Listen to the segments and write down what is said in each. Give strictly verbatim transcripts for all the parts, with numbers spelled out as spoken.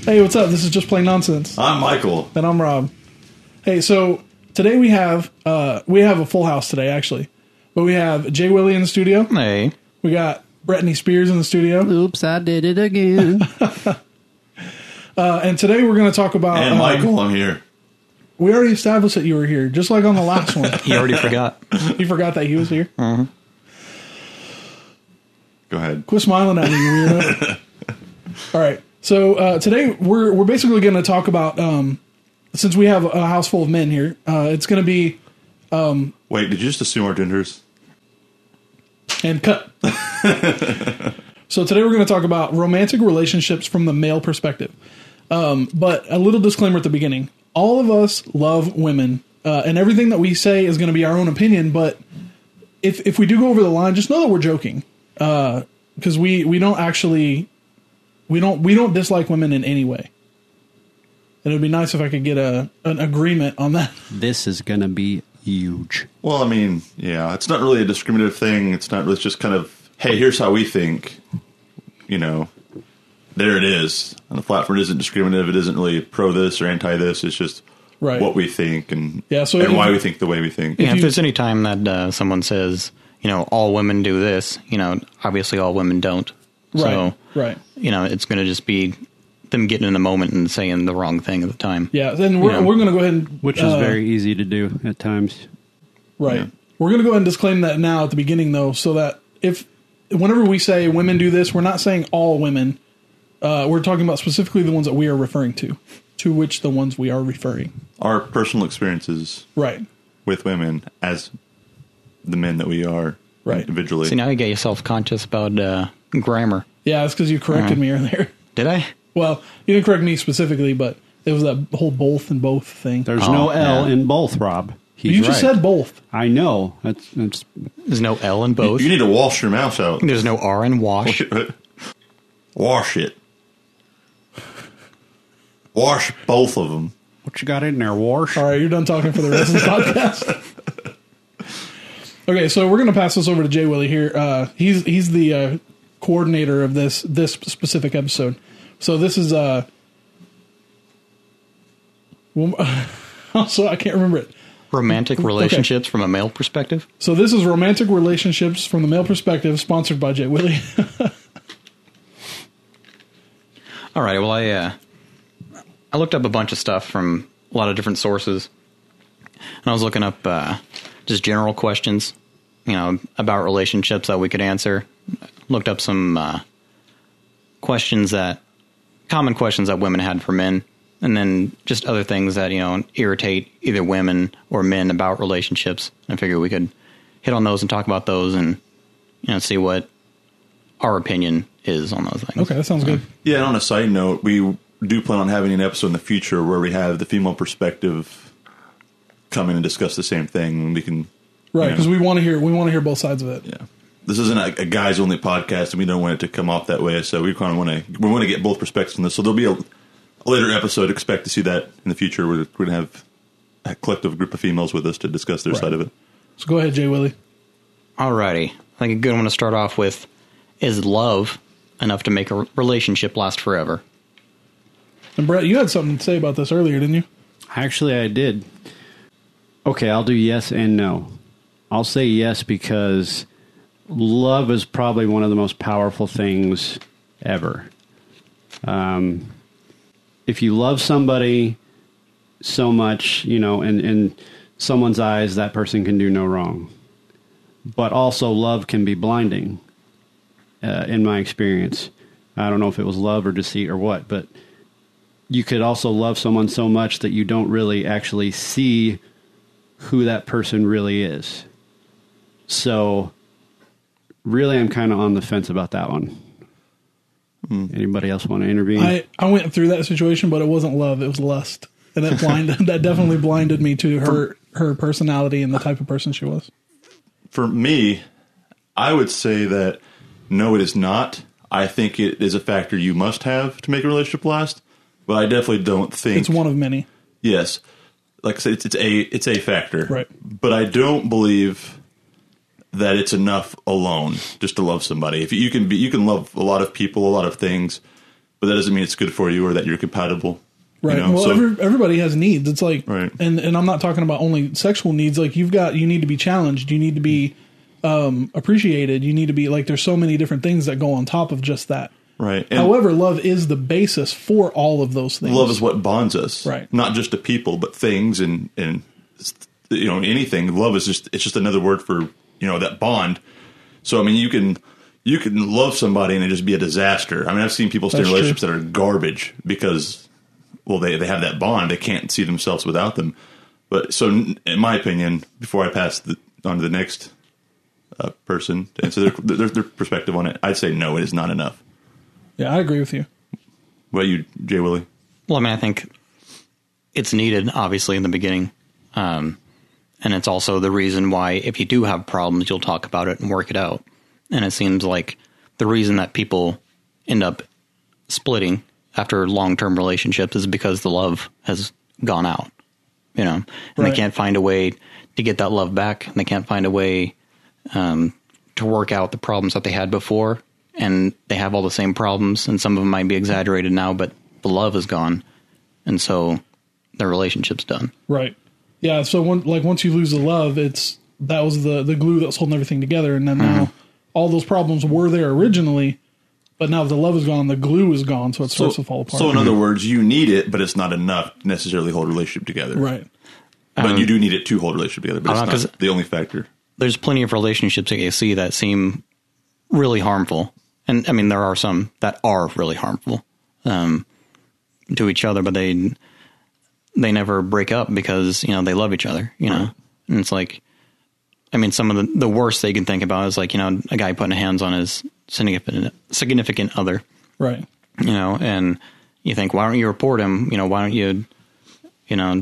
Hey, what's up? This is Just Plain Nonsense. I'm Michael. And I'm Rob. Hey, so today we have uh, we have a full house today, actually. But we have Jay Willie in the studio. Hey. We got Brittany Spears in the studio. Oops, I did it again. uh, and today we're going to talk about... And Michael, um, I'm here. We already established that you were here, just like on the last one. He already forgot. You forgot that he was here? Mm-hmm. Go ahead. Quit smiling at me, you weirdo. All right. So uh, today we're we're basically going to talk about, um, since we have a house full of men here, uh, it's going to be... Um, Wait, did you just assume our genders? And cut. So today we're going to talk about romantic relationships from the male perspective. Um, but a little disclaimer at the beginning. All of us love women, uh, and everything that we say is going to be our own opinion, but if if we do go over the line, just know that we're joking. Uh, because we, we don't actually... We don't we don't dislike women in any way. And it would be nice if I could get a an agreement on that. This is going to be huge. Well, I mean, yeah, it's not really a discriminative thing. It's not. It's just kind of, hey, here's how we think. You know, there it is. On the platform, it isn't discriminative. It isn't really pro this or anti this. It's just right. what we think and yeah, so and if, why we think the way we think. Yeah, if, if you, there's any time that uh, someone says, you know, all women do this, you know, obviously all women don't. Right, so, right. You know, it's going to just be them getting in the moment and saying the wrong thing at the time. Yeah, then we're, you know? we're going to go ahead and... Which is uh, very easy to do at times. Right. Yeah. We're going to go ahead and disclaim that now at the beginning, though, so that if... Whenever we say women do this, we're not saying all women. Uh, we're talking about specifically the ones that we are referring to. To which the ones we are referring. Our personal experiences right. with women as the men that we are right. individually. See, now you get yourself conscious about uh, grammar. Yeah, it's because you corrected uh-huh. me earlier. Did I? Well, you didn't correct me specifically, but it was that whole both and both thing. There's oh, no L yeah. in both, Rob. He's you just right. said both. I know. That's, that's There's no L in both. You, you need to wash your mouth out. There's no R in wash. Wash it. Wash both of them. What you got in there, wash? All right, you're done talking for the rest of the podcast. Okay, so we're going to pass this over to Jay Willie here. Uh, he's he's the uh, coordinator of this this specific episode. So this is uh, well, also I can't remember it. Romantic relationships okay. from a male perspective. So this is romantic relationships from the male perspective, sponsored by Jay Willie. All right. Well, I uh, I looked up a bunch of stuff from a lot of different sources, and I was looking up uh, just general questions, you know, about relationships that we could answer. Looked up some uh, questions that common questions that women had for men, and then just other things that, you know, irritate either women or men about relationships. I figured we could hit on those and talk about those, and you know, see what our opinion is on those things. Okay, that sounds good. Yeah, and on a side note, we do plan on having an episode in the future where we have the female perspective come in and discuss the same thing. We can, right? Because you know, we want to hear we want to hear both sides of it. Yeah, this isn't a, a guys only podcast, and we don't want it to come off that way. So we kind of want to we want to get both perspectives on this. So there'll be a, a later episode. Expect to see that in the future. We're, we're going to have a collective group of females with us to discuss their right. side of it. So go ahead, Jay Willie. Alrighty, I think a good one to start off with is love enough to make a relationship last forever. And Brett, you had something to say about this earlier, didn't you? Actually, I did. Okay, I'll do yes and no. I'll say yes because love is probably one of the most powerful things ever. Um, if you love somebody so much, you know, in, in someone's eyes, that person can do no wrong. But also love can be blinding, uh, in my experience. I don't know if it was love or deceit or what, but you could also love someone so much that you don't really actually see who that person really is. So really, I'm kind of on the fence about that one. Mm. Anybody else want to intervene? I, I went through that situation, but it wasn't love. It was lust. And that blinded, that definitely blinded me to her, her personality and the type of person she was. For me, I would say that no, it is not. I think it is a factor you must have to make a relationship last. But I definitely don't think it's one of many. Yes, like I said, it's, it's a it's a factor. Right. But I don't believe that it's enough alone just to love somebody. If you can be, you can love a lot of people, a lot of things, but that doesn't mean it's good for you or that you're compatible. Right. You know? Well, so, every, everybody has needs. It's like, right. and, and I'm not talking about only sexual needs. Like you've got, you need to be challenged. You need to be um, appreciated. You need to be like, there's so many different things that go on top of just that. Right. And however, love is the basis for all of those things. love is what bonds us. Right. Not just to people, but things and, and, you know, anything. Love is just, it's just another word for, you know, that bond. So, I mean, you can, you can love somebody and it just be a disaster. I mean, I've seen people stay in That's relationships true. that are garbage because, well, they, they have that bond. They can't see themselves without them. But so, in my opinion, before I pass the, on to the next uh, person to answer their, their, their perspective on it, I'd say no, it is not enough. Yeah, I agree with you. What about you, Jay Willie? Well, I mean, I think it's needed, obviously, in the beginning. Um, and it's also the reason why if you do have problems, you'll talk about it and work it out. And it seems like the reason that people end up splitting after long-term relationships is because the love has gone out, you know, and right. they can't find a way to get that love back. And they can't find a way um, to work out the problems that they had before. And they have all the same problems, and some of them might be exaggerated now, but the love is gone. And so their relationship's done. Right. Yeah. So when, like once you lose the love, it's, that was the, the glue that was holding everything together. And then mm-hmm. now all those problems were there originally, but now the love is gone, the glue is gone, so it starts so, to fall apart. So in other words, you need it, but it's not enough to necessarily hold a relationship together. Right. But um, you do need it to hold a relationship together, but know, it's not the only factor. There's plenty of relationships that you see that seem really harmful. And I mean, there are some that are really harmful um, to each other, but they they never break up because, you know, they love each other, you know? Right. And it's like, I mean, some of the, the worst they can think about is like, you know, a guy putting hands on his significant, significant other. Right. You know, and you think, why don't you report him? You know, why don't you, you know,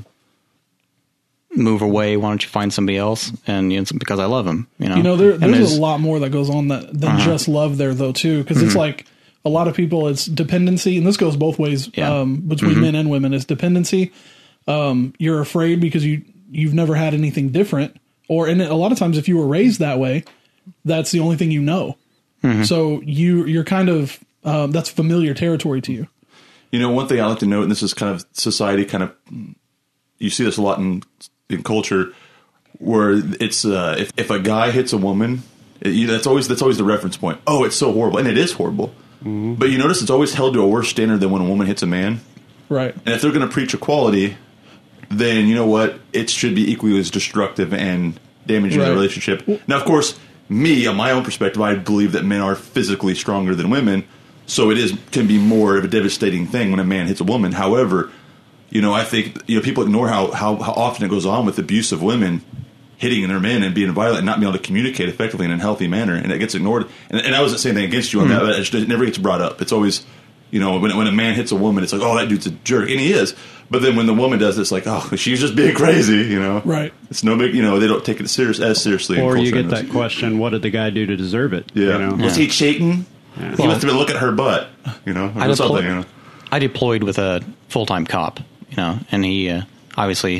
move away? Why don't you find somebody else? And it's because I love him, you know? You know, there, there's, there's a lot more that goes on that than uh-huh. just love there, though, too. Because mm-hmm. it's like a lot of people, it's dependency. And this goes both ways yeah. um, between mm-hmm. men and women. It's dependency. Um, you're afraid because you, you've never had anything different. Or, and a lot of times if you were raised that way, that's the only thing you know. Mm-hmm. So you, you're kind of, um, that's familiar territory to you. You know, one thing I like to note, and this is kind of society kind of, you see this a lot in in culture, where it's, uh, if, if a guy hits a woman, it, you, that's always, that's always the reference point. Oh, it's so horrible. And it is horrible. Mm-hmm. But you notice it's always held to a worse standard than when a woman hits a man. Right. And if they're going to preach equality, then you know what? It should be equally as destructive and damaging right. the relationship. Now, of course, me, on my own perspective, I believe that men are physically stronger than women, so it is can be more of a devastating thing when a man hits a woman. However, you know, I think you know people ignore how, how, how often it goes on with abuse of women hitting their men and being violent and not being able to communicate effectively in a healthy manner, and it gets ignored. And, and I wasn't saying anything against you on mm-hmm. that, but it, just, it never gets brought up. It's always, you know, when when a man hits a woman, it's like, oh, that dude's a jerk, and he is. But then when the woman does it, it's like, oh, she's just being crazy, you know? Right. It's no big, you know, they don't take it serious as seriously. Or you get that question, what did the guy do to deserve it? Yeah. You know? Was he cheating? Yeah. He well, must have been looking at her butt, you know, or I something, deployed, you know? I deployed with a full-time cop, you know, and he, uh, obviously,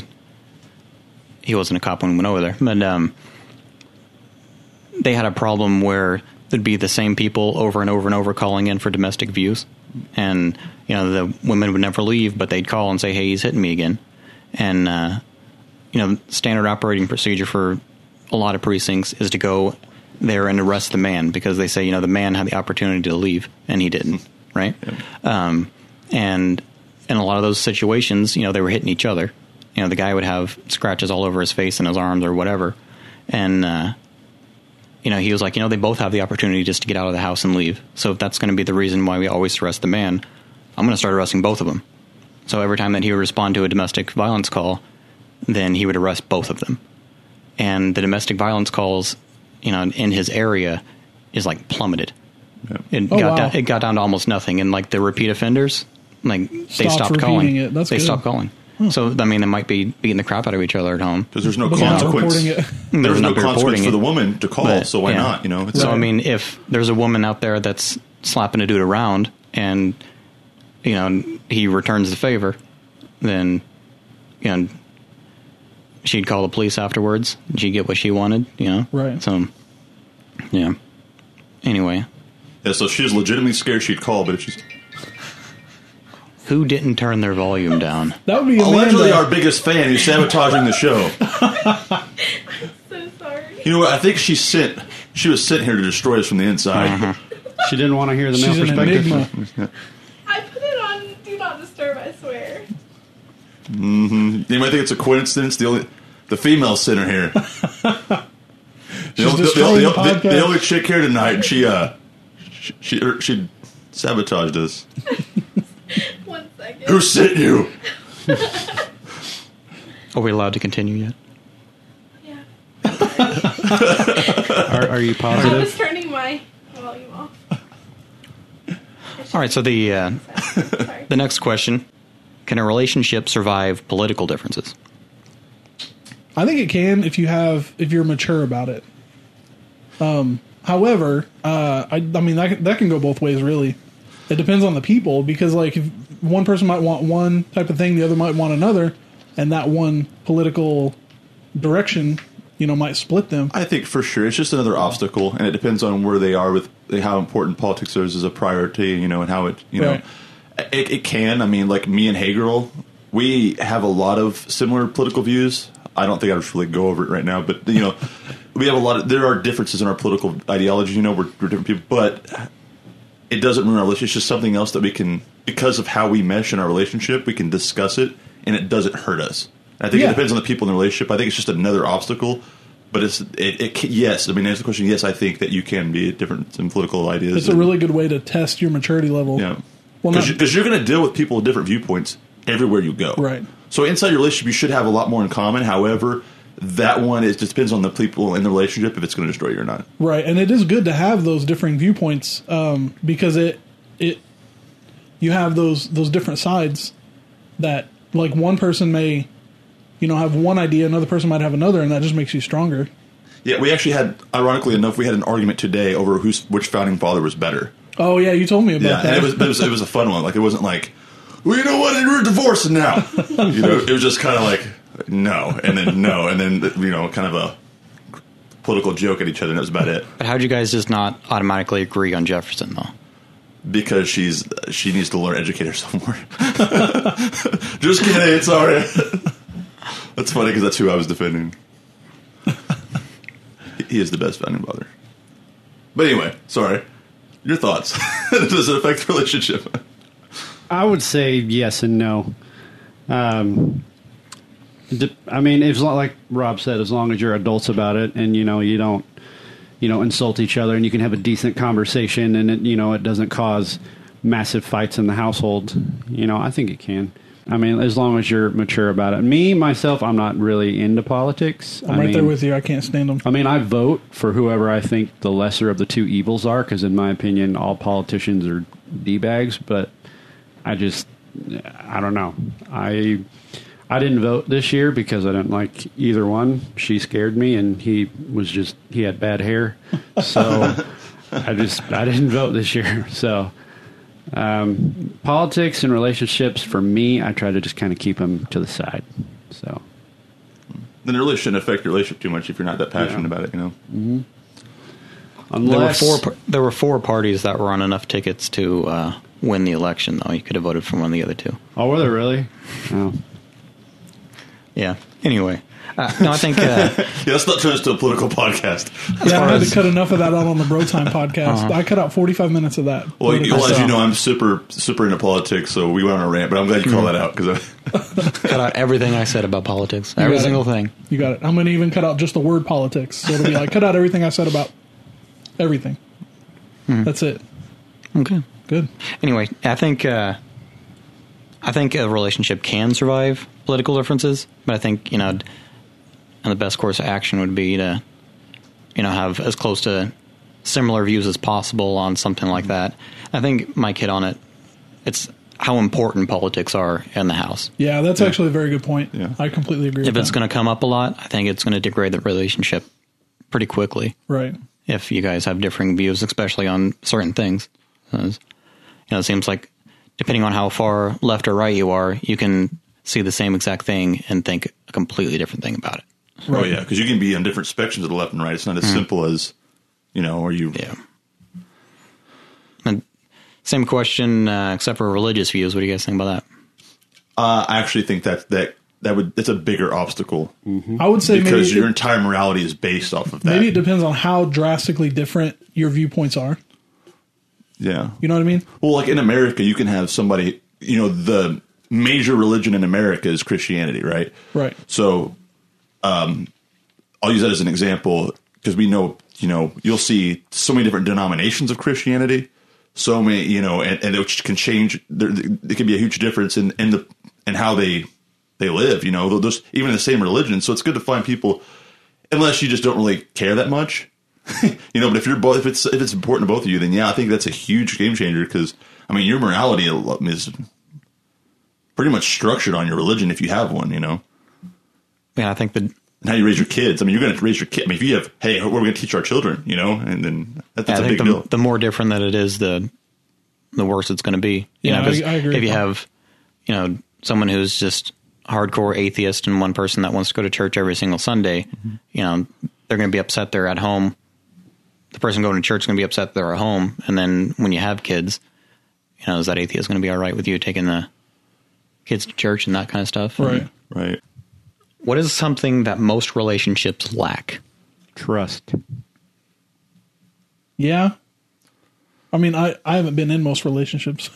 he wasn't a cop when we went over there, but um, they had a problem where there'd be the same people over and over and over calling in for domestic abuse. And, you know, the women would never leave, but they'd call and say, hey, he's hitting me again. And, uh, you know, standard operating procedure for a lot of precincts is to go there and arrest the man because they say, you know, the man had the opportunity to leave and he didn't, right? Yeah. Um, and in a lot of those situations, you know, they were hitting each other. You know, the guy would have scratches all over his face and his arms or whatever. And, uh, you know, he was like, you know, they both have the opportunity just to get out of the house and leave. So if that's going to be the reason why we always arrest the man, I'm going to start arresting both of them. So every time that he would respond to a domestic violence call, then he would arrest both of them. And the domestic violence calls, you know, in his area is like plummeted. Yeah. It oh, got wow. down, it got down to almost nothing. And like the repeat offenders, like stopped they stopped calling. It. That's they good. stopped calling. Huh. So, I mean, they might be beating the crap out of each other at home. Because there's no consequence. There's, there's no consequence for the woman to call, but, so why yeah. not? You know. It's so, right. I mean, if there's a woman out there that's slapping a dude around and, you know, he returns the favor, then, you know, she'd call the police afterwards and she'd get what she wanted, you know. Right. So, yeah. Anyway. Yeah, so if she was legitimately scared, she'd call, but if she's... Who didn't turn their volume down? That would be Amanda. Allegedly our biggest fan who's sabotaging the show. So sorry. You know what? I think she sent. She was sent here to destroy us from the inside. Uh-huh. She didn't want to hear the male She's an perspective. enigma. I put it on Do Not Disturb, I swear. You might think it's a coincidence. The only the female center here. The She's only, the, destroying the, the the, the, podcast. only chick here tonight. She uh, she she, er, she sabotaged us. One second. Who sent you? Are we allowed to continue yet? Yeah. Are, are you I positive? was turning my volume off. All right, so the uh, Sorry. the next question: can a relationship survive political differences? I think it can if you have if you're mature about it. Um, however, uh, I, I mean that can- that can go both ways. Really, it depends on the people because like if one person might want one type of thing, the other might want another, and that one political direction, you know, might split them. I think for sure it's just another obstacle, and it depends on where they are with how important politics is as a priority, you know, and how it, you know, Right. it, it can. I mean, like me and Hagerl, we have a lot of similar political views. I don't think I should really go over it right now, but you know, we have a lot of. There are differences in our political ideology. You know, we're, we're different people, but it doesn't ruin our relationship. It's just something else that we can, because of how we mesh in our relationship, we can discuss it, and it doesn't hurt us. I think Yeah. it depends on the people in the relationship. I think it's just another obstacle. But it's it, it can, yes. I mean, to answer the question, yes, I think that you can be different in political ideas. It's a and- really good way to test your maturity level. yeah, Well, because not- you, you're going to deal with people with different viewpoints everywhere you go. Right. So inside your relationship, you should have a lot more in common. However, that one is just depends on the people in the relationship if it's going to destroy you or not. Right, and it is good to have those differing viewpoints um, because it it you have those those different sides that like one person may you know have one idea, another person might have another, and that just makes you stronger. Yeah, we actually had, ironically enough, we had an argument today over who's which founding father was better. Oh yeah, you told me about Yeah, that. and it was, it was it was a fun one. Like it wasn't like, well, you know what, we're divorcing now. You know, it was just kind of like no, and then no, and then you know, kind of a political joke at each other, and that was about it. But how'd you guys just not automatically agree on Jefferson, though? Because she's she needs to learn educate herself more. Just kidding, sorry. That's funny because that's who I was defending. He is the best founding father. But anyway, sorry. Your thoughts? Does it affect the relationship? I would say yes and no. Um, de- I mean, it's not like Rob said, as long as you're adults about it, and you know you don't, you know, insult each other, and you can have a decent conversation, and it, you know, it doesn't cause massive fights in the household. You know, I think it can. I mean, as long as you're mature about it. Me myself, I'm not really into politics. I'm I right mean, there with you. I can't stand them. I mean, I vote for whoever I think the lesser of the two evils are, because in my opinion, all politicians are D-bags, but I just, I don't know. I I didn't vote this year because I didn't like either one. She scared me, and he was just, he had bad hair. So I just, I didn't vote this year. So um, politics and relationships, for me, I try to just kind of keep them to the side. So. Then it really shouldn't affect your relationship too much if you're not that passionate Yeah. about it, you know? Unless, There were four. par- There were four parties that were on enough tickets to uh, win the election. Though you could have voted for one of the other two. Oh, were there really? Oh. Yeah. Anyway, uh, no, I think uh, Yeah, let's not turn this to a political podcast. Yeah, I far had as- to cut enough of that out on the Bro Time podcast. I cut out forty-five minutes of that. Well, you, well, as So- you know, I'm super super into politics, so we went on a rant, but I'm glad you called that out because cut out everything I said about politics. Every got it. single thing. You got it. I'm going to even cut out just the word politics. So it'll be like, cut out everything I said about everything. That's it. Okay. Good. Anyway, I think uh, I think a relationship can survive political differences, but I think you know, and the best course of action would be to you know have as close to similar views as possible on something like that. I think Mike hit on it. It's how important politics are in the house. Yeah, that's actually a very good point. Yeah. I completely agree If with it's that. going to come up a lot, I think it's going to degrade the relationship pretty quickly. Right. If you guys have differing views, especially on certain things. Because, you know, it seems like depending on how far left or right you are, you can see the same exact thing and think a completely different thing about it. oh yeah, because you can be on different spectrums of the left and right. It's not as simple as you know, or you. Yeah. And Same question, uh, except for religious views. What do you guys think about that? Uh, I actually think that that that would that's a bigger obstacle I would say because maybe your it, entire morality is based off of that. maybe it depends on how drastically different your viewpoints are. Yeah. You know what I mean? Well, like in America, you can have somebody. You know, the major religion in America is Christianity, right? Right. So, um, I'll use that as an example because we know, you know, you'll see so many different denominations of Christianity, so many, you know, and, and which can change. There, there can be a huge difference in, in the in how they they live. You know, those even in the same religion. So it's good to find people, unless you just don't really care that much, you know. But if you're both, if it's if it's important to both of you, then yeah, I think that's a huge game changer because I mean, your morality is pretty much structured on your religion if you have one. You know. Yeah, I think the And how you raise your kids. I mean, you're going to raise your kid. I mean, if you have, hey, what are we going to teach our children? You know, and then that, that's yeah, I a think big the, deal. the more different that it is, the the worse it's going to be. You Yeah, know, 'cause I- I agree If you with that. have, you know, someone who's just hardcore atheist and one person that wants to go to church every single Sunday, Mm-hmm. you know, they're going to be upset they're at home. The person going to church is going to be upset they're at home. And then when you have kids, you know, is that atheist going to be all right with you taking the kids to church and that kind of stuff? Right. And Right. what is something that most relationships lack? Trust. Yeah. I mean, I, I haven't been in most relationships,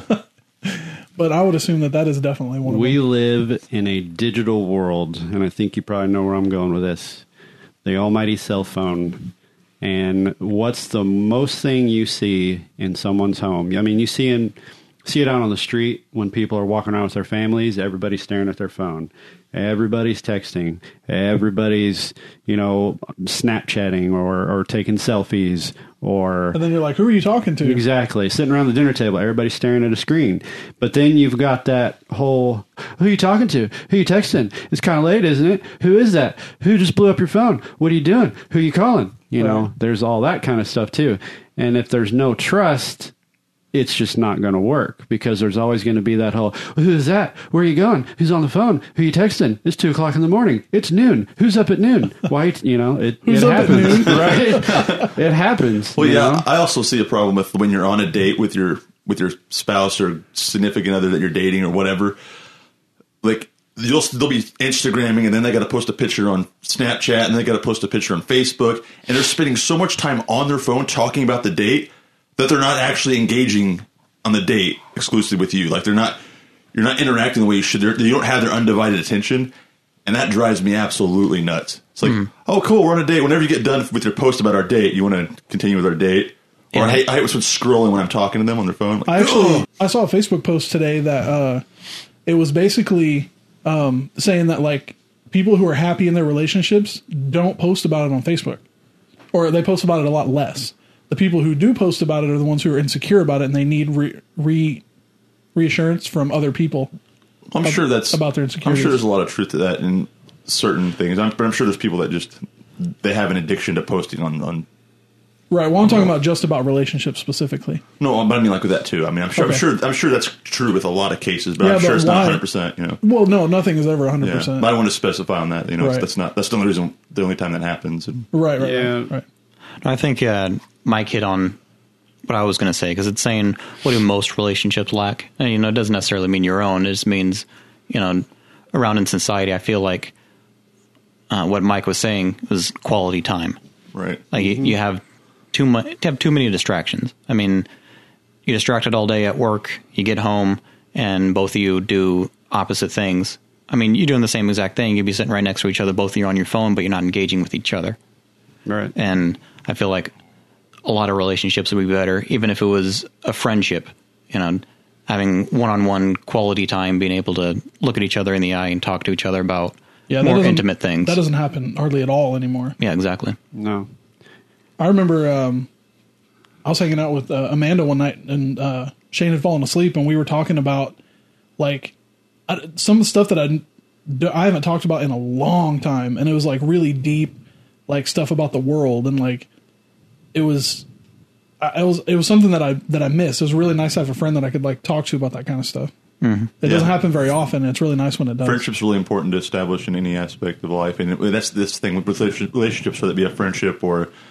but I would assume that that is definitely one of We them. live in a digital world, and I think you probably know where I'm going with this. The almighty cell phone. And what's the most thing you see in someone's home? I mean, you see in, see it out on the street when people are walking around with their families. Everybody's staring at their phone. Everybody's texting. Everybody's, you know, Snapchatting or, or taking selfies or... And then you're like, who are you talking to? Exactly. Sitting around the dinner table, everybody's staring at a screen. But then you've got that whole, who are you talking to? Who are you texting? It's kind of late, isn't it? Who is that? Who just blew up your phone? What are you doing? Who are you calling? You know, Right. there's all that kind of stuff too. And if there's no trust, it's just not going to work because there's always going to be that whole, well, who's that? Where are you going? Who's on the phone? Who are you texting? It's two o'clock in the morning. It's noon. Who's up at noon? Why, you know, it, Who's it up at happens, right? It happens. Well, you yeah, know? I also see a problem with when you're on a date with your with your spouse or significant other that you're dating or whatever. Like you'll they'll be Instagramming and then they got to post a picture on Snapchat and they got to post a picture on Facebook and they're spending so much time on their phone talking about the date that they're not actually engaging on the date exclusively with you. Like they're not you're not interacting the way you should. They're, you don't have their undivided attention, and that drives me absolutely nuts. It's like, oh, cool, we're on a date. Whenever you get done with your post about our date, you want to continue with our date. Or Yeah. I hate, I hate someone scrolling when I'm talking to them on their phone. Like, I actually I saw a Facebook post today that uh, it was basically um, saying that like people who are happy in their relationships don't post about it on Facebook, or they post about it a lot less. The people who do post about it are the ones who are insecure about it and they need re, re reassurance from other people. I'm sure that's about their I'm insecurities. sure there's a lot of truth to that in certain things. I'm, but I'm sure there's people that just they have an addiction to posting on. on Right. Well, I'm talking about just about relationships specifically. no, but I mean like with that too. I mean, I'm sure, Okay. I'm sure, I'm sure that's true with a lot of cases, but Yeah, I'm sure but it's why? not one hundred percent. You know, Well, no, nothing is ever one hundred yeah. percent. But I don't want to specify on that. You know, Right. that's not that's the only reason, the only time that happens. And, Right. Right. Yeah. Right. right. I think uh, Mike hit on what I was going to say because it's saying, what do most relationships lack? And, you know, it doesn't necessarily mean your own. It just means, you know, around in society, I feel like uh, what Mike was saying was quality time. right. Like you, you have too much, have too many distractions. I mean, you're distracted all day at work. You get home, and both of you do opposite things. I mean, you're doing the same exact thing. You'd be sitting right next to each other. Both of you are on your phone, but you're not engaging with each other. Right. And I feel like a lot of relationships would be better, even if it was a friendship. You know, having one-on-one quality time, being able to look at each other in the eye and talk to each other about Yeah. that more doesn't- intimate things. That doesn't happen hardly at all anymore. Yeah, exactly. No. I remember um, I was hanging out with uh, Amanda one night, and uh, Shane had fallen asleep, and we were talking about like I, some of the stuff that I I haven't talked about in a long time, and it was like really deep, like stuff about the world, and like it was, I, it was it was something that I that I missed. It was really nice to have a friend that I could like talk to about that kind of stuff. Mm-hmm. It doesn't Yeah. happen very often, and it's really nice when it does. Friendship's really important to establish in any aspect of life, and that's this thing with relationships, whether it be a friendship or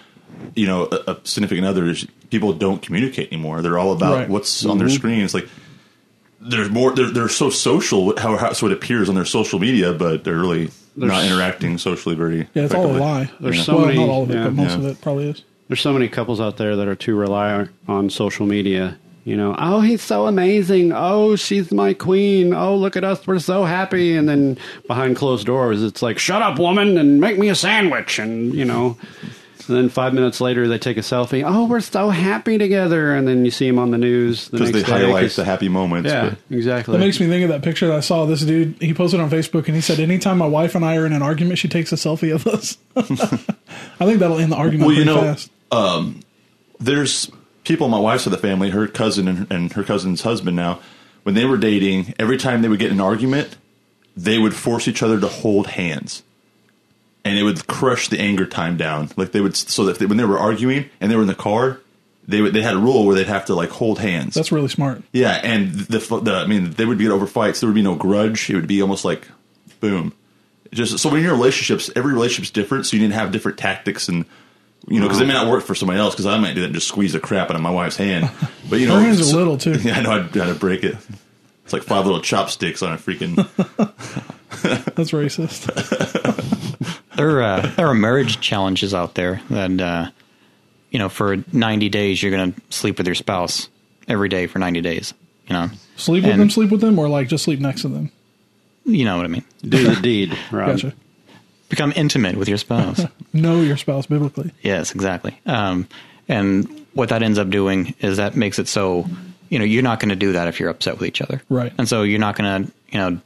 you know, a, a significant other is people don't communicate anymore. They're all about Right. what's on their screen. It's like there's more. They're, they're so social. How, how so it appears on their social media, but they're really not interacting socially very. Yeah, it's all a effectively. lie. There's well, so many- not all of it, yeah. but most Yeah. of it probably is. There's so many couples out there that are too reliant on social media. You know, oh, he's so amazing. Oh, she's my queen. Oh, look at us. We're so happy. And then behind closed doors, it's like, shut up, woman, and make me a sandwich. And, you know, and then five minutes later, they take a selfie. Oh, we're so happy together. And then you see him on the news the Because next they day. highlight 'cause- the happy moments. Yeah, but- exactly. That makes me think of that picture that I saw. This dude, he posted on Facebook, and he said, anytime my wife and I are in an argument, she takes a selfie of us. I think that'll end the argument Well, you pretty know, fast. um, there's people on my wife's side of the family, her cousin and, and her cousin's husband now, when they were dating, every time they would get in an argument, they would force each other to hold hands. And it would crush the anger time down. Like they would, so that they, when they were arguing and they were in the car, they would, they had a rule where they'd have to like hold hands. That's really smart. Yeah, and the, the I mean, they would get over fights. There would be no grudge. It would be almost like, boom. Just so when you're in relationships, every relationship's different. So you need to have different tactics, and you know, because it may not work for somebody else. Because I might do that and just squeeze the crap out of my wife's hand. But you know, Her hands are so- little, too. Yeah, I know. I'd got to break it. It's like five little chopsticks on a freaking. That's racist. There, uh, there are marriage challenges out there that, uh, you know, for ninety days, you're going to sleep with your spouse every day for ninety days, you know. Sleep with And- them, sleep with them, or like just sleep next to them. You know what I mean. Do the deed, Rob. Gotcha. Become intimate with your spouse. Know your spouse biblically. Yes, exactly. Um, and what that ends up doing is that makes it so, you know, you're not going to do that if you're upset with each other. Right. And so you're not going to, you know,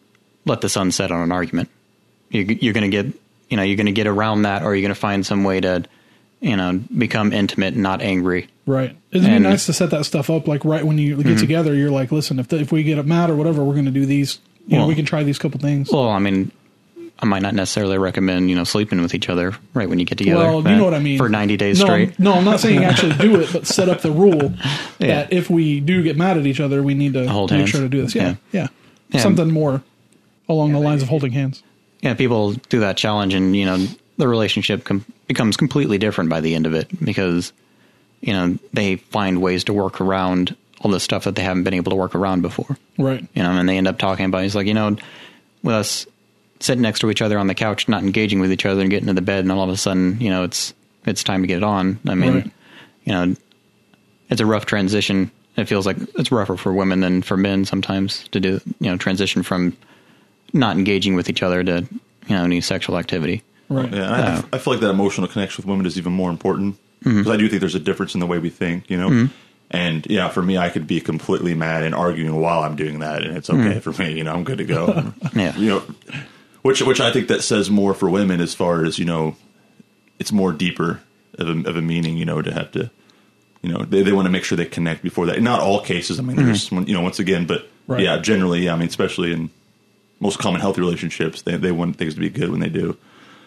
let the sun set on an argument. You, you're going to get, you know, you're going to get around that, or you're going to find some way to, you know, become intimate and not angry. Right. It'd be And- nice to set that stuff up. Like right when you get Mm-hmm. together, you're like, listen, if the, if we get mad or whatever, we're going to do these. You know, Well- we can try these couple things. Well, I mean, I might not necessarily recommend, you know, sleeping with each other right when you get together. Well, you but know what I mean. For ninety days no, straight. No, I'm not saying actually do it, but set up the rule Yeah. that if we do get mad at each other, we need to Hold make hands. sure to do this. Yeah, yeah. Yeah. Something more along the lines of holding hands. Yeah, people do that challenge, and you know the relationship com- becomes completely different by the end of it because you know they find ways to work around all the stuff that they haven't been able to work around before. Right. You know, and they end up talking about it's like you know, with us sitting next to each other on the couch, not engaging with each other, and getting to the bed, and all of a sudden, you know, it's it's time to get it on. I mean, Right. you know, it's a rough transition. It feels like it's rougher for women than for men sometimes to do, you know, transition from not engaging with each other to, you know, any sexual activity. Right. Yeah, I, Yeah. I feel like that emotional connection with women is even more important because I do think there's a difference in the way we think, you know. And yeah, for me, I could be completely mad and arguing while I'm doing that, and it's okay for me. You know, I'm good to go. Yeah. You know, which which I think that says more for women as far as you know, it's more deeper of a, of a meaning. You know, to have to, you know, they they want to make sure they connect before that. In not all cases. I mean, there's you know, once again, but Right. yeah, generally, yeah. I mean, especially in most common healthy relationships, they they want things to be good when they do.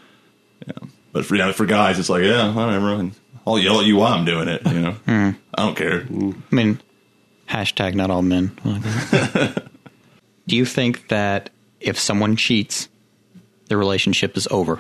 Yeah, but for yeah, for guys, it's like yeah, whatever. And I'll yell at you while I'm doing it. You know, I don't care. I mean, hashtag not all men. Do you think that if someone cheats, the relationship is over?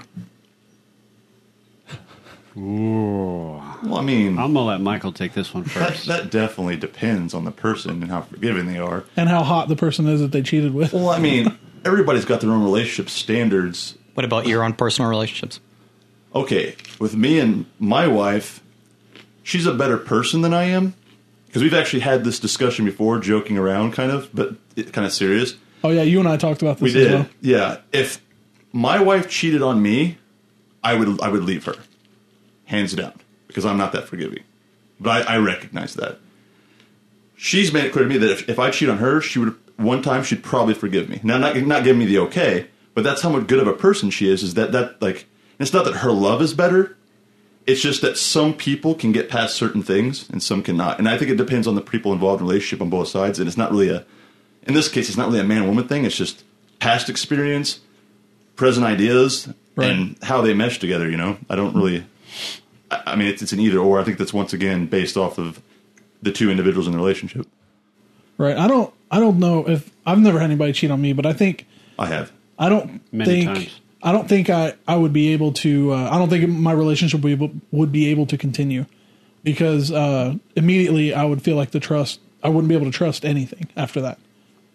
Well, I mean, I'm going to let Michael take this one that, first. that definitely depends on the person and how forgiving they are. And how hot the person is that they cheated with. Well, I mean, everybody's got their own relationship standards. What about your own personal relationships? Okay, with me and my wife, she's a better person than I am because we've actually had this discussion before, joking around, kind of, but it, kind of serious. Oh yeah, you and I talked about this We as did, well. yeah. If my wife cheated on me, I would I would leave her, hands down, because I'm not that forgiving. But I, I recognize that. She's made it clear to me that if, if I cheat on her, she would one time she'd probably forgive me. Now, not not give me the okay, but that's how much good of a person she is. Is that that like? It's not that her love is better. It's just that some people can get past certain things and some cannot. And I think it depends on the people involved in the relationship on both sides. And it's not really a, in this case, it's not really a man-woman thing. It's just past experience, present ideas, Right. and how they mesh together, you know? I don't really, I, I mean, it's, it's an either or. I think that's once again based off of the two individuals in the relationship. Right. I don't. I don't know if I've never had anybody cheat on me, but I think I have. I don't Many think times. I don't think I, I would be able to. Uh, I don't think my relationship would be able, would be able to continue because uh, immediately I would feel like the trust. I wouldn't be able to trust anything after that.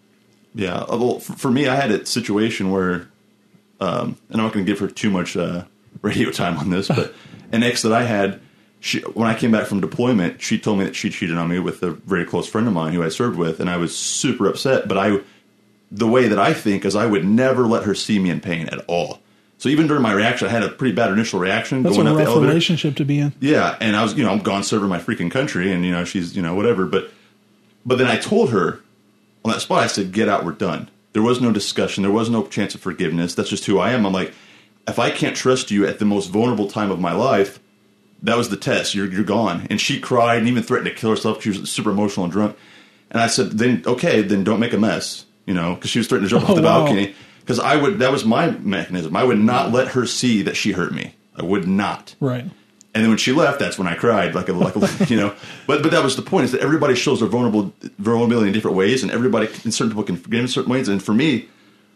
Yeah. Well, for, for me, I had a situation where, um, and I'm not going to give her too much uh, radio time on this, but an ex that I had, she, when I came back from deployment, she told me that she cheated on me with a very close friend of mine who I served with, and I was super upset. But I, the way that I think is, I would never let her see me in pain at all. So even during my reaction, I had a pretty bad initial reaction. That's going a up the rough elevator. relationship to be in. Yeah, and I was, you know, I'm gone serving my freaking country, and you know, she's, you know, whatever. But, but then I told her on that spot, I said, "Get out, we're done." There was no discussion. There was no chance of forgiveness. That's just who I am. I'm like, if I can't trust you at the most vulnerable time of my life, that was the test. You're you're gone. And she cried and even threatened to kill herself because she was super emotional and drunk. And I said, then okay, then don't make a mess, you know, because she was threatening to jump Oh, off the wow. balcony. Because I would, that was my mechanism. I would not let her see that she hurt me. I would not. Right. And then when she left, that's when I cried, like a, like a, you know. But but that was the point, is that everybody shows their vulnerable vulnerability in different ways, and everybody, and certain people can forgive in certain ways. And for me,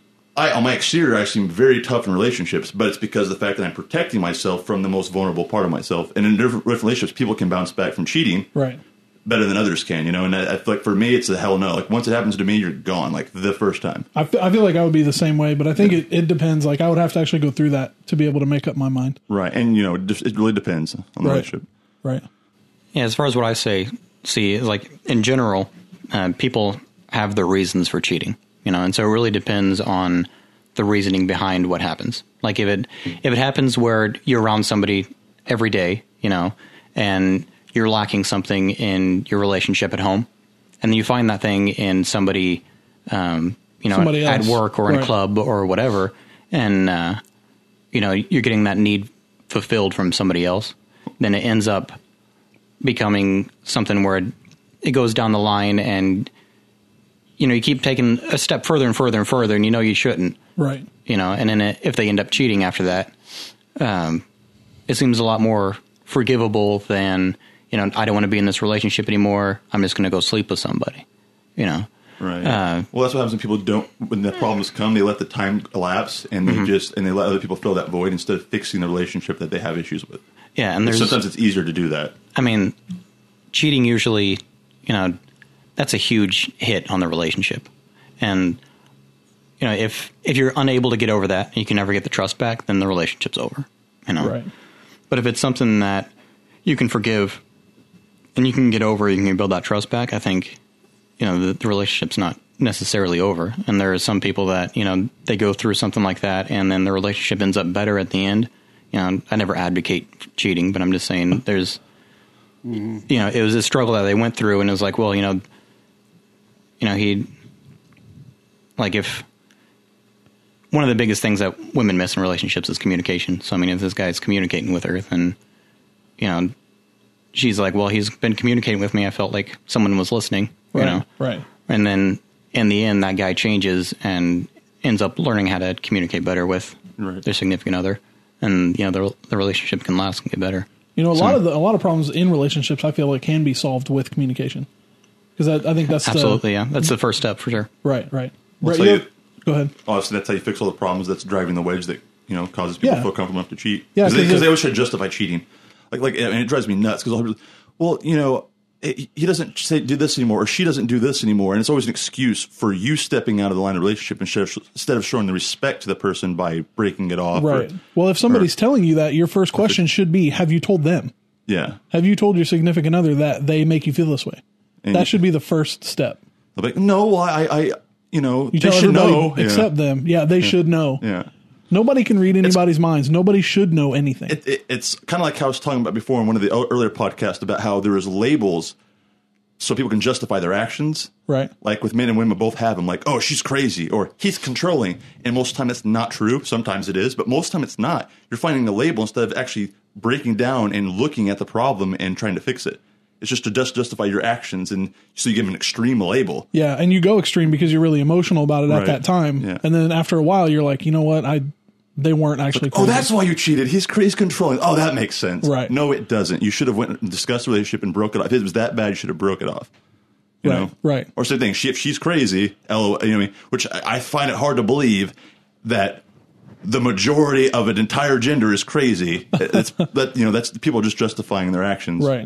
I on my exterior, I seem very tough in relationships, but it's because of the fact that I'm protecting myself from the most vulnerable part of myself. And in different relationships, people can bounce back from cheating Right. better than others can, you know. And I, I feel like for me, it's a hell no. Like once it happens to me, you're gone, like the first time. I fe- I feel like I would be the same way, but I think it, it depends. Like I would have to actually go through that to be able to make up my mind. Right. And, you know, it, just, it really depends on the Right. relationship. Right. Yeah, as far as what I say, see, is like in general, uh, people have their reasons for cheating, you know, and so it really depends on the reasoning behind what happens. Like if it if it happens where you're around somebody every day, you know, and you're lacking something in your relationship at home, and then you find that thing in somebody, um, you know, Somebody at else. work or in Right. a club or whatever, and uh, you know, you're getting that need fulfilled from somebody else, then it ends up becoming something where it, it goes down the line, and you know, you keep taking a step further and further and further, and you know you shouldn't, Right. you know, and then it, if they end up cheating after that, um, it seems a lot more forgivable than, you know, I don't want to be in this relationship anymore. I'm just going to go sleep with somebody, you know. Right. Uh, well, that's what happens when people don't, when the problems come, they let the time elapse, and they Mm-hmm. just, and they let other people fill that void instead of fixing the relationship that they have issues with. Yeah, and there's Sometimes it's easier to do that. I mean, cheating usually, you know, that's a huge hit on the relationship. And, you know, if if you're unable to get over that and you can never get the trust back, then the relationship's over, you know. Right. But if it's something that you can forgive and you can get over, you can build that trust back, I think, you know, the, the relationship's not necessarily over. And there are some people that, you know, they go through something like that and then the relationship ends up better at the end. You know, I never advocate cheating, but I'm just saying there's, you know, it was a struggle that they went through, and it was like, well, you know, you know, he, like if, one of the biggest things that women miss in relationships is communication. So, I mean, if this guy's communicating with her, then, you know, she's like, well, he's been communicating with me. I felt like someone was listening, you Right. know. Right. And then in the end, that guy changes and ends up learning how to communicate better with Right. their significant other. And, you know, the, the relationship can last and get better. You know, a So- lot of the, a lot of problems in relationships, I feel like, can be solved with communication. Because I, I think that's Absolutely, the, yeah. That's the first step for sure. right. Right. Well, Right. so you- you- go ahead. Honestly, that's how you fix all the problems that's driving the wedge that, you know, causes people Yeah. to feel comfortable enough to cheat. Yeah, Because they, 'cause 'cause it- they always try to justify cheating. Like, like, and it drives me nuts because, well, you know, it, he doesn't say do this anymore, or she doesn't do this anymore, and it's always an excuse for you stepping out of the line of the relationship instead of, instead of showing the respect to the person by breaking it off. or- Right. Well, if somebody's telling you that, your first question should be, have you told them? yeah. Have you told your significant other that they make you feel this way? And That should be the first step. They'll be like, no, well, I, I, you know, You they tell should everybody know. except them. Yeah, they should know. Yeah. yeah. Nobody can read anybody's minds. Nobody should know anything. It, it, it's kind of like how I was talking about before in one of the o- earlier podcasts about how there is labels so people can justify their actions. Right. Like with men and women both have them, like, oh, she's crazy, or he's controlling. And most of the time it's not true. Sometimes it is, but most of the time it's not. You're finding a label instead of actually breaking down and looking at the problem and trying to fix it. It's just to just justify your actions, and so you give an extreme label. Yeah, and you go extreme because you're really emotional about it at Right. that time. Yeah. And then after a while, you're like, you know what? I They weren't actually Oh, crazy. that's why you cheated. He's cra- he's controlling. Oh, that makes sense. Right. No, it doesn't. You should have went and discussed the relationship and broke it off. If it was that bad, you should have broke it off. You Right, know? right. Or something. She, if she's crazy, L O L, you know what I mean? Which I, I find it hard to believe that the majority of an entire gender is crazy. It's that you know that's people just justifying their actions. Right.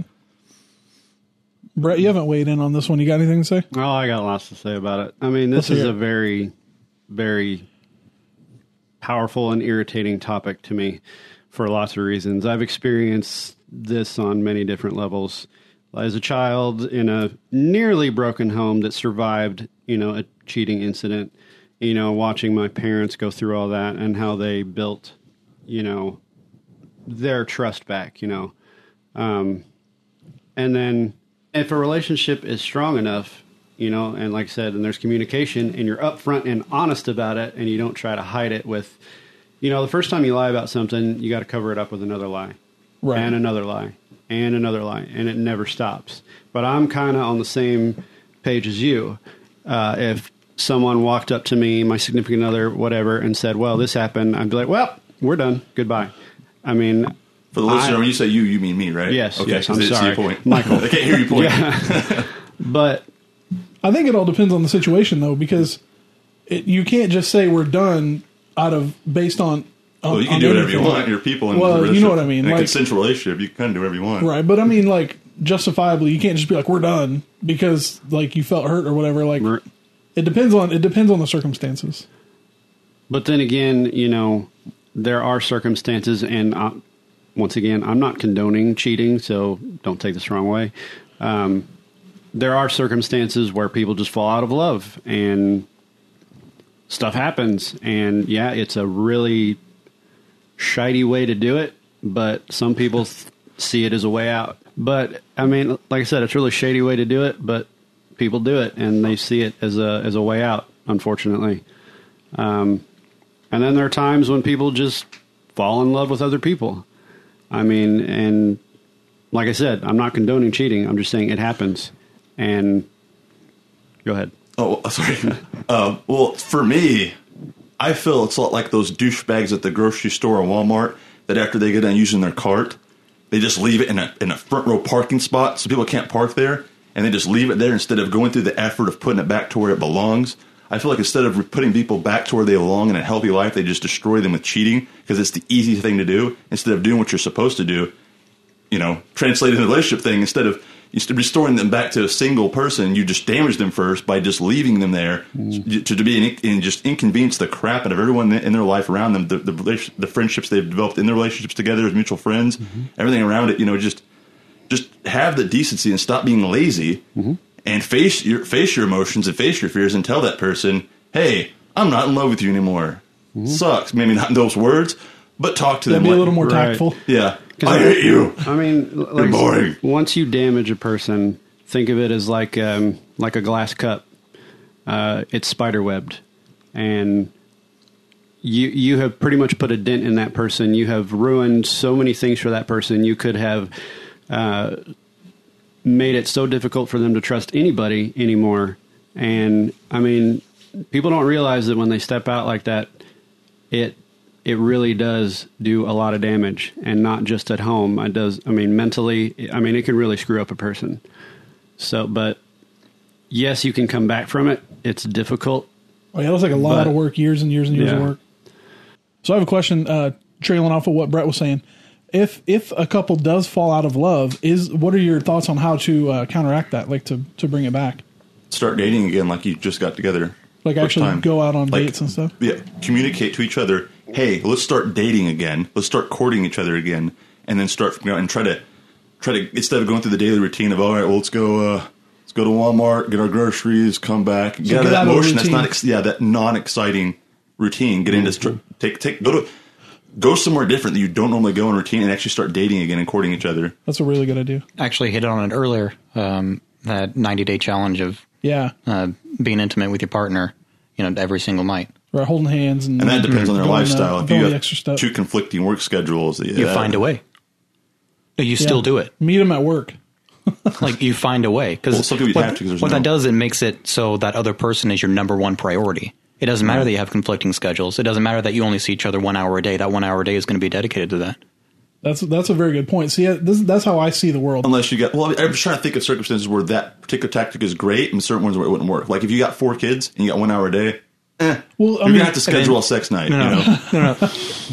Brett, you haven't weighed in on this one. You got anything to say? Oh, I got lots to say about it. I mean, this Let's is hear a it. very, very powerful and irritating topic to me for lots of reasons. I've experienced this on many different levels. As a child in a nearly broken home that survived, you know, a cheating incident, you know, watching my parents go through all that and how they built, you know, their trust back, you know. Um, and then if a relationship is strong enough, you know, and like I said, and there's communication and you're upfront and honest about it and you don't try to hide it with, you know, the first time you lie about something, you got to cover it up with another lie. Right. And another lie. And another lie. And it never stops. But I'm kind of on the same page as you. Uh, if someone walked up to me, my significant other, whatever, and said, well, this happened, I'd be like, well, we're done. Goodbye. I mean... For the listener, I- when you say you, you mean me, right? Yes, Okay, yes, 'cause I'm they didn't see sorry. your point. Michael. They can't hear your point. Yeah. But... I think it all depends on the situation, though, because it, you can't just say we're done out of based on. on Well, you can on do whatever you anything. want. You're people in Well, a you know what I mean, In a like- consensual relationship, you can kind of do whatever you want. Right, but I mean, like justifiably, you can't just be like we're done because like you felt hurt or whatever. Like Right. it depends on it depends on the circumstances. But then again, you know, there are circumstances, and uh, once again, I'm not condoning cheating, so don't take this the wrong way. Um, there are circumstances where people just fall out of love, and stuff happens. And yeah, it's a really shitty way to do it, but some people th- see it as a way out. But I mean, like I said, it's a really shady way to do it, but people do it, and they see it as a as a way out, unfortunately. Um, and then there are times when people just fall in love with other people. I mean, and like I said, I'm not condoning cheating. I'm just saying it happens. And go ahead. Oh, sorry. uh, well, for me, I feel it's a lot like those douchebags at the grocery store or Walmart that after they get done using their cart, they just leave it in a in a front row parking spot so people can't park there, and they just leave it there instead of going through the effort of putting it back to where it belongs. I feel like instead of putting people back to where they belong in a healthy life, they just destroy them with cheating because it's the easy thing to do instead of doing what you're supposed to do. You know, translating the relationship thing, instead of instead of restoring them back to a single person, you just damage them first by just leaving them there mm. to, to be an, and just inconvenience the crap out of everyone in their life around them. The the, the friendships they've developed in their relationships together as mutual friends, mm-hmm. everything around it. You know, just just have the decency and stop being lazy mm-hmm. and face your face your emotions and face your fears and tell that person, hey, I'm not in love with you anymore. Mm-hmm. Sucks. Maybe not in those words, but talk to That'd them. be like, a little more right. tactful. Yeah. I hate you. I mean, like, boring. Once you damage a person, think of it as like um, like a glass cup. Uh, it's spider webbed, and you you have pretty much put a dent in that person. You have ruined so many things for that person. You could have uh, made it so difficult for them to trust anybody anymore. And I mean, people don't realize that when they step out like that, it. It really does do a lot of damage, and not just at home. It does. I mean, mentally. I mean, it can really screw up a person. So, but yes, you can come back from it. It's difficult. Oh yeah, it was like a lot But- of work, years and years and years Yeah. of work. So I have a question, uh, trailing off of what Brett was saying. If if a couple does fall out of love, is what are your thoughts on how to uh, counteract that, like to to bring it back, Start dating again like you just got together. like First actually time. go out on Like, dates and stuff? Yeah, communicate to each other. Hey, let's start dating again. Let's start courting each other again, and then start you know, and try to try to instead of going through the daily routine of all right, well, let's go uh, let's go to Walmart, get our groceries, come back, get out get of that out of the motion. That's routine. not ex- yeah, that non-exciting routine. Get into str- take take go to go somewhere different that you don't normally go in routine, and actually start dating again and courting each other. That's a really good idea. Actually hit on it earlier, um, that ninety-day challenge of Yeah, uh, being intimate with your partner, you know, every single night. right. Holding hands and And that depends on their going, uh, lifestyle. If going you the have extra step. two conflicting work schedules, yeah, You find a way. You still Yeah. do it. Meet them at work. Like, you find a way. Because Well, some people you what, have to 'cause there's what no- that does, it makes it so that other person is your number one priority. It doesn't matter that you have conflicting schedules. It doesn't matter that you only see each other one hour a day. That one hour a day is going to be dedicated to that. That's that's a very good point. See, this, that's how I see the world. Unless you got, well, I'm just trying to think of circumstances where that particular tactic is great and certain ones where it wouldn't work. Like if you got four kids and you got one hour a day, eh, Well, I you're mean, gonna have to schedule a sex night. No, you no, know, no, no.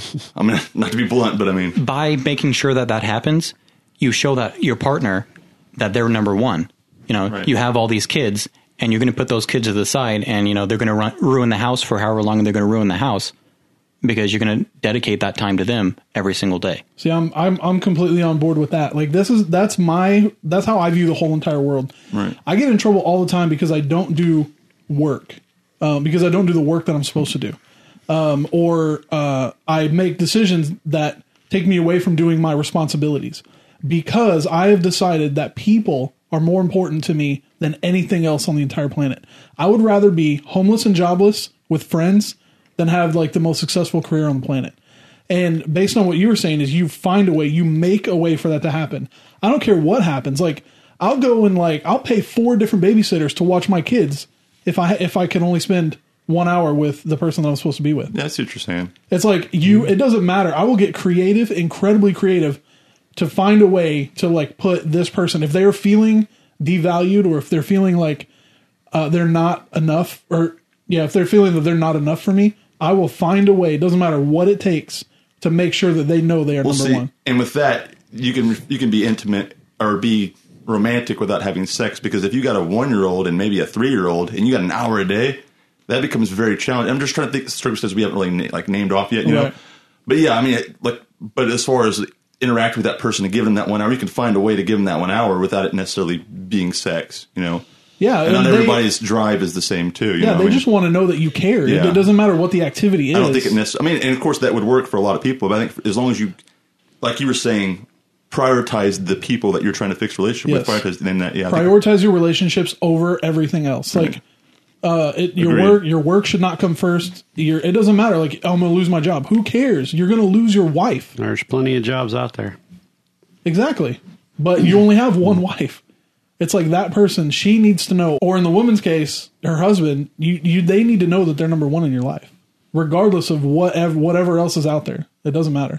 I mean, not to be blunt, but I mean, By making sure that that happens, you show that your partner that they're number one. You know, Right. you have all these kids, and you're going to put those kids to the side, and you know they're going to ruin the house for however long they're going to ruin the house, because you're going to dedicate that time to them every single day. See, I'm I'm I'm completely on board with that. Like this is that's my that's how I view the whole entire world. Right. I get in trouble all the time because I don't do work, um, because I don't do the work that I'm supposed to do, um, or uh, I make decisions that take me away from doing my responsibilities because I have decided that people are more important to me than anything else on the entire planet. I would rather be homeless and jobless with friends than have like the most successful career on the planet. And based on what you were saying is you find a way, you make a way for that to happen. I don't care what happens. Like I'll go and like, I'll pay four different babysitters to watch my kids if I, if I can only spend one hour with the person that I'm supposed to be with. yeah, that's what you're saying. It's like you, it doesn't matter. I will get creative, incredibly creative to find a way to like put this person, if they're feeling devalued or if they're feeling like uh, they're not enough or yeah, if they're feeling that they're not enough for me, I will find a way. It doesn't matter what it takes to make sure that they know they are We'll number see. one. And with that, you can you can be intimate or be romantic without having sex, because if you got a one year old and maybe a three year old and you got an hour a day, that becomes very challenging. I'm just trying to think of circumstances we haven't really na- like named off yet, you Right. know. But yeah, I mean, it- like, but as far as interact with that person and give them that one hour, you can find a way to give them that one hour without it necessarily being sex, you know. Yeah, And not and they- everybody's drive is the same too. You Yeah, know? they I mean, just want to know that you care. It- Yeah. It doesn't matter what the activity is. I don't think it necessarily. I mean, and of course that would work for a lot of people. But I think as long as you, like you were saying, prioritize the people that you're trying to fix relationship Yes. with. Prioritize then that. Yeah, I think- Prioritize your relationships over everything else. Like uh, it, your Agreed. work, your work should not come first. Your, it doesn't matter. Like I'm going to lose my job. Who cares? You're going to lose your wife. There's plenty of jobs out there. Exactly. But you only have one wife. It's like that person, she needs to know, or in the woman's case, her husband, you, you they need to know that they're number one in your life, regardless of whatever whatever else is out there. It doesn't matter.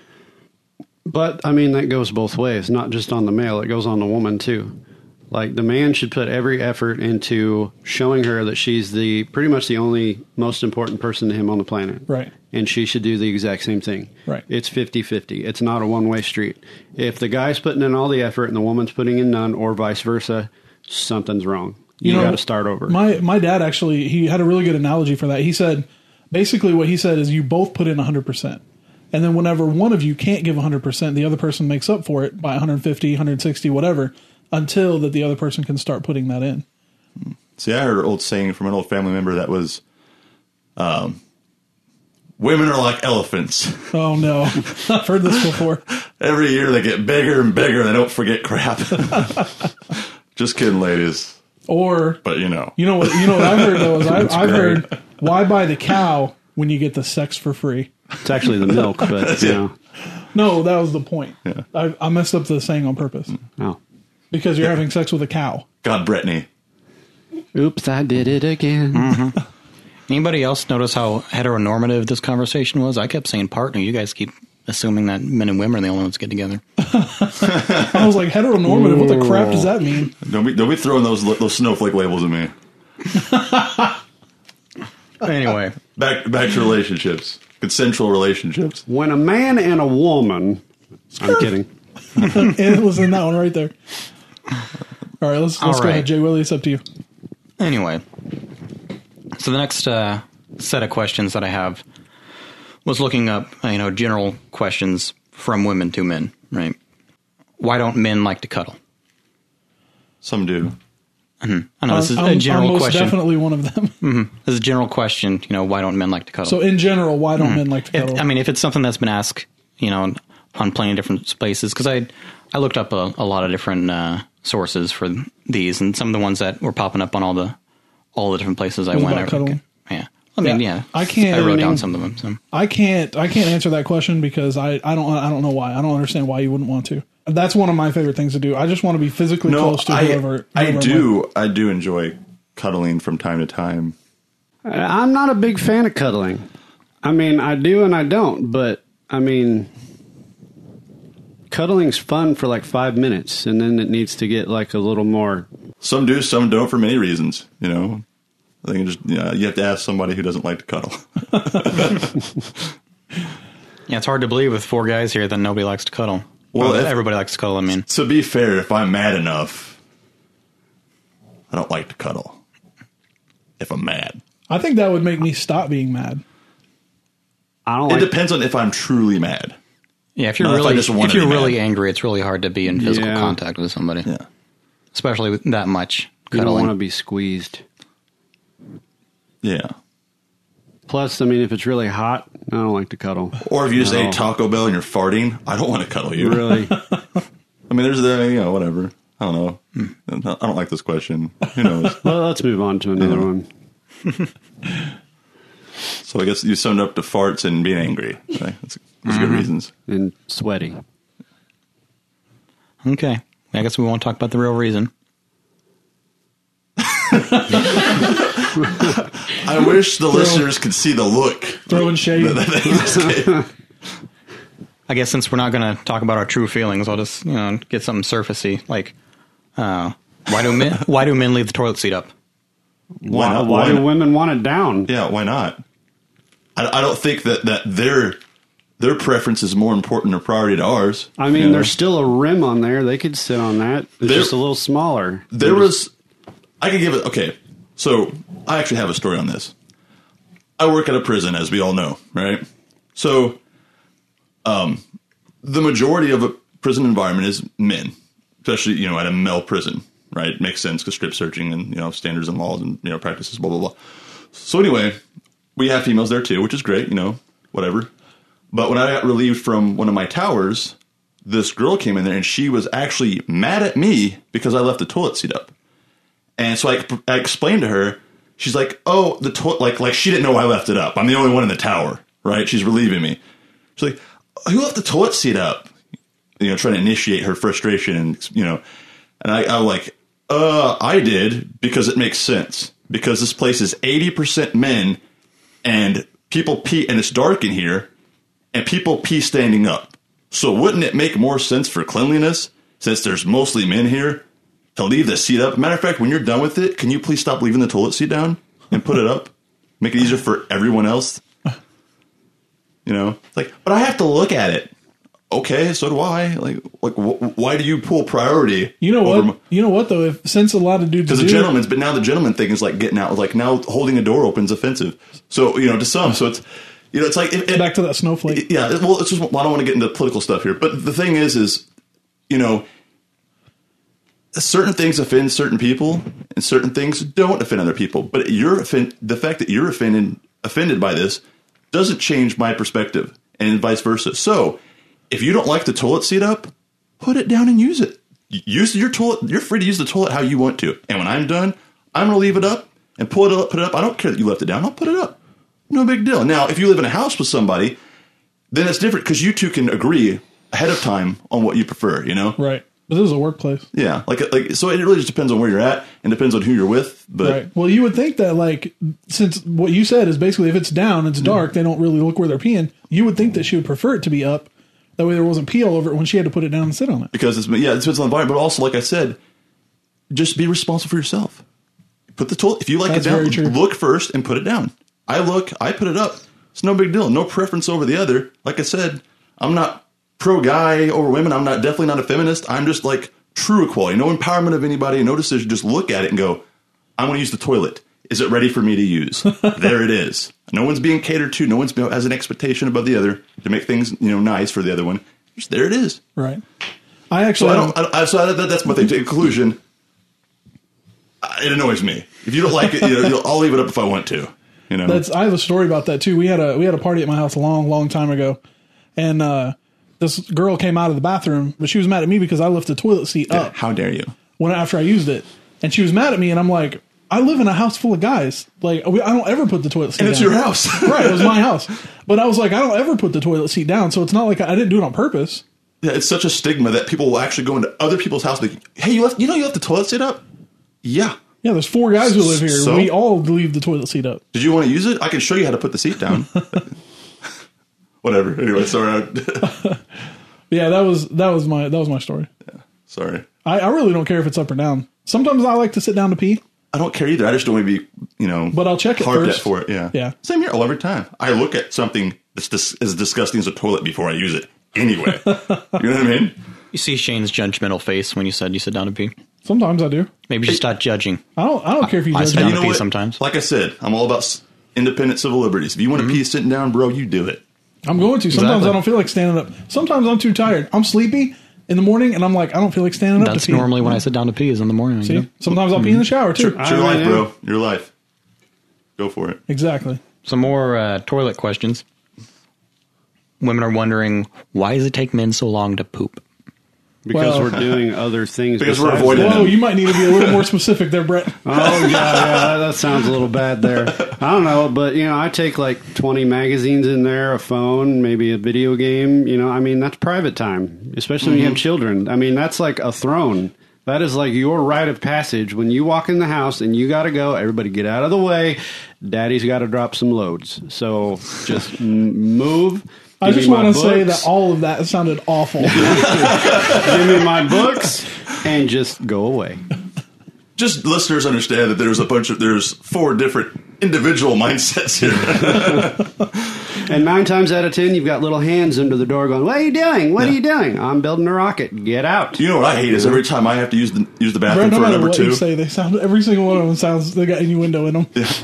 But I mean, that goes both ways, not just on the male, it goes on the woman too. Like the man should put every effort into showing her that she's the pretty much the only most important person to him on the planet. Right. And she should do the exact same thing. Right. It's fifty-fifty. It's not a one-way street. If the guy's putting in all the effort and the woman's putting in none, or vice versa, something's wrong. You, know, got to start over. My my dad actually, he had a really good analogy for that. He said, basically what he said is you both put in one hundred percent. And then whenever one of you can't give one hundred percent, the other person makes up for it by one hundred fifty, one hundred sixty, whatever, until that the other person can start putting that in. See, I heard an old saying from an old family member that was, um, "Women are like elephants. Oh no, I've heard this before. Every year they get bigger and bigger. And they don't forget crap." Just kidding, ladies. Or But you know, you know what? You know what I've heard though is I've, I've heard why buy the cow when you get the sex for free. It's actually the milk, but you know, No, that was the point. I, I messed up the saying on purpose no. because you're having sex with a cow. God, Brittany. Oops, I did it again. Anybody else notice how heteronormative this conversation was? I kept saying partner. You guys keep assuming that men and women are the only ones that get together. I was like, heteronormative. What the crap does that mean? Don't be don't be throwing those those snowflake labels at me. Anyway, Back back to relationships, consensual relationships. When a man and a woman, I'm kidding. And it was in that one right there. All right, let's let's All go right. ahead, Jay Willie. It's up to you. anyway. So the next uh, set of questions that I have was looking up, uh, you know, general questions from women to men, right? Why don't men like to cuddle? Some do. I know this is I'm, a I'm general most question. definitely one of them. This is a general question, you know, why don't men like to cuddle? So in general, why don't men like to If- cuddle? I mean, if it's something that's been asked, you know, on plenty of different places, because I I looked up a, a lot of different uh, sources for these, and some of the ones that were popping up on all the all the different places I Was went. about I- cuddling? Yeah, I mean, Yeah. yeah, I can't- I wrote I mean- down some of them. So. I can't I can't answer that question because I, I don't I don't know why. I don't understand why you wouldn't want to. That's one of my favorite things to do. I just want to be physically No, close to I whoever. I whoever I'm with. do I do enjoy cuddling from time to time. I'm not a big fan of cuddling. I mean, I do and I don't, but I mean, cuddling's fun for like five minutes, and then it needs to get like a little more. Some do, some don't for many reasons. You know, I think it just yeah, you have to ask somebody who doesn't like to cuddle. Yeah, it's hard to believe with four guys here that nobody likes to cuddle. Well, Well, if- everybody likes to cuddle, I mean. To be fair, if I'm mad enough, I don't like to cuddle. If I'm mad. I think that would make me stop being mad. I don't It like. depends on if I'm truly mad. Yeah, if you're Not if I really just if, wanna you're be really mad. angry, it's really hard to be in physical Yeah. contact with somebody. Yeah. Especially with that much You don't cuddling. want to be squeezed. Yeah. Plus, I mean, if it's really hot, I don't like to cuddle. Or if you just No. ate Taco Bell and you're farting, I don't want to cuddle you. Really? I mean, there's the, you know, whatever. I don't know. I don't like this question. Who knows? Well, let's move on to another Yeah. one. So I guess you summed up to farts and being angry. Right? That's, that's good reasons. And sweaty. Okay. I guess we won't talk about the real reason. I wish the listeners could see the look. Throwing shade. that they just gave. I guess since we're not going to talk about our true feelings, I'll just you know get something surfacey. Like, uh, why do men why do men leave the toilet seat up? Why Why, not? why Why do not? women want it down? Yeah, why not? I, I don't think that, that their their preference is more important or priority to ours. I mean, You know? there's still a rim on there. They could sit on that. It's There- just a little smaller. There was, I could give it, okay, so I actually have a story on this. I work at a prison, as we all know, right? So, um, the majority of a prison environment is men, especially, you know, at a male prison, right? Makes sense because strip searching and, you know, standards and laws and, you know, practices, blah, blah, blah. So anyway, we have females there too, which is great, you know, whatever. But when I got relieved from one of my towers, this girl came in there and she was actually mad at me because I left the toilet seat up. And so I, I explained to her, she's like, oh, the toilet, like, like she didn't know I left it up. I'm the only one in the tower, right? She's relieving me. She's like, who left the toilet seat up? You know, trying to initiate her frustration and, you know, and I, I was like, uh, I did because it makes sense. Because this place is eighty percent men and people pee, and it's dark in here, and people pee standing up. So wouldn't it make more sense for cleanliness, since there's mostly men here, to leave the seat up? Matter of fact, when you're done with it, can you please stop leaving the toilet seat down and put it up? Make it easier for everyone else. You know, it's like, but I have to look at it. Okay, so do I. Like, like, wh- why do you pull priority? You know over what? m- You know what though? If since a lot of dudes Because do the it- gentleman's, but now the gentleman thing is like getting out, like now holding a door open is offensive. So, you know, to some, so it's, you know, it's like, it, it- back to that snowflake. yeah, it- well, it's just, well, I don't want to get into political stuff here, but the thing is, is, you know, certain things offend certain people and certain things don't offend other people. But you're offend, the fact that you're offended, offended by this doesn't change my perspective and vice versa. So if you don't like the toilet seat up, put it down and use it. Use your toilet. You're free to use the toilet how you want to. And when I'm done, I'm going to leave it up and pull it up, put it up. I don't care that you left it down. I'll put it up. No big deal. Now, if you live in a house with somebody, then it's different because you two can agree ahead of time on what you prefer, you know? Right. But this is a workplace. Yeah. Like, like, so it really just depends on where you're at and depends on who you're with. But Right. Well, you would think that, like, since what you said is basically if it's down, it's dark, they don't really look where they're peeing, you would think that she would prefer it to be up. That way there wasn't pee all over it when she had to put it down and sit on it. because it's, yeah, it depends on the environment. But also, like I said, just be responsible for yourself. Put the toilet, if you like That's it down, very true. look first and put it down. I look, I put it up. It's no big deal. No preference over the other. Like I said, I'm not pro guy over women. I'm not definitely not a feminist. I'm just like true equality. No empowerment of anybody. No decision. Just look at it and go, I'm going to use the toilet. Is it ready for me to use? There it is. No one's being catered to. No one's has an expectation above the other to make things, you know, nice for the other one. Just there it is. Right. I So actually I don't. I, I, so I, that, that's my thing. To conclusion, uh, it annoys me. If you don't like it, you know, I'll leave it up if I want to. You know, That's I have a story about that too. We had a we had a party at my house a long, long time ago, and uh, this girl came out of the bathroom, but she was mad at me because I left the toilet seat Yeah, up how dare you? when after I used it, and she was mad at me, and I'm like, I live in a house full of guys. Like we, I don't ever put the toilet seat. And it's down. your house. Right? It was my house, but I was like, I don't ever put the toilet seat down, so it's not like I, I didn't do it on purpose. Yeah, it's such a stigma that people will actually go into other people's house. Like, hey, you left. You know, you left the toilet seat up. Yeah. Yeah, there's four guys who live here. So? We all leave the toilet seat up. Did you want to use it? I can show you how to put the seat down. Whatever. Anyway, sorry. I- Yeah, that was that was my that was my story. sorry. I, I really don't care if it's up or down. Sometimes I like to sit down to pee, I don't care either. I just don't want to be, you know, But I'll check it harped first. at for it. Yeah, Yeah. Same here. Oh, every time I look at something that's dis- as disgusting as a toilet before I use it. Anyway, you know what I mean? You see Shane's judgmental face when you said you sit down to pee. Sometimes I do. Maybe just stop judging. I don't. I don't care if you I judge sit me. down You to know pee what? sometimes. Like I said, I'm all about s- independent civil liberties. If you want to pee sitting down, bro, you do it. I'm going to. Sometimes Exactly. I don't feel like standing up. Sometimes I'm too tired. I'm sleepy in the morning, and I'm like, I don't feel like standing up. That's to pee. normally when I sit down to pee is in the morning. See, You know? sometimes I'll pee in the shower too. It's your I life, am. bro. Your life. Go for it. Exactly. Some more uh, toilet questions. Women are wondering, why does it take men so long to poop? Because Well- we're doing other things. Because we're besides avoiding that. them. Whoa, you might need to be a little more specific there, Brett. Oh yeah, yeah, that sounds a little bad there. I don't know, but you know, I take like twenty magazines in there, a phone, maybe a video game. You know, I mean, that's private time, especially when you have children. I mean, that's like a throne. That is like your rite of passage when you walk in the house and you got to go. Everybody get out of the way. Daddy's got to drop some loads. So just m- move. I Give just me my want to say books. that all of that sounded awful. Give me my books and just go away. Just listeners understand that there's a bunch of there's four different individual mindsets here. And nine times out of ten, you've got little hands under the door going, "What are you doing? What are you doing? I'm building a rocket. Get out." You know what I hate is every time I have to use the use the bathroom Brett, no for a matter number what two. you say, they sound every single one of them sounds they got innuendo in them.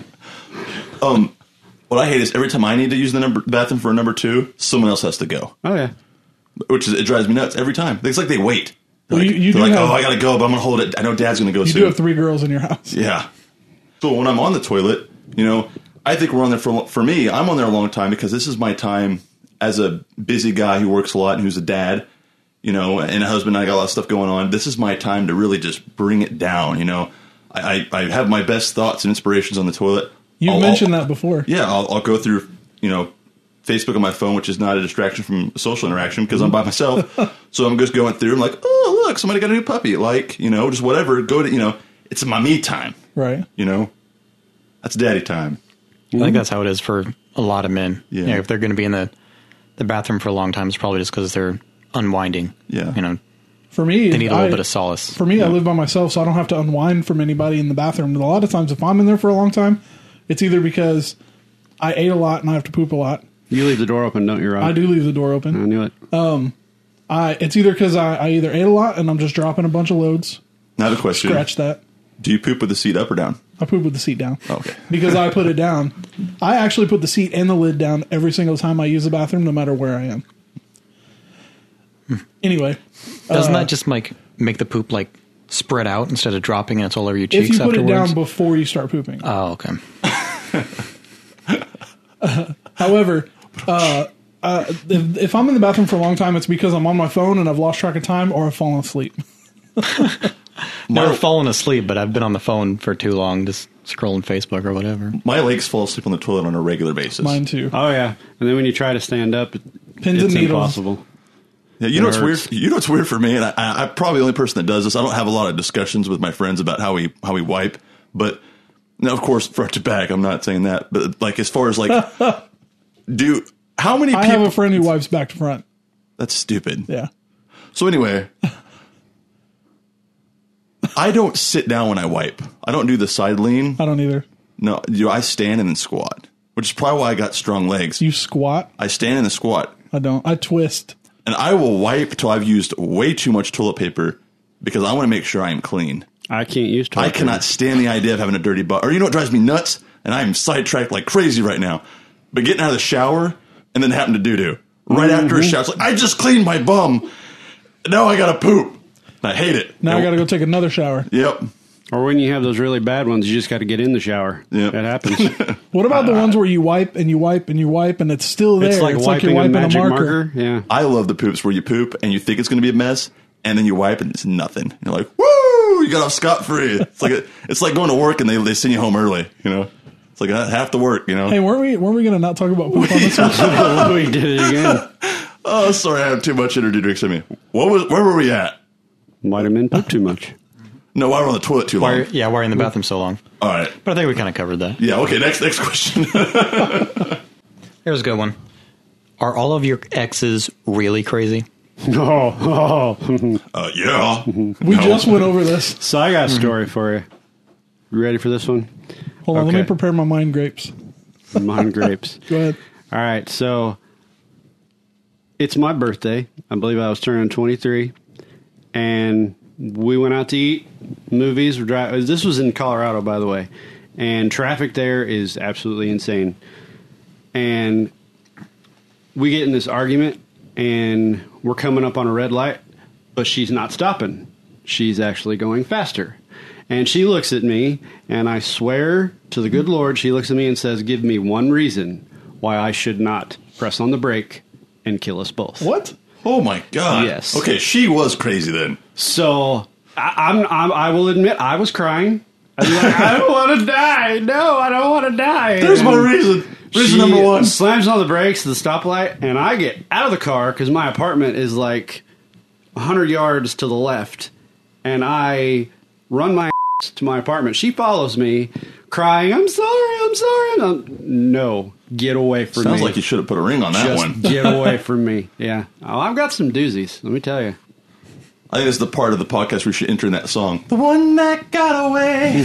Um, what I hate is every time I need to use the number bathroom for a number two, someone else has to go, Oh yeah. which is it drives me nuts every time. It's like they wait. They're Well, like, you- you they're do like, have- oh, I gotta go, but I'm gonna hold it. I know Dad's gonna go You soon. do have three girls in your house. Yeah. So when I'm on the toilet, you know, I think we're on there for for me. I'm on there a long time because this is my time as a busy guy who works a lot and who's a dad, you know, and a husband. I got a lot of stuff going on. This is my time to really just bring it down. You know, I I, I have my best thoughts and inspirations on the toilet. You've I'll- mentioned I'll- that before. Yeah, I'll, I'll go through, you know, Facebook on my phone, which is not a distraction from social interaction because I'm by myself. So I'm just going through. I'm like, oh, look, somebody got a new puppy. Like, you know, just whatever. Go to, you know, it's my me time. Right. You know, that's daddy time. I think that's how it is for a lot of men. Yeah. You know, if they're going to be in the, the bathroom for a long time, it's probably just because they're unwinding. Yeah. You know, For me, they need a little I- bit of solace. For me, I live by myself, so I don't have to unwind from anybody in the bathroom. And a lot of times, if I'm in there for a long time, it's either because I ate a lot and I have to poop a lot. You leave the door open, don't you, Rob? I do leave the door open. I knew it. I it's either because I, I either ate a lot and I'm just dropping a bunch of loads. Now the question: Scratch that. do you poop with the seat up or down? I poop with the seat down. Okay. Because I put it down. I actually put the seat and the lid down every single time I use the bathroom, no matter where I am. Anyway, Doesn't uh, that just like make the poop like spread out instead of dropping and it's all over your if cheeks you put afterwards? it down before you start pooping. Oh, okay. However, uh, uh, if, if I'm in the bathroom for a long time, it's because I'm on my phone and I've lost track of time or I've fallen asleep. Never fallen asleep, but I've been on the phone for too long, just scrolling Facebook or whatever. My legs fall asleep on the toilet on a regular basis. Mine too. Oh yeah. And then when you try to stand up, it, Pins it's and needles. impossible. Yeah, you know what's It weird? hurts. You know what's weird for me, and I, I, I'm probably the only person that does this. I don't have a lot of discussions with my friends about how we how we wipe, but now, of course, front to back. I'm not saying that, but like as far as like, do how many I people? have a friend who wipes back to front. That's stupid. Yeah. So anyway, I don't sit down when I wipe. I don't do the side lean. I don't either. No, you know, I stand and then squat, which is probably why I got strong legs. You squat? I stand and then squat. I don't. I twist. And I will wipe till I've used way too much toilet paper because I want to make sure I am clean. I can't use toilet I cannot stand the idea of having a dirty butt. Or you know what drives me nuts? And I am sidetracked like crazy right now. But getting out of the shower and then having to doo-doo. Right Mm-hmm. after a shower. It's like, I just cleaned my bum. Now I got to poop. And I hate it. Now I got to go take another shower. Yep. Or when you have those really bad ones, you just got to get in the shower. Yeah. That happens. What about the ones where you wipe and you wipe and you wipe and it's still there? It's like wiping you're a wiping magic a marker. Yeah. I love the poops where you poop and you think it's going to be a mess. And then you wipe and it's nothing. You're like, woo! You got off scot-free. It's like a, it's like going to work and they, they send you home early. You know? It's like uh, half the work, you know? Hey, weren't we weren't we going to not talk about poop on this one? We did it again. Oh, sorry, I have too much energy drinks in me. What was? Where were we at? Might have been poop too much. No, why were we on the toilet too Why? long? Yeah, why are you in the bathroom so long? All right. But I think we kind of covered that. Yeah. Okay. Next. Next question. Here's a good one. Are all of your exes really crazy? Oh, oh. uh, yeah. We No. just went over this. So I got a story for you. You ready for this one? Hold on, let Okay. me prepare my mind grapes. Mind grapes. Go ahead. All right, so it's my birthday. I believe I was turning twenty-three, and we went out to eat, movies. We're dri- This was in Colorado, by the way, and traffic there is absolutely insane. And we get in this argument, and we're coming up on a red light, but she's not stopping. She's actually going faster. And she looks at me, and I swear to the good Lord, she looks at me and says, give me one reason why I should not press on the brake and kill us both. What? Oh my god. Yes. Okay, she was crazy then. So I, I'm, I'm, I will admit I was crying. I was like, I don't want to die. No, I don't want to die. There's And my reason. Reason she number one. slams on the brakes at the stoplight, and I get out of the car because my apartment is like one hundred yards to the left, and I run my ass to my apartment. She follows me, crying, "I'm sorry, I'm sorry." And I'm, no, get away from Sounds me. like you should have put a ring on that Just one. get away from me. Yeah. Oh, I've got some doozies, let me tell you. I think it's the part of the podcast we should enter in that song. The one that got away.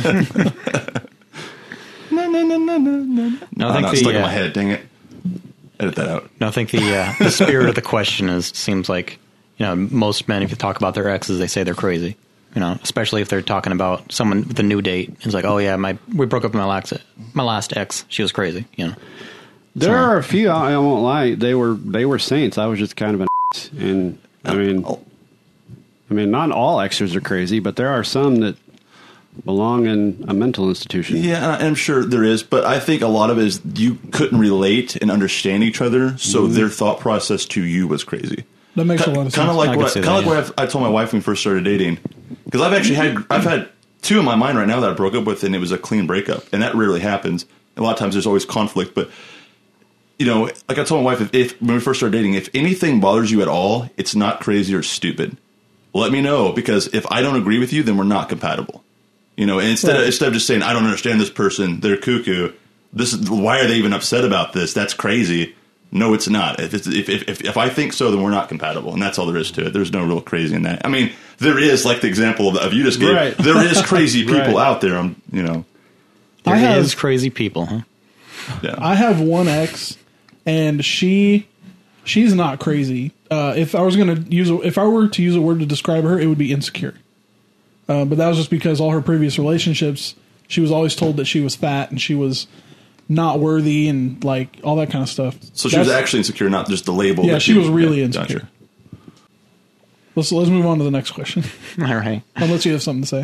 no, no, no, no, no, no. No, I I'm think not the, stuck in uh, my head. Dang it. Edit that out. No, I think the uh, the spirit of the question is seems like, you know, most men, if you talk about their exes, they say they're crazy. You know, especially if they're talking about someone with a new date. It's like, oh yeah, my we broke up with my last my last ex. She was crazy. You know, There So- are a few, I, I won't lie, they were they were saints. I was just kind of an ass. And I mean Oh, I mean not all exes are crazy, but there are some that belong in a mental institution. yeah, I'm sure there is, but I think a lot of it is you couldn't relate and understand each other, so Mm-hmm. their thought process to you was crazy. That makes a lot of sense. Kind of like I could what see kind of that, like what I've, I told my wife when we first started dating, because I've actually had I've had two in my mind right now that I broke up with, and it was a clean breakup, and that rarely happens. A lot of times there's always conflict, but you know, like I told my wife, if, if when we first started dating, if anything bothers you at all, it's not crazy or stupid. Let me know, because if I don't agree with you, then we're not compatible. You know, and instead Right. of, instead of just saying I don't understand this person, they're cuckoo. This is why are they even upset about this? That's crazy. No, it's not. If, it's, if if if if I think so, then we're not compatible, and that's all there is to it. There's no real crazy in that. I mean, there is, like the example of, of you just gave. Right. There is crazy people Right. out there. Um, you know, there I have- is crazy people, huh? yeah. I have one ex, and she she's not crazy. Uh, if I was going to use a, if I were to use a word to describe her, it would be insecure. Uh, but that was just because all her previous relationships, she was always told that she was fat and she was not worthy and like all that kind of stuff. so she was That's- actually insecure, not just the label. Yeah, that she you- was really yeah, insecure. gotcha. Let's let's move on to the next question. All right. Unless you have something to say.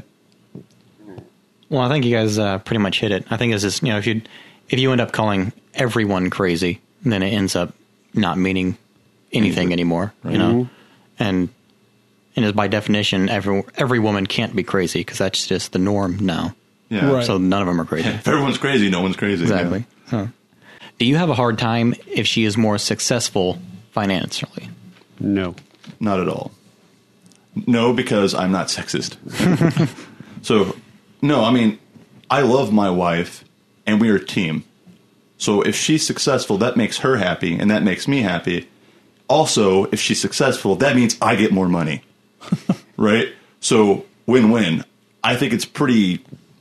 Well, I think you guys uh, pretty much hit it. I think it's just, you know, if you if you end up calling everyone crazy, then it ends up not meaning anything anymore. You know, and and as by definition, every every woman can't be crazy because that's just the norm now. Yeah. Right. So none of them are crazy. If everyone's crazy, no one's crazy. Exactly. Huh. Do you have a hard time if she is more successful financially? No. Yeah. Not at all. No, because I'm not sexist. So, no, I mean, I love my wife, and we are a team. So if she's successful, that makes her happy, and that makes me happy. Also, if she's successful, that means I get more money. Right? So, win-win. I think it's pretty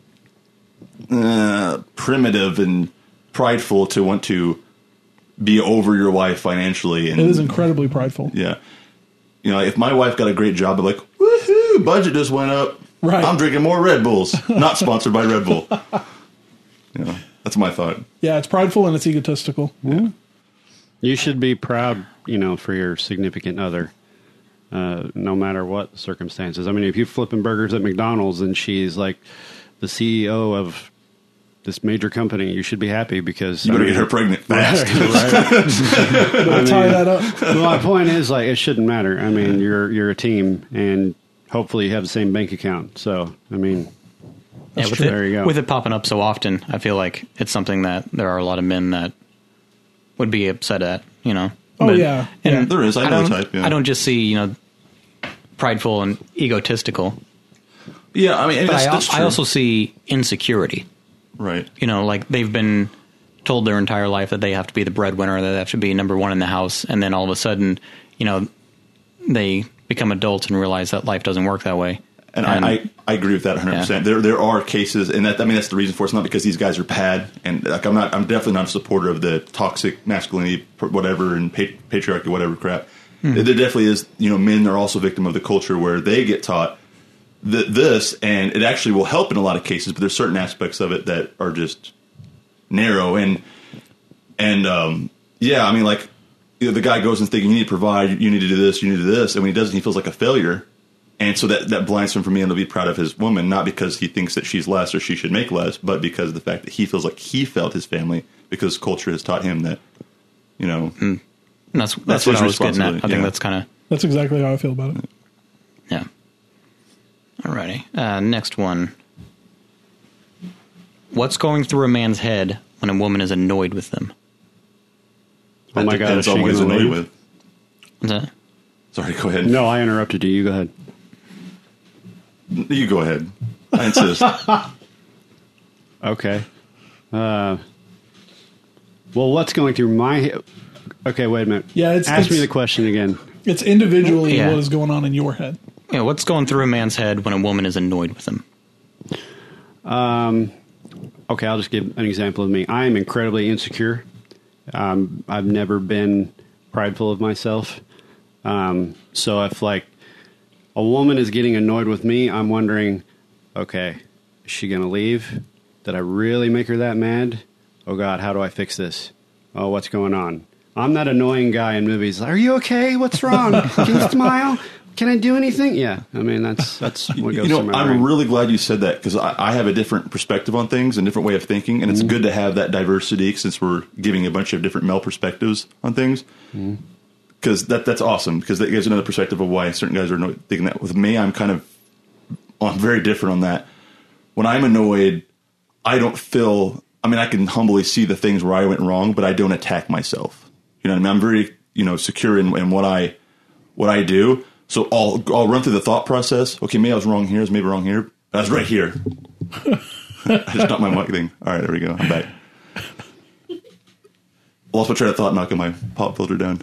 uh, primitive and prideful to want to be over your wife financially. And It is incredibly prideful. yeah. You know, if my wife got a great job, I'm like, woohoo, budget just went up. Right. I'm drinking more Red Bulls. Not sponsored by Red Bull. You know, that's my thought. Yeah, it's prideful and it's egotistical. You should be proud, you know, for your significant other, uh, no matter what circumstances. I mean, if you're flipping burgers at McDonald's and she's like the C E O of this major company, you should be happy because You better I mean, get her pregnant fast. Better tie that up. well, my point is, like, it shouldn't matter. I mean, you're you're a team, and hopefully you have the same bank account. So, I mean, Yeah, with true. it, There you go. with it popping up so often, I feel like it's something that there are a lot of men that would be upset at, you know. Oh, yeah. And Yeah. There is. I know don't, the type, yeah. I don't just see, you know, prideful and egotistical, Yeah, I mean, and but that's, I, that's I true. also see insecurity. Right. You know, like they've been told their entire life that they have to be the breadwinner, that they have to be number one in the house, and then all of a sudden, you know, they become adults and realize that life doesn't work that way. And, And- I, I, I agree with that one hundred percent. There there are cases, and that I mean that's the reason for it. It's not because these guys are bad, and like I'm not I'm definitely not a supporter of the toxic masculinity, whatever, and pa- patriarchy, whatever crap. Hmm. There definitely is. You know, men are also victim of the culture where they get taught th- this, and it actually will help in a lot of cases. But there's certain aspects of it that are just narrow, and and um, yeah, I mean, like you know, the guy goes and thinking you need to provide, you need to do this, you need to do this, and when he doesn't, he feels like a failure. And so that, that blinds him from being able to be proud of his woman, not because he thinks that she's less or she should make less, but because of the fact that he feels like he failed his family because culture has taught him that, you know. And that's, that's, That's what his I was getting at. I responsibility, think yeah. that's kind of, That's exactly how I feel about it. yeah. Alrighty. Uh, next one. What's going through a man's head when a woman is annoyed with them? Oh my God, depends is she on what he's gonna annoyed leave? with. What's that? Sorry, go ahead. No, I interrupted you. You go ahead. You go ahead. I insist. Okay. Uh, well, what's going through my head? Okay, wait a minute. Yeah, it's- Ask me it's- the question again. It's individually Yeah. what is going on in your head. Yeah, what's going through a man's head when a woman is annoyed with him? Okay, I'll just give an example of me. I am incredibly insecure. Um, I've never been prideful of myself. Um, so if like a woman is getting annoyed with me, I'm wondering, okay, is she going to leave? Did I really make her that mad? Oh God, how do I fix this? Oh, what's going on? I'm that annoying guy in movies. Are you okay? What's wrong? Can you smile? Can I do anything? Yeah, I mean that's that's what goes You know, through my I'm brain. really glad you said that because I, I have a different perspective on things and different way of thinking, and it's Mm-hmm. good to have that diversity since we're giving a bunch of different male perspectives on things. Mm-hmm. Because that that's awesome because that gives another perspective of why certain guys are annoyed, thinking that. With me, I'm kind of I'm very different on that. When I'm annoyed, I don't feel. I mean, I can humbly see the things where I went wrong, but I don't attack myself. You know what I mean? I'm very you know secure in, in what I what I do. So I'll I'll run through the thought process. Okay, maybe I was wrong here. I was maybe wrong here. I was right here. I just knocked my mic thing. All right, there we go. I'm back. I'll also try to thought knocking my pop filter down.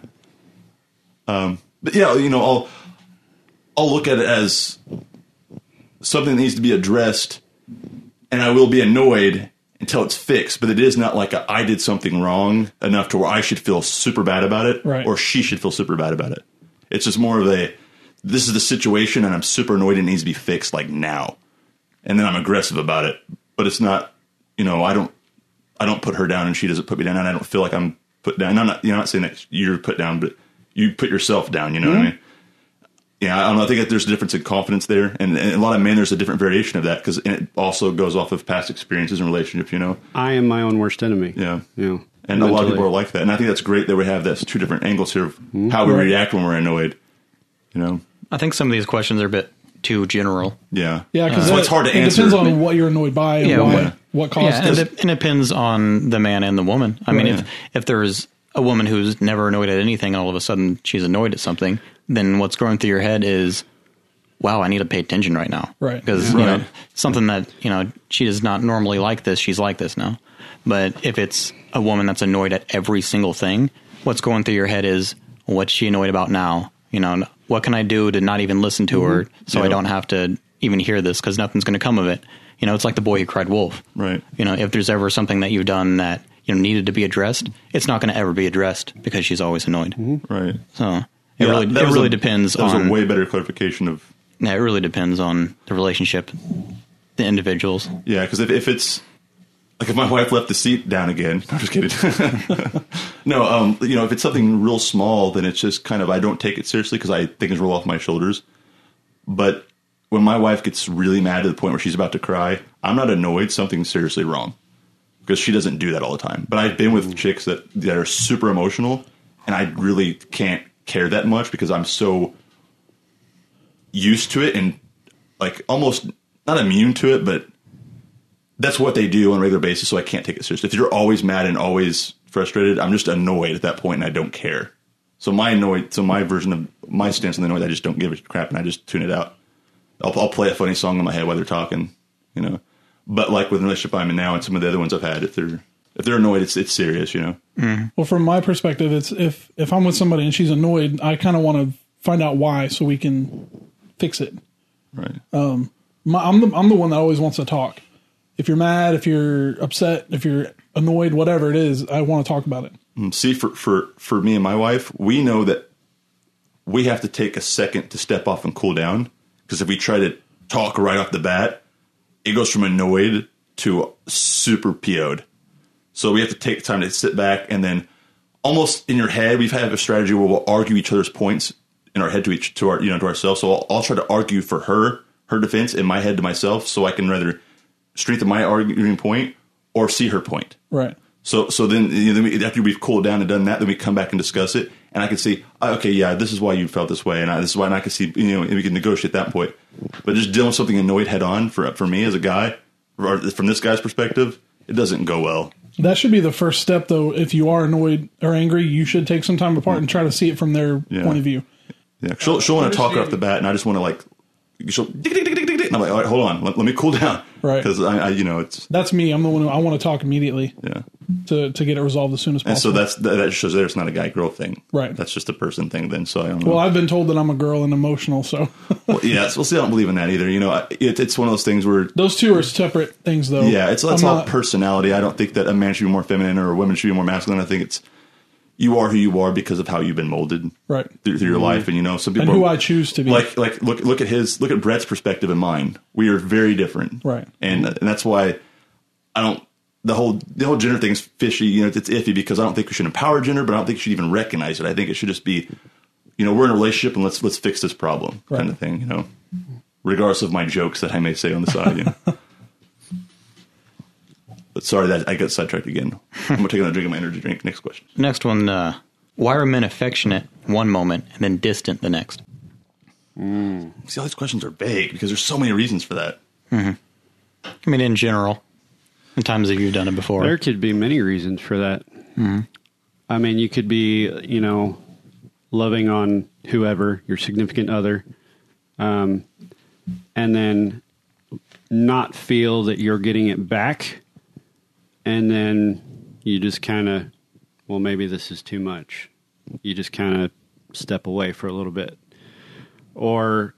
Um, but yeah, you know, I'll I'll look at it as something that needs to be addressed, and I will be annoyed until it's fixed. But it is not like a, I did something wrong enough to where I should feel super bad about it, Right. or she should feel super bad about it. It's just more of a this is the situation, and I'm super annoyed. It needs to be fixed like now, and then I'm aggressive about it. But it's not, you know, I don't I don't put her down, and she doesn't put me down, and I don't feel like I'm put down. And I'm not, you know, I'm not saying that you're put down, but you put yourself down. You know Mm-hmm. what I mean? Yeah, I don't know. I think that there's a difference in confidence there, and, and a lot of men, there's a different variation of that because it also goes off of past experiences and relationships. You know, I am my own worst enemy. yeah, You know, and a lot of mentally. people are like that, and I think that's great that we have that two different angles here of how we Right. react when we're annoyed. You know, I think some of these questions are a bit too general. yeah, Yeah, because so it's hard to it answer. depends on what you're annoyed by and Yeah, why, yeah. what caused Yeah, and it. it, it depends on the man and the woman. I mean, Right. if if there's a woman who's never annoyed at anything, and all of a sudden she's annoyed at something, then what's going through your head is, wow, I need to pay attention right now. Right. Because, Yeah. you know, Right. something that, you know, she is not normally like this, she's like this now. But if it's a woman that's annoyed at every single thing, what's going through your head is, what's she annoyed about now? You know, what can I do to not even listen to her so I Yeah. don't have to even hear this because nothing's going to come of it? You know, it's like the boy who cried wolf. Right. You know, if there's ever something that you've done that, you know, needed to be addressed, it's not going to ever be addressed because she's always annoyed. right. So it Yeah, really, that it was really a- depends That was on, a way better clarification of yeah, it really depends on the relationship, the individuals. yeah, because if, if it's like if my wife left the seat down again, I'm just kidding. no, um, you know, if it's something real small, then it's just kind of I don't take it seriously because I think it's roll off my shoulders. But when my wife gets really mad to the point where she's about to cry, I'm not annoyed. Something's seriously wrong because she doesn't do that all the time. But I've been with chicks that that are super emotional, and I really can't care that much because I'm so used to it and like almost not immune to it, but that's what they do on a regular basis, so I can't take it seriously. If you're always mad and always frustrated, I'm just annoyed at that point, and I don't care. So my annoyed, so my version of my stance on the annoyed, I just don't give a crap, and I just tune it out. I'll, I'll play a funny song in my head while they're talking, you know. But like with the relationship I'm in now, and some of the other ones I've had, if they're if they're annoyed, it's it's serious, you know. Well, from my perspective, it's if if I'm with somebody and she's annoyed, I kind of want to find out why so we can fix it. Right. My, I'm the I'm the one that always wants to talk. If you're mad, if you're upset, if you're annoyed, whatever it is, I want to talk about it. Mm, See, for, for, for me and my wife, we know that we have to take a second to step off and cool down. Because if we try to talk right off the bat, it goes from annoyed to super P O'd. So we have to take time to sit back and then almost in your head, we've had a strategy where we'll argue each other's points in our head to each to our you know to ourselves. So I'll, I'll try to argue for her her defense in my head to myself, so I can rather strengthen my arguing point or see her point. Right. So so then, you know, then we, after we've cooled down and done that, then we come back and discuss it, and I can see, oh, okay, yeah, this is why you felt this way, and I, this is why, and I can see, you know, and we can negotiate at that point. But just dealing with something annoyed head on for for me as a guy, or from this guy's perspective, it doesn't go well. That should be the first step, though. If you are annoyed or angry, you should take some time apart and try to see it from their Yeah. point of view. Yeah, she'll she'll want to talk right off the bat, and I just want to like, she'll dig, dig, dig, dig, dig, dig, and I'm like, all right, hold on, let, let me cool down, Right. Because I, I, you know, it's That's me. I'm the one who I want to talk immediately yeah. to, to get it resolved as soon as And so possible. that's that that shows there it's not a guy girl thing, Right. That's just a person thing. Then so I don't know. Well, I've been told that I'm a girl and emotional, so Well, yeah, so, see, I don't believe in that either. You know, it, it's one of those things where those two are separate things, though. yeah, it's it's I'm all not- personality. I don't think that a man should be more feminine or a woman should be more masculine. I think it's you are who you are because of how you've been molded Right. through, through your life, and you know, some people and who are- I choose to be. like like look look at his look at Brett's perspective and mine. We are very different, Right. And and that's why I don't the whole the whole gender thing's fishy. You know, it's, it's iffy because I don't think we should empower gender, but I don't think we should even recognize it. I think it should just be, you know, we're in a relationship and let's let's fix this problem Right. kind of thing. You know, regardless of my jokes that I may say on the side. You know. But sorry that I got sidetracked again. I'm gonna take another drink of my energy drink. Next question. Next one, uh, why are men affectionate one moment and then distant the next? See, all these questions are vague because there's so many reasons for that. I mean, in general, in times that you've done it before. There could be many reasons for that. I mean, you could be, you know, loving on whoever, your significant other, um, and then not feel that you're getting it back. And then you just kind of, well, maybe this is too much. You just kind of step away for a little bit. Or,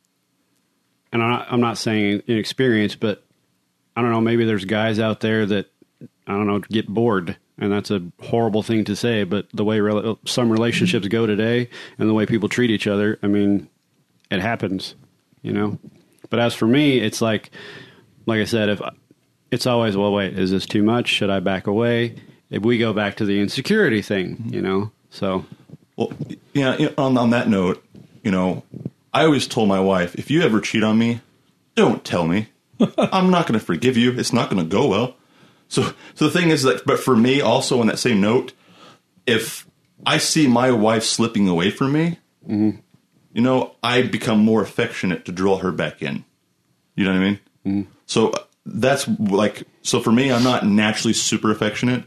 and I'm not, I'm not saying inexperience, but I don't know, maybe there's guys out there that, I don't know, get bored. And that's a horrible thing to say, but the way re- some relationships go today and the way people treat each other, I mean, it happens, you know? But as for me, it's like, like I said, if it's always, well, wait, is this too much? Should I back away? If we go back to the insecurity thing, you know? So, Well, yeah. you know, On on that note, you know, I always told my wife, if you ever cheat on me, don't tell me. I'm not going to forgive you. It's not going to go well. So, so the thing is that, but for me, also on that same note, if I see my wife slipping away from me, mm-hmm. you know, I become more affectionate to draw her back in. You know what I mean? Mm-hmm. So that's like, so for me, I'm not naturally super affectionate,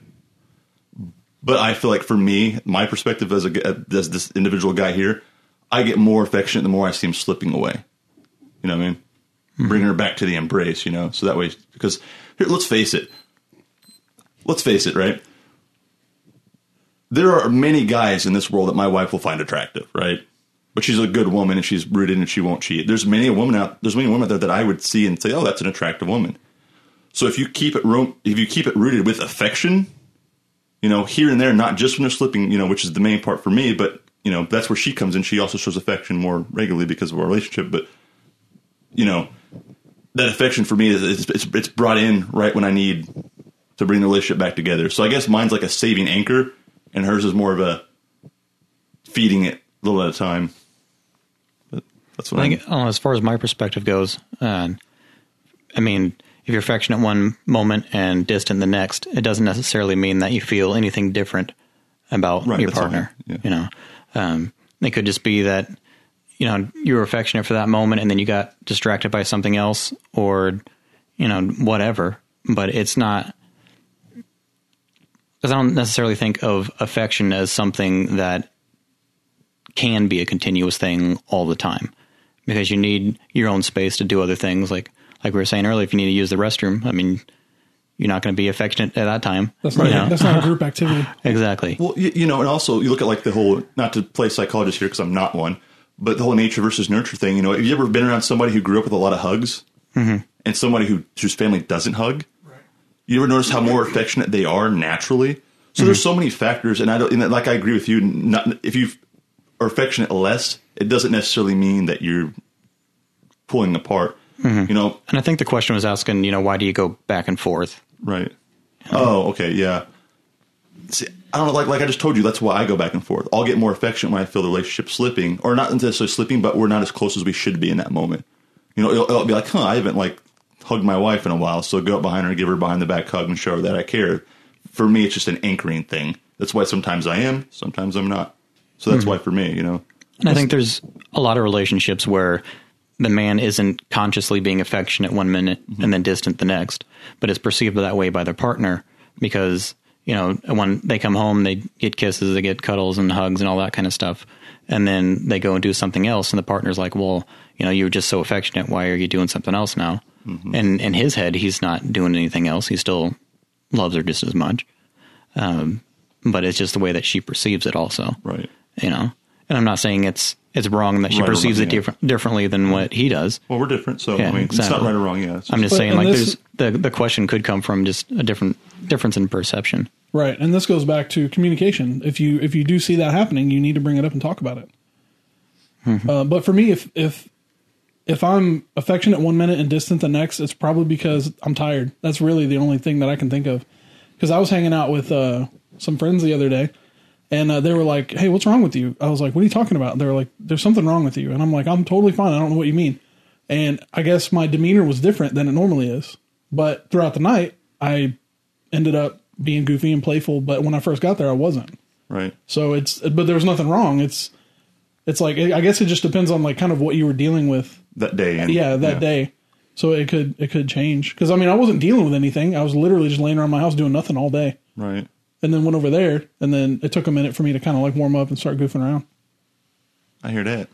but I feel like for me, my perspective as a as this individual guy here, I get more affectionate the more I see him slipping away. You know what I mean? Mm-hmm. Bring her back to the embrace, you know? So that way, because here, let's face it. Let's face it, right? There are many guys in this world that my wife will find attractive, right? But she's a good woman and she's rooted and she won't cheat. There's many women out. There's many women out there that I would see and say, "Oh, that's an attractive woman." So if you keep it, ro- if you keep it rooted with affection, you know, here and there, not just when they're slipping, you know, which is the main part for me, but you know, that's where she comes in. She also shows affection more regularly because of our relationship. But you know, that affection for me is it's, it's brought in right when I need to bring the relationship back together. So I guess mine's like a saving anchor, and hers is more of a feeding it a little at a time. But that's what I I think, uh, as far as my perspective goes, uh, I mean, if you're affectionate one moment and distant the next, it doesn't necessarily mean that you feel anything different about Right, your that's all, partner. yeah. You know, um, it could just be that, you know, you were affectionate for that moment and then you got distracted by something else or, you know, whatever. But it's not, because I don't necessarily think of affection as something that can be a continuous thing all the time, because you need your own space to do other things. Like, like we were saying earlier, if you need to use the restroom, I mean, you're not going to be affectionate at that time. That's not, you know? that's not a group activity. Exactly. Well, you, you know, and also you look at like the whole, not to play psychologist here because I'm not one, But the whole nature versus nurture thing, you know, have you ever been around somebody who grew up with a lot of hugs mm-hmm. and somebody who whose family doesn't hug? Right. You ever notice how more affectionate they are naturally? So mm-hmm. there's so many factors, and I don't. And like I agree with you. Not, if you are affectionate less, it doesn't necessarily mean that you're pulling apart. Mm-hmm. You know, and I think the question was asking, you know, why do you go back and forth? Right. Oh, okay, yeah. See, I don't know, like like I just told you, that's why I go back and forth. I'll get more affectionate when I feel the relationship slipping, or not necessarily slipping, but we're not as close as we should be in that moment. You know, it'll, it'll be like, huh, I haven't like hugged my wife in a while, so go up behind her, give her a behind the back hug, and show her that I care. For me, it's just an anchoring thing. That's why sometimes I am, sometimes I'm not. So that's mm-hmm. why for me, you know. And I think there's a lot of relationships where the man isn't consciously being affectionate one minute mm-hmm. and then distant the next, but is perceived that way by their partner because, you know, when they come home, they get kisses, they get cuddles and hugs and all that kind of stuff. And then they go and do something else. And the partner's like, well, you know, you were just so affectionate. Why are you doing something else now? Mm-hmm. And in his head, he's not doing anything else. He still loves her just as much. Um, but it's just the way that she perceives it also. Right. You know, and I'm not saying it's, it's wrong that she right perceives wrong, it yeah. different, differently than what he does. Well, we're different. So, yeah, I mean, exactly. it's not right or wrong. Yeah. I'm just but, saying like this, there's the, the question could come from just a different difference in perception. Right. And this goes back to communication. If you, if you do see that happening, you need to bring it up and talk about it. Mm-hmm. Uh, but for me, if, if, if I'm affectionate one minute and distant the next, it's probably because I'm tired. That's really the only thing that I can think of. Because I was hanging out with uh, some friends the other day, and uh, they were like, hey, what's wrong with you? I was like, what are you talking about? They were like, there's something wrong with you. And I'm like, I'm totally fine. I don't know what you mean. And I guess my demeanor was different than it normally is. But throughout the night, I ended up being goofy and playful. But when I first got there, I wasn't. Right. So it's, but there was nothing wrong. It's, it's like, I guess it just depends on like kind of what you were dealing with that day. And, yeah, that yeah. day. So it could, it could change. Cause I mean, I wasn't dealing with anything. I was literally just laying around my house doing nothing all day. Right. And then went over there, and then it took a minute for me to kind of like warm up and start goofing around. I hear that.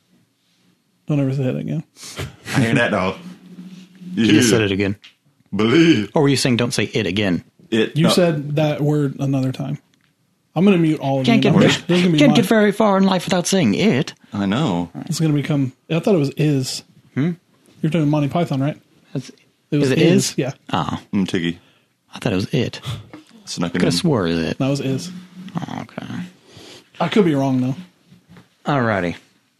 Don't ever say that again. I hear that, dog. You yeah. just said it again. Believe. Or were you saying don't say it again? It. You no. said that word another time. I'm going to mute all of can't you. Get, This, this can't my, get very far in life without saying it. I know. It's going to become... I thought it was is. Hmm? You're doing Monty Python, right? That's, it was is it is? is? Yeah. Oh. Mm, Tiggy. I thought it was it. Snuck I it could have in. swore it was it. That was is. Oh, okay. I could be wrong, though. Alrighty.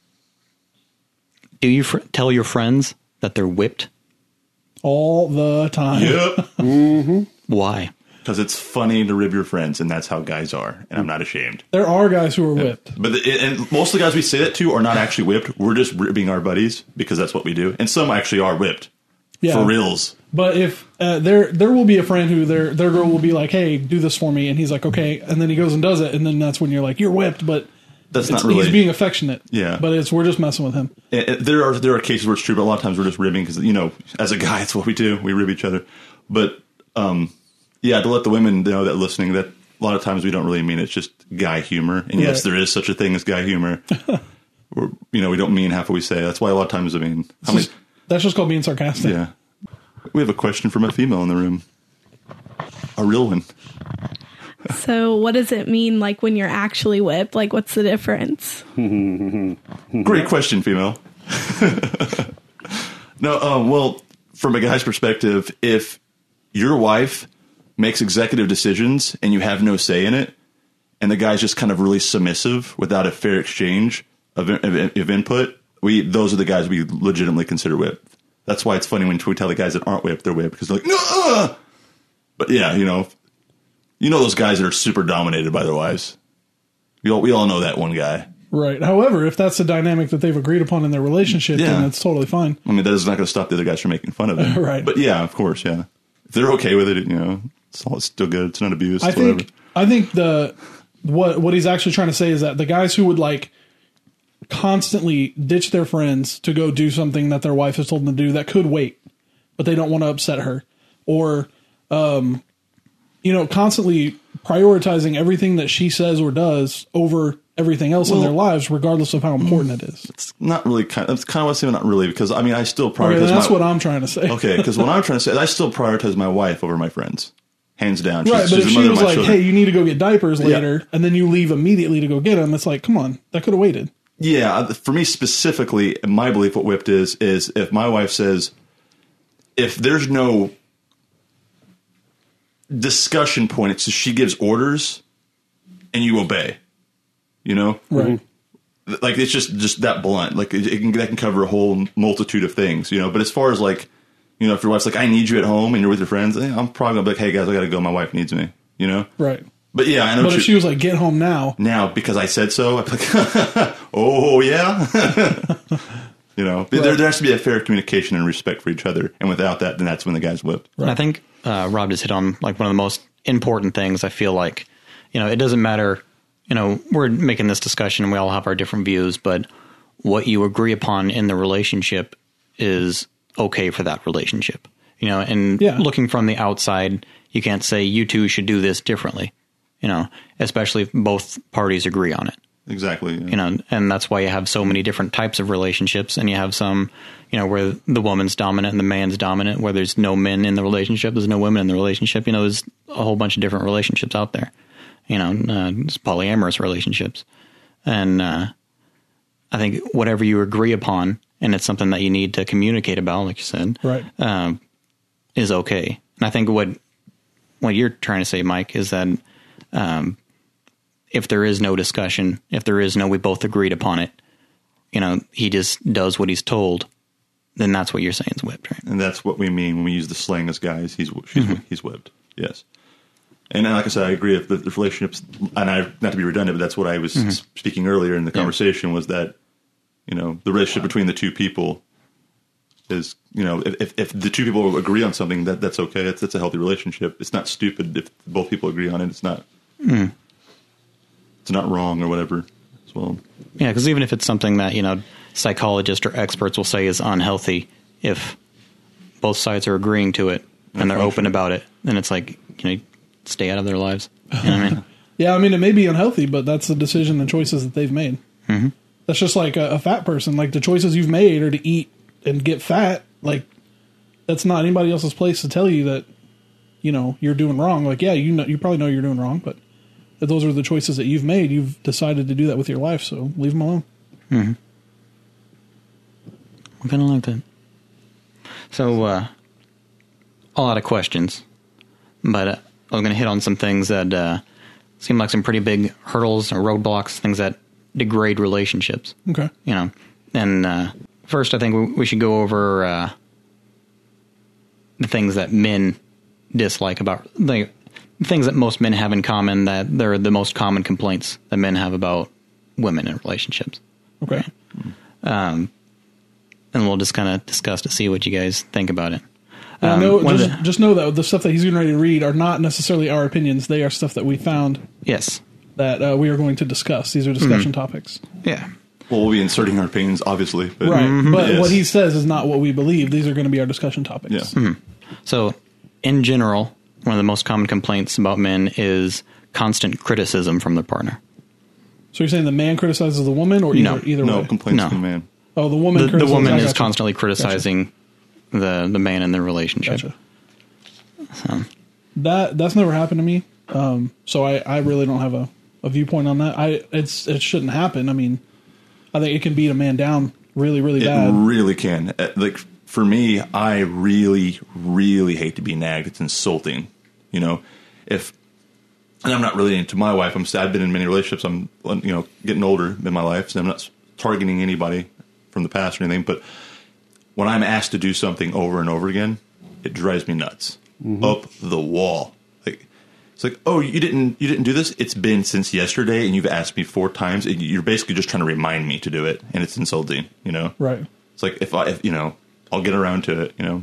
Do you fr- tell your friends that they're whipped? All the time. Yep. Mm-hmm. Why? Because it's funny to rib your friends, and that's how guys are, and I'm not ashamed. There are guys who are whipped. But the, and most of the guys we say that to are not actually whipped. We're just ribbing our buddies because that's what we do. And some actually are whipped. Yeah. For reals. But if uh, there there will be a friend who their their girl will be like, hey, do this for me, and he's like, okay, and then he goes and does it, and then that's when you're like, you're whipped, but that's it's, not really. He's being affectionate. Yeah. But it's we're just messing with him. It, it, there are there are cases where it's true, but a lot of times we're just ribbing because, you know, as a guy, it's what we do. We rib each other. But um, yeah, to let the women know that listening that a lot of times we don't really mean it. It's just guy humor. And yes, right. there is such a thing as guy humor. We're, you know, we don't mean half what we say. That's why a lot of times I mean, how many, just, that's just called being sarcastic. Yeah. We have a question from a female in the room. A real one. So what does it mean, like, when you're actually whipped? Like, what's the difference? Great question, female. No, um, well, from a guy's perspective, if your wife makes executive decisions and you have no say in it, and the guy's just kind of really submissive without a fair exchange of, of, of input, we those are the guys we legitimately consider whipped. That's why it's funny when we tell the guys that aren't whipped, they're whipped, because they're like, no! But yeah, you know, you know those guys that are super dominated by their wives. We all, we all know that one guy. Right. However, if that's the dynamic that they've agreed upon in their relationship, yeah. then it's totally fine. I mean, that is not going to stop the other guys from making fun of it. Right. But yeah, of course, yeah. If they're okay with it, you know, it's, all, it's still good. It's not abuse. I It's think whatever. I think the what what he's actually trying to say is that the guys who would like constantly ditch their friends to go do something that their wife has told them to do that could wait, but they don't want to upset her, or um, you know, constantly prioritizing everything that she says or does over everything else Well, in their lives, regardless of how important it is. It's not really kind of, it's kind of what I'm saying, not really, because I mean, I still prioritize Okay, that's my, what I'm trying to say. okay, because what I'm trying to say is I still prioritize my wife over my friends. Hands down. She's, Right, but she's if the she mother of was my like, children. hey, you need to go get diapers Yeah. later, and then you leave immediately to go get them, it's like, come on, that could have waited. Yeah, for me specifically, my belief what whipped is, is if my wife says, if there's no discussion point, it's just she gives orders and you obey, you know? Right. Like, it's just, just that blunt. Like, it, it can, that can cover a whole multitude of things, you know? But as far as, like, you know, if your wife's like, I need you at home and you're with your friends, I'm probably going to be like, hey, guys, I got to go. My wife needs me, you know? Right. But, yeah, I know. But if she was like, get home now. Now, because I said so, I'd be like, oh, yeah? You know? Right. There, there has to be a fair communication and respect for each other. And without that, then that's when the guy's whipped. Right. And I think uh, Rob just hit on, like, one of the most important things. I feel like, you know, it doesn't matter. You know, we're making this discussion and we all have our different views, but what you agree upon in the relationship is okay for that relationship. You know, and yeah. looking from the outside, you can't say you two should do this differently, you know, especially if both parties agree on it. Exactly. Yeah. You know, and that's why you have so many different types of relationships, and you have some, you know, where the woman's dominant and the man's dominant, where there's no men in the relationship, there's no women in the relationship. You know, there's a whole bunch of different relationships out there. You know, uh, it's polyamorous relationships. And uh, I think whatever you agree upon, and it's something that you need to communicate about, like you said, right, um, is okay. And I think what what you're trying to say, Mike, is that um, if there is no discussion, if there is no we both agreed upon it, you know, he just does what he's told, then that's what you're saying is whipped, right? And that's what we mean when we use the slang as guys. He's she's, mm-hmm. he's whipped, yes. And like I said, I agree. If the, the relationships, and I not to be redundant, but that's what I was mm-hmm. speaking earlier in the conversation, yeah. was that, you know, the relationship between the two people is, you know, if, if the two people agree on something, that that's okay. It's that's a healthy relationship. It's not stupid if both people agree on it. It's not, mm. it's not wrong or whatever as well. Yeah, because even if it's something that, you know, psychologists or experts will say is unhealthy, if both sides are agreeing to it and they're open about it, then it's like, you know, stay out of their lives. You know what I mean? Yeah, I mean, it may be unhealthy, but that's the decision and choices that they've made. Mm-hmm. That's just like a, a fat person. Like, the choices you've made are to eat and get fat. Like, that's not anybody else's place to tell you that, you know, you're doing wrong. Like, yeah, you know, you probably know you're doing wrong, but if those are the choices that you've made, you've decided to do that with your life, so leave them alone. Mm-hmm. I kind of like that. So, uh, a lot of questions, but uh, I was going to hit on some things that uh, seem like some pretty big hurdles or roadblocks, things that degrade relationships. Okay. You know, and uh, first I think we should go over uh, the things that men dislike about, the things that most men have in common, that they're the most common complaints that men have about women in relationships. Okay. Um, and we'll just kind of discuss to see what you guys think about it. Yeah, Um, no, just, the, just know that the stuff that he's getting ready to read are not necessarily our opinions. They are stuff that we found. Yes. That uh, we are going to discuss. These are discussion mm-hmm. topics. Yeah. Well, we'll be inserting our opinions, obviously. But, right. Mm-hmm. But yes. what he says is not what we believe. These are going to be our discussion topics. Yeah. Mm-hmm. So, in general, one of the most common complaints about men is constant criticism from their partner. So you're saying the man criticizes the woman, or either, no. either no, way? complaints No. from the man. Oh, the woman The, the criticizes. woman I is gotcha. constantly criticizing Gotcha. the, the man in their relationship. Gotcha. So. That that's never happened to me. Um, so I, I really don't have a, a viewpoint on that. I it's it shouldn't happen. I mean, I think it can beat a man down really, really It bad. really can. Uh, Like, for me, I really, really hate to be nagged. It's insulting. You know, if, and I'm not relating to my wife. I'm I've been in many relationships. I'm, you know, getting older in my life, so I'm not targeting anybody from the past or anything. But when I'm asked to do something over and over again, it drives me nuts. Mm-hmm. Up the wall. Like, it's like, oh, you didn't you didn't do this? It's been since yesterday, and you've asked me four times. And you're basically just trying to remind me to do it, and it's insulting. You know, Right. It's like if I, if, you know, I'll get around to it. You know,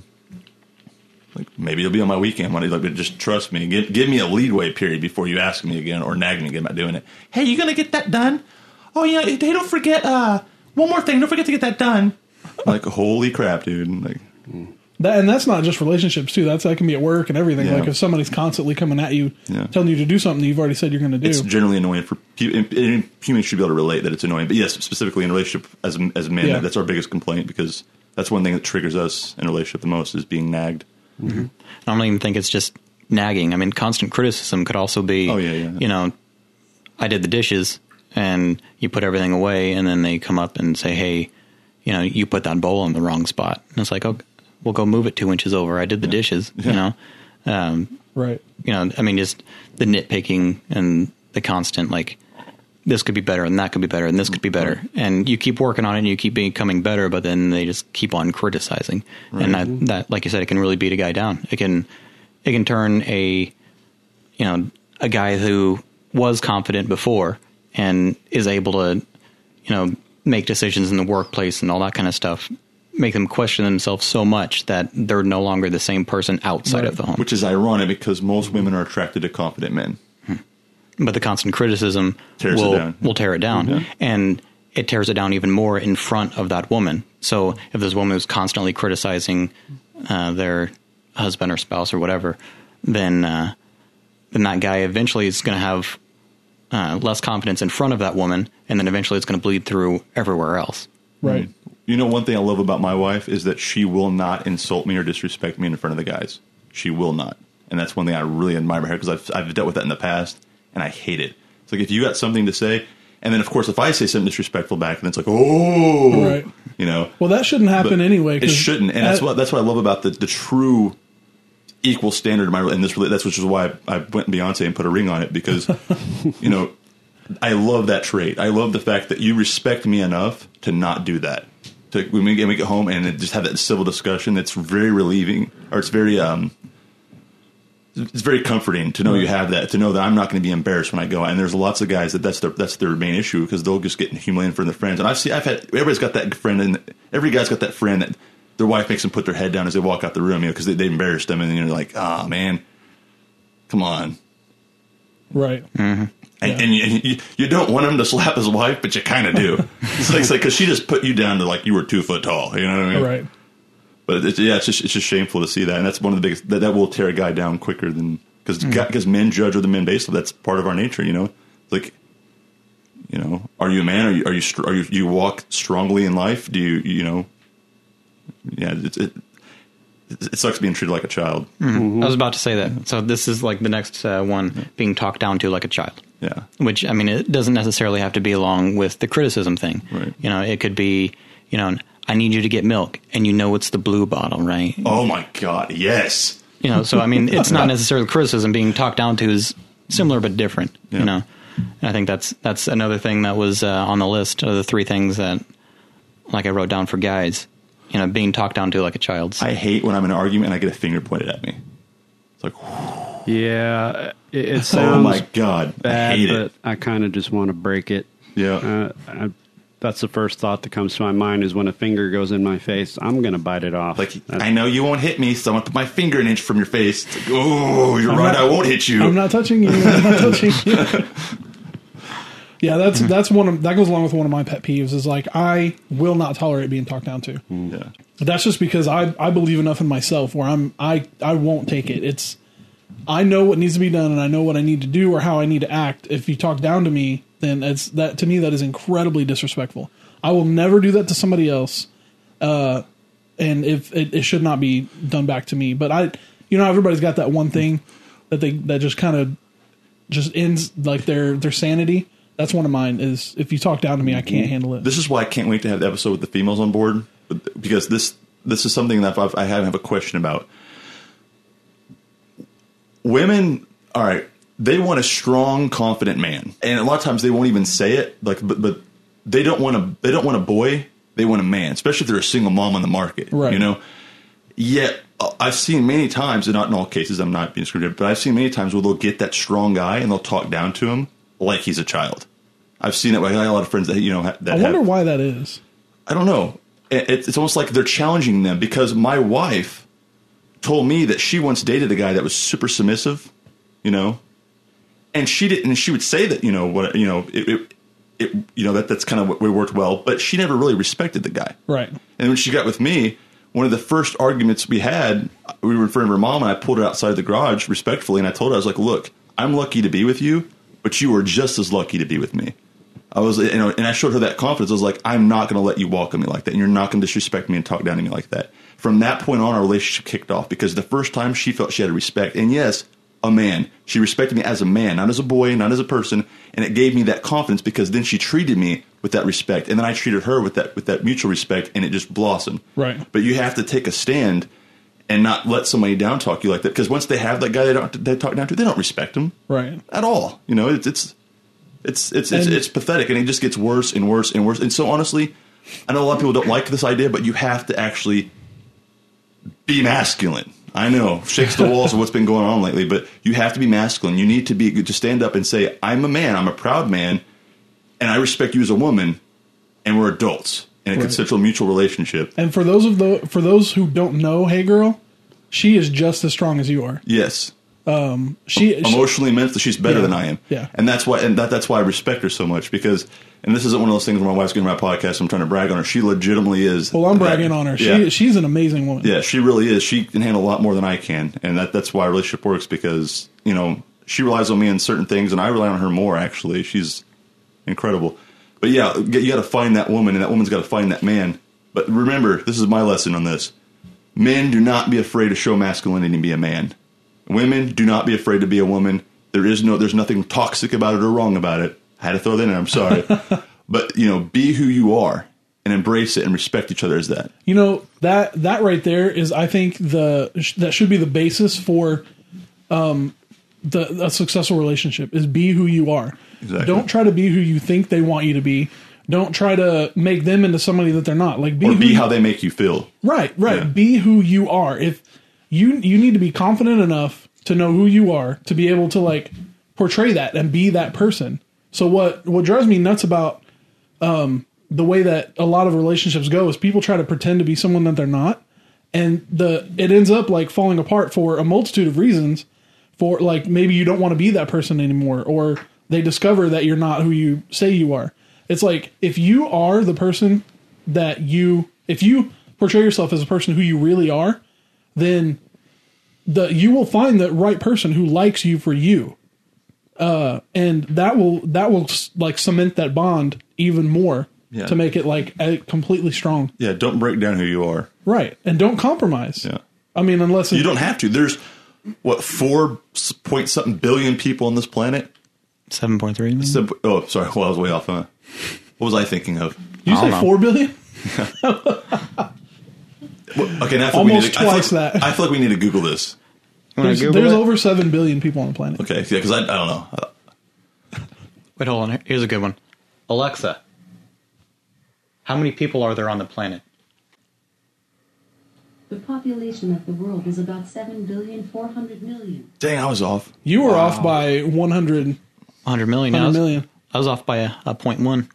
like maybe it'll be on my weekend when like, but just trust me. Give give me a leadway period before you ask me again or nag me again about doing it. Hey, you gonna get that done? Oh yeah. Hey, don't forget. Uh, one more thing. Don't forget to get that done. Like, holy crap, dude. Like. That, and that's not just relationships too. That's that can be at work and everything. Yeah. Like if somebody's constantly coming at you, Yeah. telling you to do something that you've already said you're going to do. It's generally annoying for pu- and- and humans should be able to relate that it's annoying. But yes, specifically in a relationship as as men, Yeah. that's our biggest complaint because that's one thing that triggers us in a relationship the most is being nagged. Mm-hmm. I don't even think it's just nagging. I mean, constant criticism could also be, Oh, yeah, yeah. you know, I did the dishes and you put everything away, and then they come up and say, hey, you know, you put that bowl in the wrong spot. And it's like, okay, we'll go move it two inches over. I did the yeah. dishes, yeah. you know? Um, right. You know, I mean, just the nitpicking and the constant, like, this could be better and that could be better and this could be better. Right. And you keep working on it and you keep becoming better, but then they just keep on criticizing. Right. And that, that, like you said, it can really beat a guy down. It can, it can turn a, you know, a guy who was confident before and is able to, you know, make decisions in the workplace and all that kind of stuff, make them question themselves so much that they're no longer the same person outside right. of the home. Which is ironic because most women are attracted to confident men. But the constant criticism tears will, it down. will tear it down. Yeah. And it tears it down even more in front of that woman. So if this woman is constantly criticizing uh, their husband or spouse or whatever, then uh, then that guy eventually is going to have uh, less confidence in front of that woman, and then eventually it's going to bleed through everywhere else. Right. You know, one thing I love about my wife is that she will not insult me or disrespect me in front of the guys. She will not. And that's one thing I really admire about her because I've, I've dealt with that in the past. And I hate it. It's like if you got something to say, and then of course if I say something disrespectful back, then it's like, oh, right. you know. Well, that shouldn't happen anyway. It shouldn't, and that, that's what that's what I love about the, the true equal standard of my and this that's which is why I, I went Beyonce and put a ring on it because you know I love that trait. I love the fact that you respect me enough to not do that. To when we get, we get home and just have that civil discussion. That's very relieving, or it's very. Um, It's very comforting to know you have that, to know that I'm not going to be embarrassed when I go. And there's lots of guys that that's their that's their main issue because they'll just get humiliated in front of their friends. And I've seen, I've had everybody's got that friend, and every guy's got that friend that their wife makes them put their head down as they walk out the room, you know, because they, they embarrassed them, and then you're like, oh man, come on, right? Mm-hmm. And, yeah. and, you, and you, you don't want him to slap his wife, but you kind of do. It's like because like, she just put you down to like you were two foot tall, you know what I mean? Right. But it's, yeah, it's just it's just shameful to see that, and that's one of the biggest that, that will tear a guy down quicker than. Because because mm. men judge other men based on that's part of our nature, you know. Like, you know, are you a man? Are you are you are you, you walk strongly in life? Do you you know? Yeah, it it, it sucks being treated like a child. Mm-hmm. Mm-hmm. I was about to say that. So this is like the next uh, one, yeah. being talked down to like a child. Yeah. Which I mean, it doesn't necessarily have to be along with the criticism thing. Right. You know, it could be, you know, I need you to get milk, and you know it's the blue bottle, right? Oh my God, yes. You know, so I mean, it's not necessarily criticism. Being talked down to is similar but different. Yeah. You know, and I think that's that's another thing that was uh, on the list of the three things that, like, I wrote down for guys. You know, being talked down to like a child. I hate when I'm in an argument and I get a finger pointed at me. It's like, whew. yeah, it, it sounds. Oh my God, bad, I hate but it. I kind of just want to break it. Yeah. Uh, I, That's the first thought that comes to my mind is when a finger goes in my face, I'm going to bite it off. Like, That's, I know you won't hit me, so I'm going to put my finger an inch from your face. It's like, oh, you're I'm right, not, I won't hit you. I'm not touching you. I'm not touching you. Yeah, that's that's one of, that goes along with one of my pet peeves is like, I will not tolerate being talked down to. Yeah. But that's just because I, I believe enough in myself where I'm, I, I won't take it. It's, I know what needs to be done and I know what I need to do or how I need to act. If you talk down to me, then it's that to me, that is incredibly disrespectful. I will never do that to somebody else. Uh, and if it, it should not be done back to me, but I, you know, everybody's got that one thing that they, that just kind of just ends like their, their sanity. That's one of mine is if you talk down to me, I can't handle it. This is why I can't wait to have the episode with the females on board because this, this is something that I've, I have a question about. Women, all right, they want a strong, confident man, and a lot of times they won't even say it. Like, but but they don't want a they don't want a boy. They want a man, especially if they're a single mom on the market. Right. You know. Yet I've seen many times, and not in all cases, I'm not being discriminative, but I've seen many times where they'll get that strong guy and they'll talk down to him like he's a child. I've seen it. I got a lot of friends that you know that. I wonder have, why that is. I don't know. It, it's almost like they're challenging them because my wife told me that she once dated a guy that was super submissive, you know, and she didn't. And she would say that, you know, what you know, it, it, it you know that that's kind of what we worked well, but she never really respected the guy, right? And when she got with me, one of the first arguments we had, we were in front of her mom, and I pulled her outside the garage respectfully, and I told her, I was like, "Look, I'm lucky to be with you, but you are just as lucky to be with me." I was, you know, and I showed her that confidence. I was like, "I'm not going to let you walk on me like that, and you're not going to disrespect me and talk down to me like that." From that point on, our relationship kicked off because the first time she felt she had respect, and yes, a man. She respected me as a man, not as a boy, not as a person, and it gave me that confidence because then she treated me with that respect, and then I treated her with that with that mutual respect, and it just blossomed. Right. But you have to take a stand and not let somebody down talk you like that, because once they have that guy they don't they talk down to, they don't respect him Right. at all. You know, it's it's it's it's it's, And- it's pathetic, and it just gets worse and worse and worse. And so honestly, I know a lot of people don't like this idea, but you have to actually be masculine. I know, shakes the walls of what's been going on lately, but you have to be masculine. You need to be to stand up and say, "I'm a man. I'm a proud man, and I respect you as a woman, and we're adults in a Right. consensual mutual relationship." And for those of the for those who don't know, Hey Girl, she is just as strong as you are. Yes, She, she emotionally, mentally, she's better Yeah. than I am. Yeah. and that's why, and that, that's why I respect her so much. Because, and this isn't one of those things where my wife's getting my podcast. I'm trying to brag on her. She legitimately is. well, I'm that- bragging on her. She Yeah. she's an amazing woman. Yeah, she really is. She can handle a lot more than I can, and that that's why our relationship works. Because you know she relies on me in certain things, and I rely on her more. Actually, she's incredible. But yeah, you got to find that woman, and that woman's got to find that man. But remember, this is my lesson on this: men, do not be afraid to show masculinity and be a man. Women, do not be afraid to be a woman. There is no, there's nothing toxic about it or wrong about it. I had to throw that in. I'm sorry, but you know, be who you are and embrace it and respect each other as that. You know, that that right there is, I think, the that should be the basis for um the a successful relationship is be who you are. Exactly. Don't try to be who you think they want you to be. Don't try to make them into somebody that they're not. Like be Or who be you- how they make you feel. Right, right. Yeah. Be who you are. If you you need to be confident enough to know who you are to be able to like portray that and be that person. So what what drives me nuts about um, the way that a lot of relationships go is people try to pretend to be someone that they're not, and the it ends up like falling apart for a multitude of reasons. For like maybe you don't want to be that person anymore, or they discover that you're not who you say you are. It's like if you are the person that you if you portray yourself as a person who you really are, then the you will find the right person who likes you for you, uh, and that will that will like cement that bond even more Yeah. to make it like a, completely strong. Yeah, don't break down who you are. Right, and don't compromise. Yeah. I mean, unless You don't have to. There's what four point something billion people on this planet. Seven point three. So, oh, sorry. Well, I was way off. Huh? What was I thinking of? you I say don't know. four billion. Well, okay, now I feel Almost we need to, I feel twice like, that. I feel like we need to Google this. There's, Google there's it? over seven billion people on the planet. Okay, yeah, because I, I don't know. Wait, hold on. Here's a good one. Alexa, how many people are there on the planet? The population of the world is about seven billion four hundred million. Dang, I was off. You were off by one hundred. one hundred million. one hundred I was, million. I was off by a, a point one.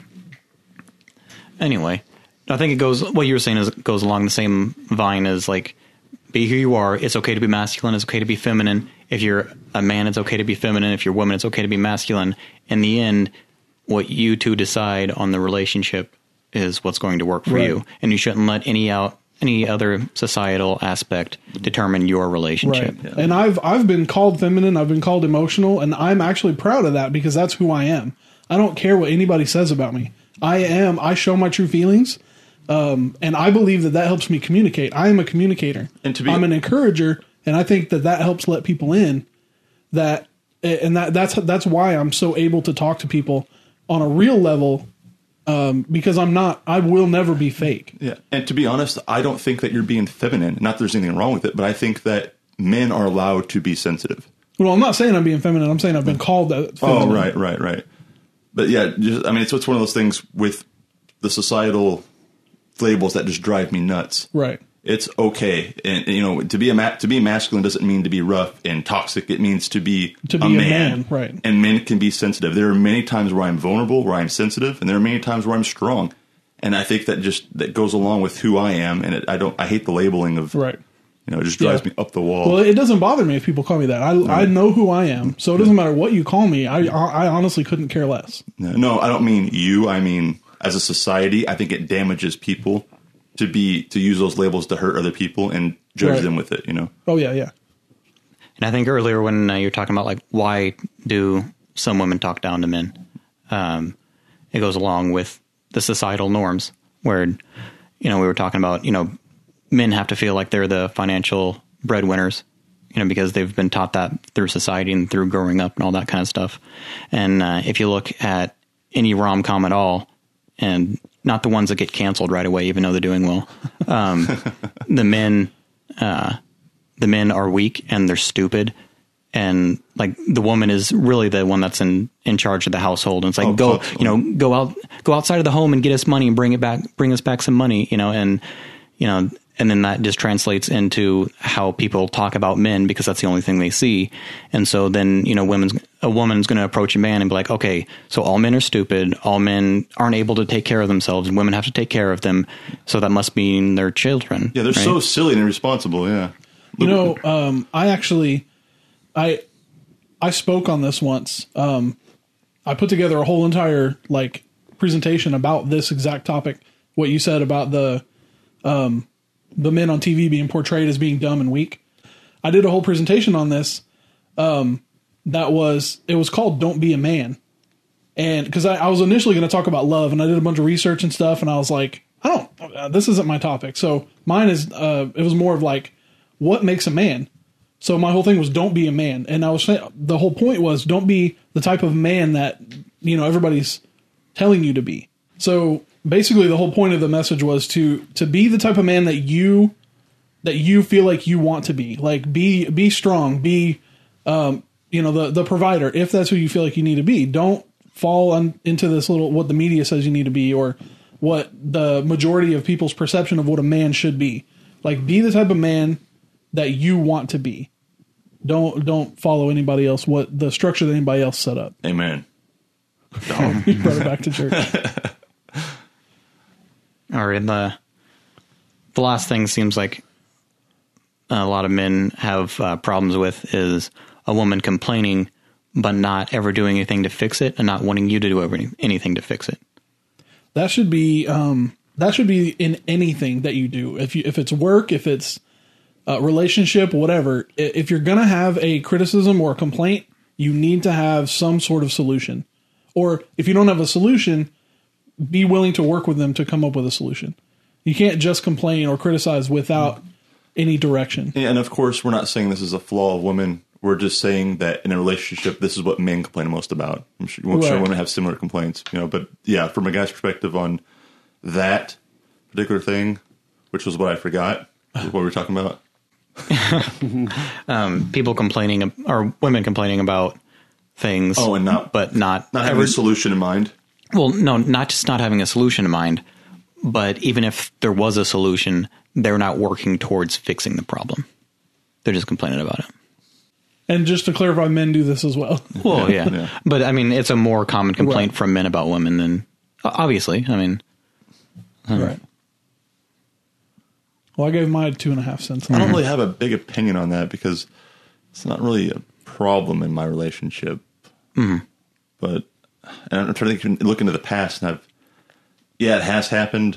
Anyway, I think it goes. What you were saying is it goes along the same vine as like, be who you are. It's okay to be masculine. It's okay to be feminine. If you're a man, it's okay to be feminine. If you're a woman, it's okay to be masculine. In the end, what you two decide on the relationship is what's going to work for Right. you, and you shouldn't let any out any other societal aspect determine your relationship. Right. And I've I've been called feminine, I've been called emotional, and I'm actually proud of that because that's who I am. I don't care what anybody says about me. I am I show my true feelings, um, and I believe that that helps me communicate. I am a communicator. And to be- I'm an encourager, and I think that that helps let people in. That and that that's that's why I'm so able to talk to people on a real level. Um, because I'm not, I will never be fake. Yeah, and to be honest, I don't think that you're being feminine. Not that there's anything wrong with it, but I think that men are allowed to be sensitive. Well, I'm not saying I'm being feminine. I'm saying I've been called that. Feminine. Oh, right, right, right. But yeah, just, I mean, it's, it's one of those things with the societal labels that just drive me nuts. Right. It's okay, and you know, to be a ma- to be masculine doesn't mean to be rough and toxic. It means to be To be a a man, man, right. And men can be sensitive. There are many times where I'm vulnerable, where I'm sensitive, and there are many times where I'm strong. And I think that just that goes along with who I am. And it, I don't, I hate the labeling of Right. You know, it just drives Yeah. me up the wall. Well, it doesn't bother me if people call me that. I, I know who I am, so it doesn't matter what you call me. I, I honestly couldn't care less. No, no, I don't mean you. I mean, as a society, I think it damages people to be to use those labels to hurt other people and judge Right. them with it. You know. Oh yeah, yeah. And I think earlier when uh, you were talking about like why do some women talk down to men, um, it goes along with the societal norms where, you know, we were talking about, you know, men have to feel like they're the financial breadwinners, you know, because they've been taught that through society and through growing up and all that kind of stuff. And uh, if you look at any rom-com at all, and not the ones that get canceled right away, even though they're doing well, um, the men, uh, the men are weak and they're stupid. And like the woman is really the one that's in, in charge of the household. And it's like, oh, go, constantly. you know, go out, go outside of the home and get us money and bring it back, bring us back some money, you know, and, you know, and then that just translates into how people talk about men because that's the only thing they see. And so then, you know, women's, a woman's going to approach a man and be like, okay, so all men are stupid. All men aren't able to take care of themselves and women have to take care of them. So that must mean their children. Yeah, they're right? so silly and irresponsible. Yeah. You know, um, I actually, I, I spoke on this once. Um, I put together a whole entire like presentation about this exact topic. What you said about the, um, the men on T V being portrayed as being dumb and weak. I did a whole presentation on this. Um, that was, it was called Don't Be a Man. And cause I, I was initially going to talk about love and I did a bunch of research and stuff. And I was like, I don't, uh, this isn't my topic. So mine is, uh, it was more of like, what makes a man? So my whole thing was don't be a man. And I was saying, the whole point was don't be the type of man that, you know, everybody's telling you to be. So basically the whole point of the message was to, to be the type of man that you, that you feel like you want to be. Like be, be strong, be, um, you know, the, the provider, if that's who you feel like you need to be. Don't fall on, into this little, what the media says you need to be, or what the majority of people's perception of what a man should be. Like be the type of man that you want to be. Don't, don't follow anybody else, what the structure that anybody else set up. Amen. You brought it back to church. All right. The, the last thing seems like a lot of men have uh, problems with is a woman complaining, but not ever doing anything to fix it and not wanting you to do ever, anything to fix it. That should be, um, that should be in anything that you do. If you, if it's work, if it's a relationship, whatever, if you're going to have a criticism or a complaint, you need to have some sort of solution. Or if you don't have a solution, be willing to work with them to come up with a solution. You can't just complain or criticize without any direction. Yeah, and of course, we're not saying this is a flaw of women. We're just saying that in a relationship, this is what men complain most about. I'm sure, I'm sure Right. women have similar complaints, you know. But yeah, from a guy's perspective on that particular thing, which was what I forgot, what we were talking about. um, people complaining or women complaining about things. Oh, and not, but not, not having ever, a solution in mind. Well, no, not just not having a solution in mind, but even if there was a solution, they're not working towards fixing the problem. They're just complaining about it. And just to clarify, men do this as well. Well, yeah. Yeah. But I mean, it's a more common complaint Right. from men about women than obviously. I mean, Right. Well, I gave mine two and a half cents. I don't really have a big opinion on that because it's not really a problem in my relationship. Mm-hmm. But and I'm trying to think, look into the past, and I've yeah, it has happened.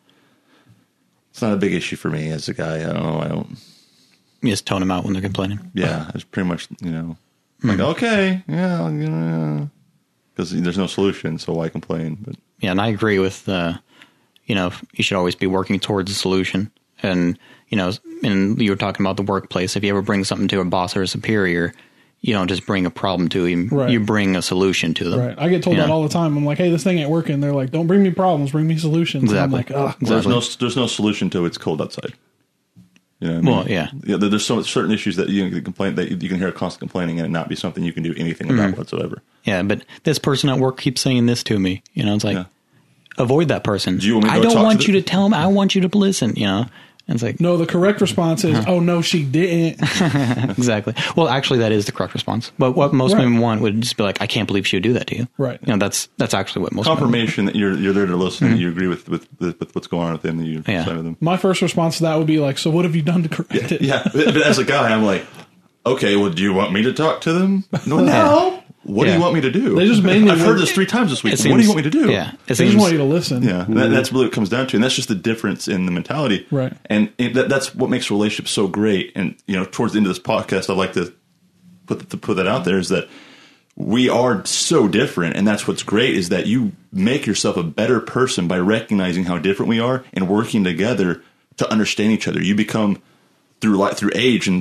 It's not a big issue for me as a guy. I don't know. I don't. you just tone them out when they're complaining. Yeah, it's pretty much you know like okay, yeah, you know, because there's no solution, so why complain? But Yeah, and I agree with, uh, you know, you should always be working towards a solution. And, you know, and you were talking about the workplace. If you ever bring something to a boss or a superior, you don't just bring a problem to him. Right. You bring a solution to them. Right. I get told Yeah. that all the time. I'm like, hey, this thing ain't working. They're like, don't bring me problems, bring me solutions. Exactly. And I'm like, ugh. there's Exactly. no there's no solution to it's cold outside. You know what I mean? Well, yeah. yeah. there- There's so certain issues that you can complain that you can hear constant complaining and it not be something you can do anything about Mm-hmm. whatsoever. Yeah, but this person at work keeps saying this to me. You know, it's like, Yeah. avoid that person. Do you want me to I go don't talk to want the- you to tell them. I want you to listen, you know. And it's like, No, the correct response is, Uh-huh. oh, no, she didn't. exactly. Well, actually, that is the correct response. But what most Right. women want would just be like, I can't believe she would do that to you. Right. You know, that's that's actually what most women want. Confirmation that you're you're there to listen, and you agree with, with with with what's going on with them, and you Mm-hmm. Yeah. side with them. My first response to that would be like, so what have you done to correct it? Yeah, but but as a guy, I'm like, okay, well, do you want me to talk to them? No, no. What do Yeah. you want me to do? They just mainly I've heard want- this three times this week. It What do you seems- want me to do? Yeah. It They seems, just want you to listen. Yeah, that, that's really what it comes down to, and that's just the difference in the mentality. Right. And it, that, that's what makes relationships so great. And you know, towards the end of this podcast, I'd like to put to put that out there is that we are so different, and that's what's great is that you make yourself a better person by recognizing how different we are and working together to understand each other. You become through life, through age and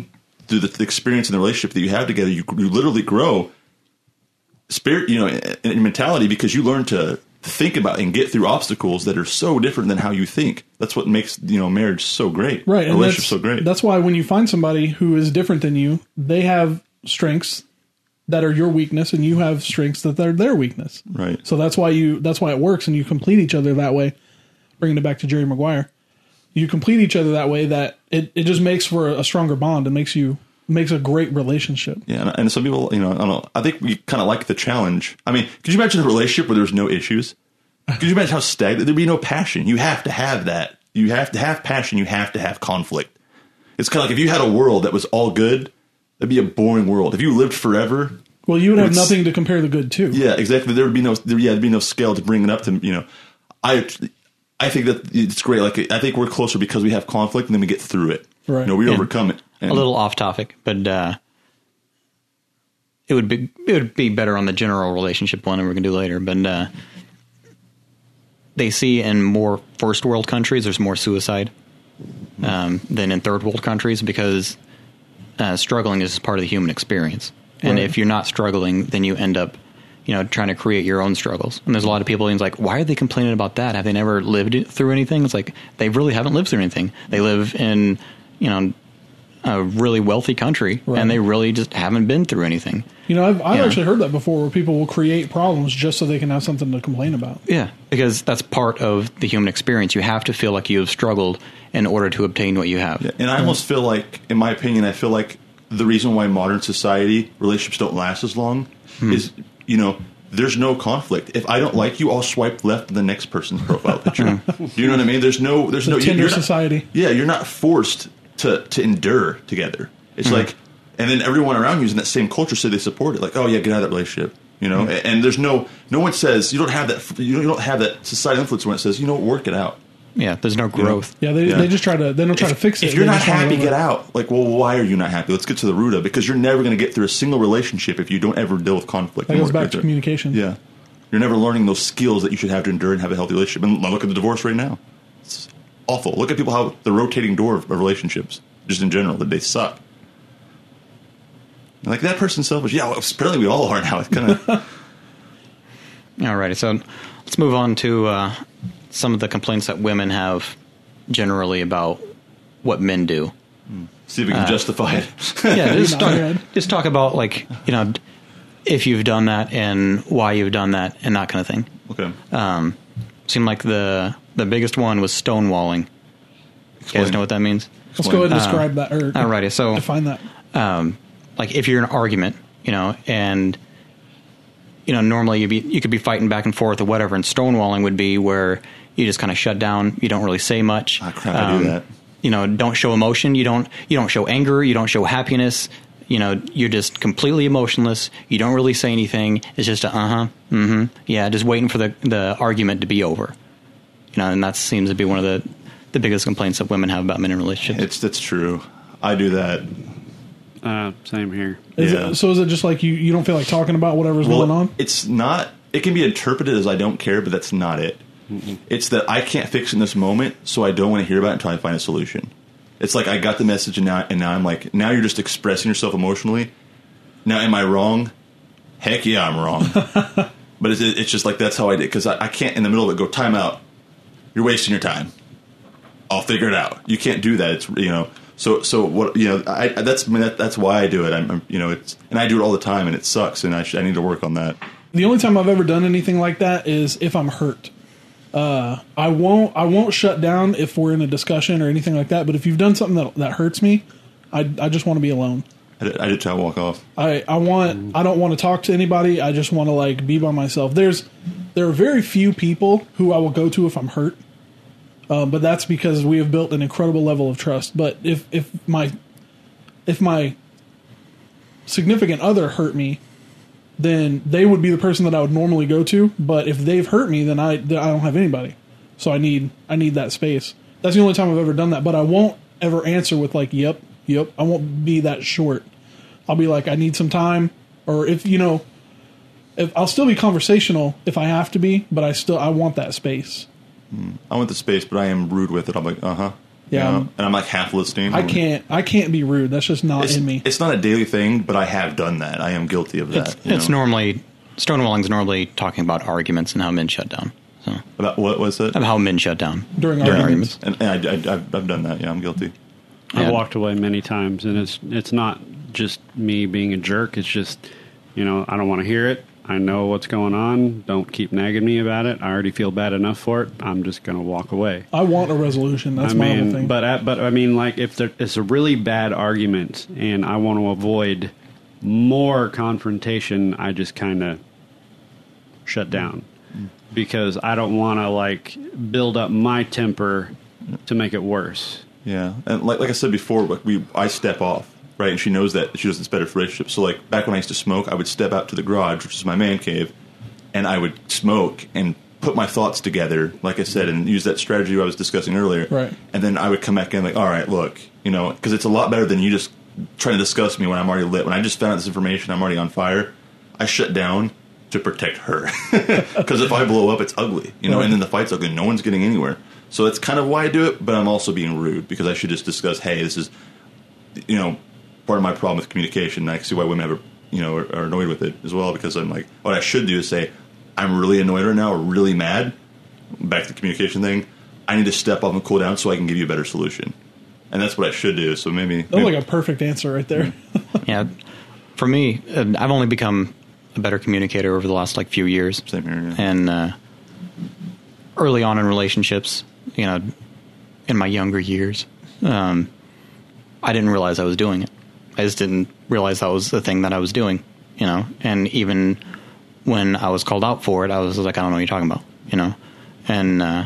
through the, the experience and the relationship that you have together, you, you literally grow spirit, you know, in, in mentality, because you learn to think about and get through obstacles that are so different than how you think. That's what makes, you know, marriage so great. Right. A And relationship that's, so great. That's why when you find somebody who is different than you, they have strengths that are your weakness, and you have strengths that are their weakness. Right. So that's why you that's why it works, and you complete each other that way. Bringing it back to Jerry Maguire, you complete each other that way. That it, it just makes for a stronger bond. It makes you makes a great relationship. Yeah, and, and some people, you know, I don't know. I think we kind of like the challenge. I mean, could you imagine a relationship where there's no issues? Could you imagine how stagnant? There'd be no passion. You have to have that. You have to have passion. You have to have conflict. It's kind of like if you had a world that was all good, that'd be a boring world. If you lived forever, well, you would have it's- nothing to compare the good to. yeah, exactly. There would be no, there, yeah, there'd be no scale to bring it up to. You know, I, I think that it's great. Like I think we're closer because we have conflict, and then we get through it. Right. You know, we Yeah. overcome it. And A little off topic, but uh, it would be it would be better on the general relationship one, and we're gonna do later. But uh, they see in more first world countries there's more suicide um, than in third world countries, because uh, struggling is part of the human experience. And Right. if you're not struggling, then you end up, you know, trying to create your own struggles. And there's a lot of people who's like, why are they complaining about that? Have they never lived it- through anything? It's like, they really haven't lived through anything. They live in, you know, a really wealthy country, Right. and they really just haven't been through anything. You know, I've, I've Yeah. actually heard that before, where people will create problems just so they can have something to complain about. Yeah, because that's part of the human experience. You have to feel like you have struggled in order to obtain what you have. Yeah, and I almost feel like, in my opinion, I feel like the reason why modern society relationships don't last as long Hmm. is, you know, there's no conflict. If I don't like you, I'll swipe left to the next person's profile picture. Do you know what I mean? There's no, there's The no Tinder you're not- society. Yeah, you're not forced to to endure together. It's like, and then everyone around you is in that same culture, so they support it. Like, oh yeah, get out of that relationship. You know, and, and there's no, no one says you don't have that. You don't, you don't have that societal influence when it says, you know, work it out. Yeah, there's no growth. Yeah, they, Yeah. they just try to they don't try If, to fix it. if you're They not just wanna happy, live get it. out. Like, well, why are you not happy? Let's get to the root of it, because you're never going to get through a single relationship if you don't ever deal with conflict. That and goes work back with to it. communication. Yeah, you're never learning those skills that you should have to endure and have a healthy relationship. And look at the divorce right now; it's awful. Look at people, how the rotating door of relationships, just in general, that they suck. Like, that person's selfish. Yeah, well, apparently we all are now. It's kind of Alrighty, so let's move on to uh, some of the complaints that women have generally about what men do. see if we can justify it. Yeah, just Not talk, bad. just talk about, like, you know, if you've done that and why you've done that and that kind of thing. Okay, Um, seemed like the the biggest one was stonewalling. You guys Explain. know what that means? Let's go ahead and describe that or Alrighty, so define that. um, like if you're in an argument, you know, and you know, normally you be you could be fighting back and forth or whatever, and stonewalling would be where you just kind of shut down. You don't really say much. Ah, crap, I do that. You know, don't show emotion. You don't you don't show anger. You don't show happiness. You know, you're just completely emotionless. You don't really say anything. It's just a uh huh, mm hmm, yeah, just waiting for the the argument to be over. You know, and that seems to be one of the the biggest complaints that women have about men in relationships. it's that's true. I do that. Uh, same here. Is Yeah. it, so is it just like you, you don't feel like talking about whatever's Well, going on? it's not. It can be interpreted as I don't care, but that's not it. It's that I can't fix in this moment, so I don't want to hear about it until I find a solution. It's like I got the message, and now, and now I'm like, now you're just expressing yourself emotionally. Now, am I wrong? Heck yeah, I'm wrong. But it's, it's just like that's how I did, because I, I can't in the middle of it go, time out. You're wasting your time. I'll figure it out. You can't do that. It's, you know. So so what, you know, I, that's I mean, that, that's why I do it. I'm, I'm you know it's and I do it all the time, and it sucks, and I should, I need to work on that. The only time I've ever done anything like that is if I'm hurt. Uh, I won't I won't shut down if we're in a discussion or anything like that. But if you've done something that that hurts me, I I just want to be alone. I did, I did try to walk off. I, I want I don't want to talk to anybody. I just want to like be by myself. There's there are very few people who I will go to if I'm hurt. Um, but that's because we have built an incredible level of trust. But if if my if my significant other hurt me, then they would be the person that I would normally go to. But if they've hurt me, then I then I don't have anybody. So I need I need that space. That's the only time I've ever done that. But I won't ever answer with like, "Yep, yep." I won't be that short. I'll be like, "I need some time," or if you know, if I'll still be conversational if I have to be, but I still I want that space. I want the space, but I am rude with it. I'm like, uh huh. Yeah, you know? I'm- and I'm like half listening. I can't. I can't be rude. That's just not It's, in me. it's not a daily thing, but I have done that. I am guilty of that. It's, you it's know? normally stonewalling's normally talking about arguments and how men shut down. So About what was it? of how men shut down During during arguments. arguments. And, and I, I, I've, I've done that. Yeah, I'm guilty. I've Yeah. walked away many times, and it's it's not just me being a jerk. It's just, you know, I don't want to hear it. I know what's going on. Don't keep nagging me about it. I already feel bad enough for it. I'm just going to walk away. I want a resolution. That's I my whole mean, thing. but I- but I mean, like if there, it's a really bad argument, and I want to avoid more confrontation, I just kind of shut down because I don't want to like build up my temper to make it worse. Yeah, and like like I said before, like we I step off, right, and she knows that she knows it's better for relationships. So like back when I used to smoke, I would step out to the garage, which is my man cave, and I would smoke and put my thoughts together, like I said, and use that strategy I was discussing earlier. Right. And then I would come back in like, all right, look, you know, because it's a lot better than you just trying to discuss me when I'm already lit. When I just found out this information, I'm already on fire. I shut down to protect her because if I blow up, it's ugly, you know, Right. and then the fight's ugly. No one's getting anywhere. So that's kind of why I do it, but I'm also being rude because I should just discuss, hey, this is, you know, part of my problem with communication. I can see why women have, you know, are, are annoyed with it as well because I'm like, what I should do is say, I'm really annoyed right now or really mad. Back to the communication thing. I need to step up and cool down so I can give you a better solution. And that's what I should do. So maybe. That was maybe like a perfect answer right there. Yeah, for me, uh, I've only become a better communicator over the last like few years. Same here, yeah. And uh, early on in relationships, you know, in my younger years, um, I didn't realize I was doing it. I just didn't realize that was the thing that I was doing, you know. And even when I was called out for it, I was like, I don't know what you're talking about, you know. And uh,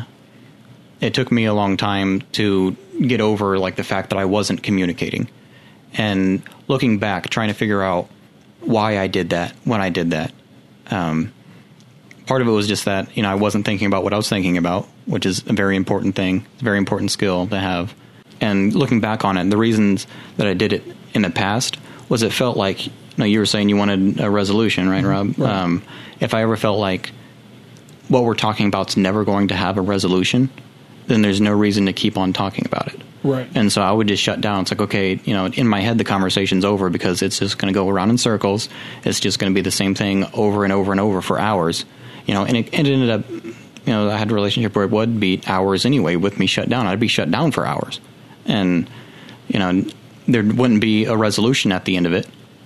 it took me a long time to get over like the fact that I wasn't communicating. And looking back, trying to figure out why I did that when I did that. Um, part of it was just that, you know, I wasn't thinking about what I was thinking about, which is a very important thing. It's a very important skill to have. And looking back on it, the reasons that I did it in the past was it felt like, you know, you were saying you wanted a resolution, right, Rob? Right. Um, if I ever felt like what we're talking about is never going to have a resolution, then there's no reason to keep on talking about it. Right. And so I would just shut down. It's like, okay, you know, in my head, the conversation's over because it's just going to go around in circles. It's just going to be the same thing over and over and over for hours, you know, and it, it ended up, you know, I had a relationship where it would be hours anyway with me shut down. I'd be shut down for hours. And, you know, there wouldn't be a resolution at the end of it.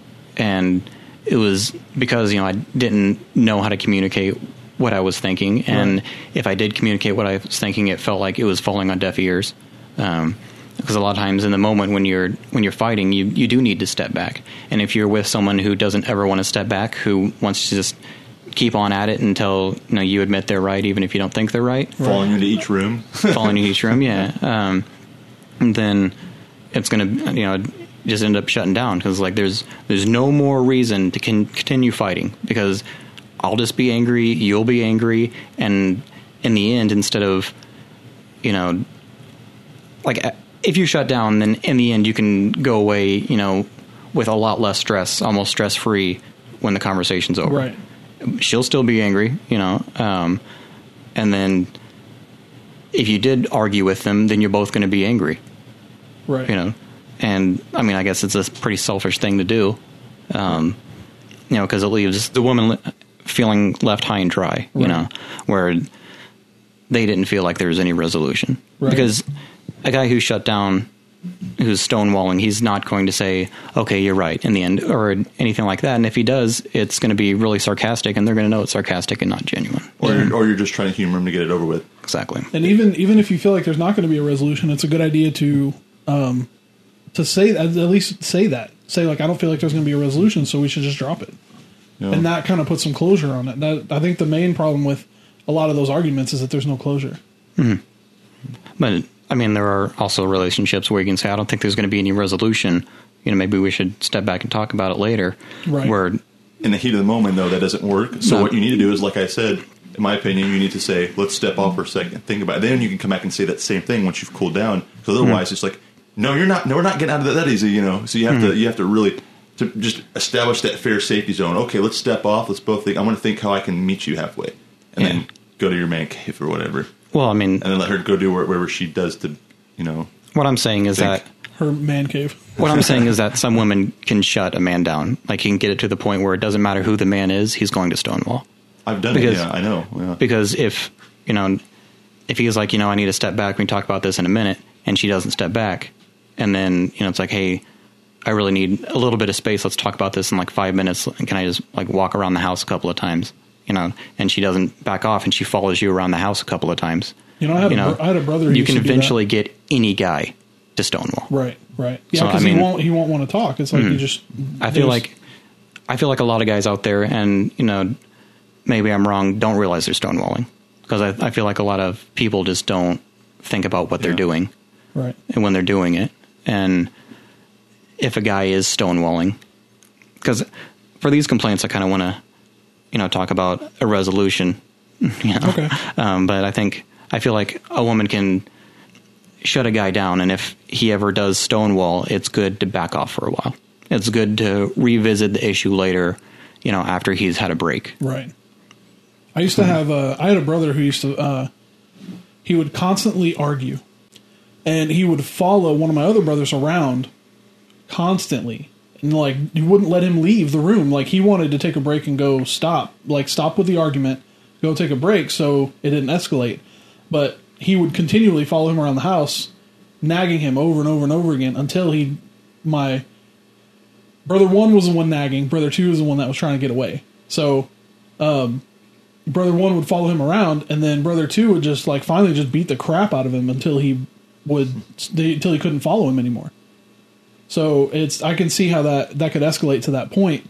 And it was because, you know, I didn't know how to communicate what I was thinking. And Right. if I did communicate what I was thinking, it felt like it was falling on deaf ears. Um, because a lot of times in the moment when you're when you're fighting, you, you do need to step back. And if you're with someone who doesn't ever want to step back, who wants to just keep on at it until, you know, you admit they're right, even if you don't think they're right, Falling into each room. falling in each room, yeah, um, and then it's going to, you know, just end up shutting down because like there's there's no more reason to con- continue fighting because I'll just be angry, you'll be angry, and in the end, instead of, you know, like if you shut down, then in the end you can go away, you know, with a lot less stress, almost stress free when the conversation's over. Right. She'll still be angry, you know, um, and then if you did argue with them, then you're both going to be angry, Right. you know. And I mean, I guess it's a pretty selfish thing to do, um, you know, because it leaves the woman li- feeling left high and dry, you Right. know, where they didn't feel like there was any resolution. Right. Because a guy who shut down, who's stonewalling, he's not going to say, okay, you're right in the end or anything like that. And if he does, it's going to be really sarcastic and they're going to know it's sarcastic and not genuine. Or, you're, or you're just trying to humor him to get it over with. Exactly. And even even if you feel like there's not going to be a resolution, it's a good idea to um, to say that, at least say that. Say like, I don't feel like there's going to be a resolution, so we should just drop it. You know? And that kind of puts some closure on it. That, I think the main problem with a lot of those arguments is that there's no closure. But I mean, there are also relationships where you can say, I don't think there's going to be any resolution. You know, maybe we should step back and talk about it later. Right. Where, In the heat of the moment, though, that doesn't work. So No. what you need to do is, like I said, in my opinion, you need to say, let's step off for a second, think about it. Then you can come back and say that same thing once you've cooled down. Because otherwise, it's like, no, you're not. No, we're not getting out of that that easy, you know. So you have to, you have to really to just establish that fair safety zone. Okay, let's step off. Let's both think. I want to think how I can meet you halfway, and Yeah. then go to your man cave or whatever, well, I mean, and then let her go do whatever she does to, you know. what I'm saying is Think. that Her man cave. what I'm saying is that some women can shut a man down. Like he can get it to the point where it doesn't matter who the man is, he's going to stonewall. I've done Because- it. Yeah, I know. Yeah. Because if you know, if he's like, you know, I need to step back. We can talk about this in a minute, and she doesn't step back, and then you know, it's like, hey, I really need a little bit of space. Let's talk about this in like five minutes. And can I just like walk around the house a couple of times? You know, and she doesn't back off, and she follows you around the house a couple of times. You know, I had, You a, know, bro- I had a brother who You used can to do that. eventually get any guy to stonewall. Right, right. Yeah, So, because I mean- he won't he won't want to talk. It's like you just. I feel there's- like I feel like a lot of guys out there, and you know, maybe I'm wrong, don't realize they're stonewalling because I, I feel like a lot of people just don't think about what they're Yeah. doing right. and when they're doing it, and if a guy is stonewalling, because for these complaints, I kind of want to, you know, talk about a resolution. You know? Okay. Um, but I think I feel like a woman can shut a guy down, and if he ever does stonewall, it's good to back off for a while. It's good to revisit the issue later, you know, after he's had a break. Right. I used to have a, I had a brother who used to, uh, he would constantly argue. And he would follow one of my other brothers around constantly. And, like, he wouldn't let him leave the room. Like, he wanted to take a break and go stop. Like, stop with the argument, go take a break so it didn't escalate. But he would continually follow him around the house, nagging him over and over and over again until he, my brother one was the one nagging, brother two was the one that was trying to get away. So, um, brother one would follow him around, and then brother two would just like finally just beat the crap out of him until he would until he couldn't follow him anymore. So it's I can see how that that could escalate to that point.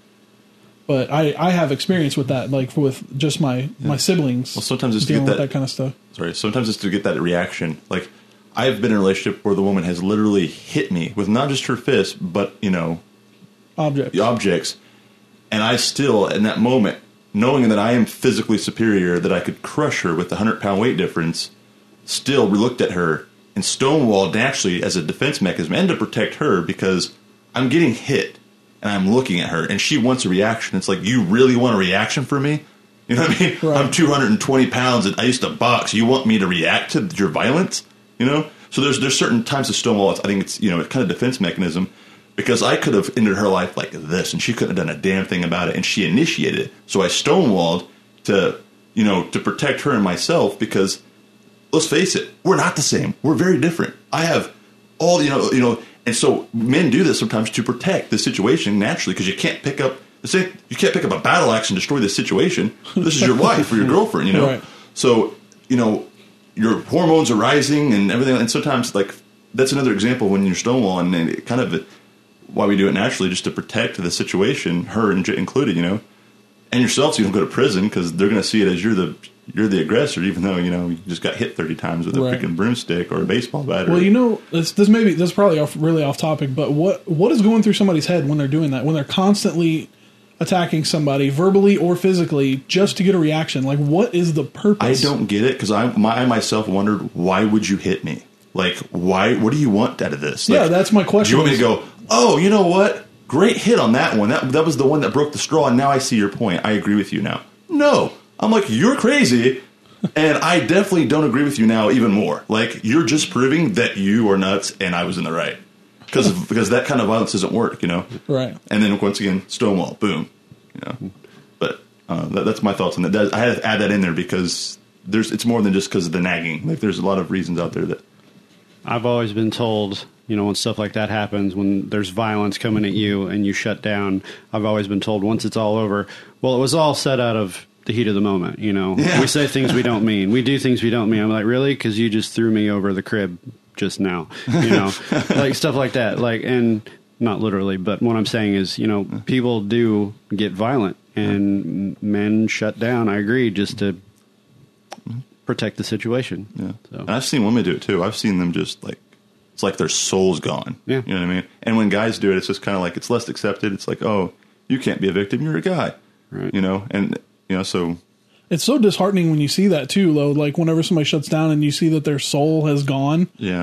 But I, I have experience with that, like with just my, my siblings. Well, sometimes it's to dealing get with that- that kind of stuff. Sorry. Sometimes it's to get that reaction. Like I've been in a relationship where the woman has literally hit me with not just her fist, but you know, Objects. objects, and I still, in that moment, knowing that I am physically superior, that I could crush her with the hundred pound weight difference, still looked at her and stonewalled naturally as a defense mechanism and to protect her because I'm getting hit and I'm looking at her and she wants a reaction. It's like, you really want a reaction from me? You know what I mean? Right. I'm two hundred twenty pounds and I used to box. You want me to react to your violence? You know? So there's there's certain times of stonewall. I think it's, you know, it's kind of defense mechanism. Because I could have ended her life like this, and she couldn't have done a damn thing about it, and she initiated it. So I stonewalled to, you know, to protect her and myself. Because let's face it, we're not the same. We're very different. I have all, you know, you know, and so men do this sometimes to protect the situation naturally. Because you can't pick up, say, you can't pick up a battle axe and destroy this situation. This is your wife or your girlfriend, you know. Right. So you know, your hormones are rising and everything, and sometimes like that's another example when you're stonewalling, and it kind of. Why we do it naturally, just to protect the situation, her included, you know, and yourself, so you don't go to prison because they're going to see it as you're the you're the aggressor, even though you know you just got hit thirty times with a Right. freaking broomstick or a baseball bat. Or, Well, you know, this, this may be this is probably off, really off topic, but what what is going through somebody's head when they're doing that? When they're constantly attacking somebody, verbally or physically, just to get a reaction? Like, what is the I purpose? don't get it because I, my, I myself wondered, why would you hit me? Like, why? What do you want out of this? Like, Yeah, that's my question. Do you want me to go, oh, you know what? Great hit on that one. That that was the one that broke the straw, and now I see your point. I agree with you now. No. I'm like, you're crazy, and I definitely don't agree with you now even more. Like, you're just proving that you are nuts and I was in the right. Because because that kind of violence doesn't work, you know? Right. And then, once again, stonewall, boom. You know? But uh, that, that's my thoughts on that. that. I had to add that in there because there's it's more than just because of the nagging. Like, there's a lot of reasons out there that... I've always been told, you know, when stuff like that happens, when there's violence coming at you and you shut down, I've always been told once it's all over, well, it was all set out of the heat of the moment, you know. Yeah. We say things we don't mean. We do things we don't mean. I'm like, really? Because you just threw me over the crib just now, you know, like stuff like that. Like, and not literally, but what I'm saying is, you know, people do get violent and men shut down. I agree, just to protect the situation. Yeah. So. And I've seen women do it too. I've seen them just like, it's like their soul's gone. Yeah. You know what I mean? And when guys do it, it's just kind of like, it's less accepted. It's like, oh, you can't be a victim. You're a guy. Right. You know? And, you know, so. It's so disheartening when you see that too, though. Like whenever somebody shuts down and you see that their soul has gone. Yeah.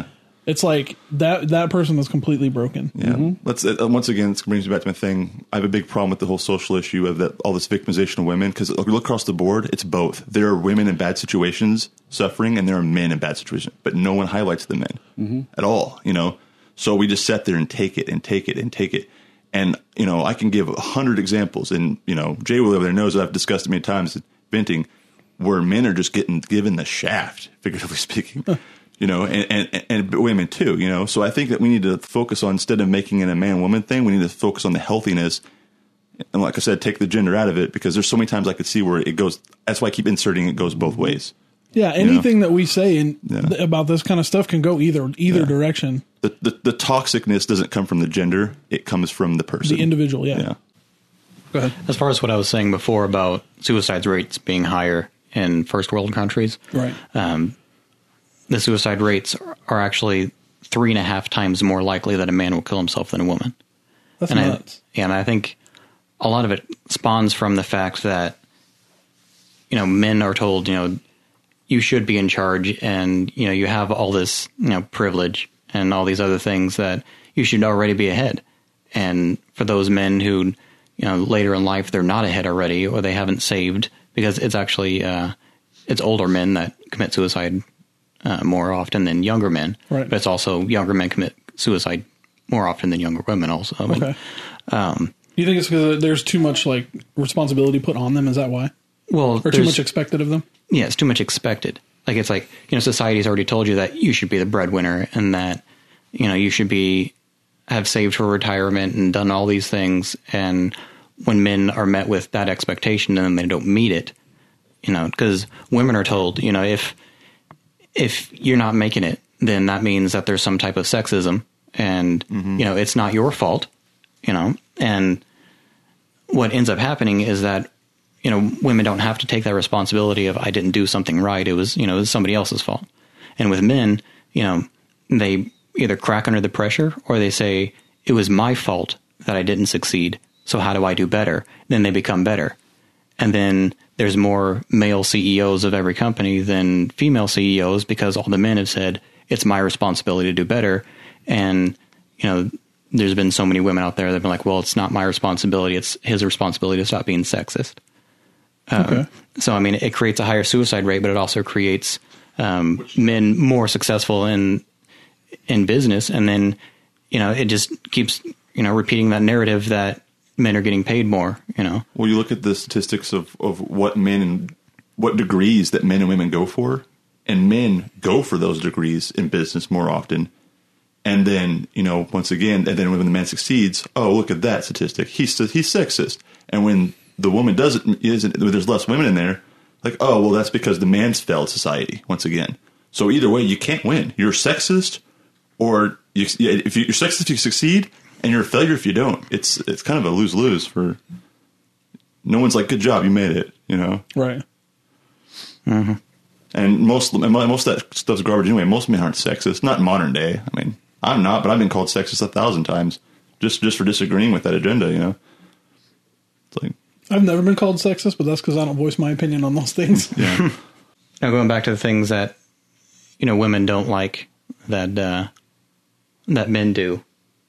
It's like that that person is completely broken. Yeah. Let's uh, once again, this brings me back to my thing. I have a big problem with the whole social issue of that all this victimization of women, because look across the board, it's both. There are women in bad situations suffering, and there are men in bad situations, but no one highlights the men mm-hmm. at all. You know, so we just sit there and take it and take it and take it. And you know, I can give a hundred examples, and you know, Jay will over there knows that I've discussed it many times, venting, where men are just getting given the shaft, figuratively speaking. You know, and, and, and women too, you know. So I think that we need to focus on, instead of making it a man-woman thing, we need to focus on the healthiness. And like I said, take the gender out of it, because there's so many times I could see where it goes. That's why I keep inserting it goes both ways. Yeah, anything you know? that we say in, yeah. th- about this kind of stuff can go either either yeah. direction. The, the the toxicness doesn't come from the gender. It comes from the person. The individual, yeah. yeah. Go ahead. As far as what I was saying before about suicide rates being higher in first world countries. Right. Um, the suicide rates are actually three and a half times more likely that a man will kill himself than a woman. That's and nuts. I, yeah, and I think a lot of it spawns from the fact that, you know, men are told, you know, you should be in charge, and, you know, you have all this, you know, privilege and all these other things that you should already be ahead. And for those men who, you know, later in life, they're not ahead already, or they haven't saved, because it's actually, uh, it's older men that commit suicide Uh, more often than younger men, right. But it's also younger men commit suicide more often than younger women also. I mean, okay. Um, you think it's because there's too much like responsibility put on them? Is that why? Well, or too much expected of them? Yeah, it's too much expected. Like, it's like, you know, society's already told you that you should be the breadwinner, and that, you know, you should be, have saved for retirement and done all these things. And when men are met with that expectation and then they don't meet it, you know, because women are told, you know, if, if you're not making it, then that means that there's some type of sexism, and, mm-hmm. you know, it's not your fault, you know, and what ends up happening is that, you know, women don't have to take that responsibility of, I didn't do something right. It was, you know, it was somebody else's fault. And with men, you know, they either crack under the pressure, or they say, it was my fault that I didn't succeed. So how do I do better? Then they become better. And then there's more male C E Os of every company than female C E Os, because all the men have said, it's my responsibility to do better. And, you know, there's been so many women out there that have been like, well, it's not my responsibility. It's his responsibility to stop being sexist. Um, okay. So, I mean, it creates a higher suicide rate, but it also creates um, men more successful in in business. And then, you know, it just keeps, you know, repeating that narrative that men are getting paid more, you know. Well, you look at the statistics of, of what men and what degrees that men and women go for, and men go for those degrees in business more often. And then, you know, once again, and then when the man succeeds, oh, look at that statistic. He's he's sexist. And when the woman doesn't, isn't, there's less women in there, like, oh, well, that's because the man's failed society once again. So either way, you can't win. You're sexist, or you, if you're sexist if you succeed, and you're a failure if you don't. It's it's kind of a lose-lose for, no one's like, good job, you made it, you know? Right. Mm-hmm. And most, most of that stuff's garbage anyway. Most men aren't sexist, not in modern day. I mean, I'm not, but I've been called sexist a thousand times just, just for disagreeing with that agenda, you know? It's like, I've never been called sexist, but that's because I don't voice my opinion on those things. Yeah. Now, going back to the things that, you know, women don't like that uh, that men do.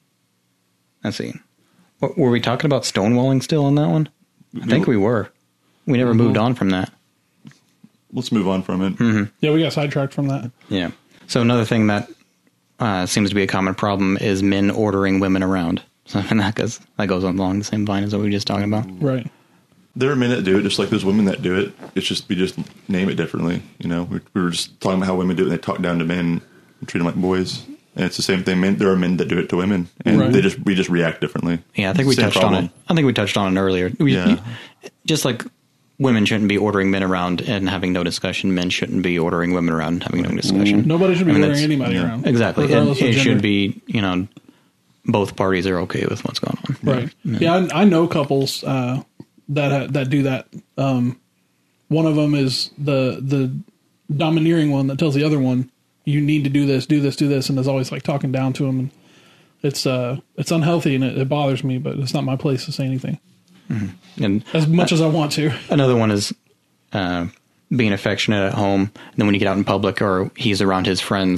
Let's see. What, were we talking about stonewalling still on that one? I think we were. We never mm-hmm. moved on from that. Let's move on from it. Mm-hmm. Yeah, we got sidetracked from that. Yeah. So another thing that uh, seems to be a common problem is men ordering women around. So and that goes that goes along the same line as what we were just talking about. Right. There are men that do it, just like there's women that do it. It's just we just name it differently. You know, we, we were just talking about how women do it, and they talk down to men and treat them like boys. And it's the same thing. Men, there are men that do it to women, and right. they just we just react differently. Yeah, I think we same touched problem. on it. I think we touched on it earlier. We, yeah. Just like women shouldn't be ordering men around and having no discussion, men shouldn't be ordering women around and having no discussion. Nobody should be I mean, ordering anybody yeah. around. Exactly. And it should be, you know, both parties are okay with what's going on. Right. Yeah, yeah I, I know couples uh, that uh, that do that. Um, one of them is the the domineering one that tells the other one, you need to do this, do this, do this, and is always like talking down to him. And it's uh, it's unhealthy, and it, it bothers me, but it's not my place to say anything. Mm-hmm. And as much uh, as I want to. Another one is uh, being affectionate at home, and then when you get out in public or he's around his friends,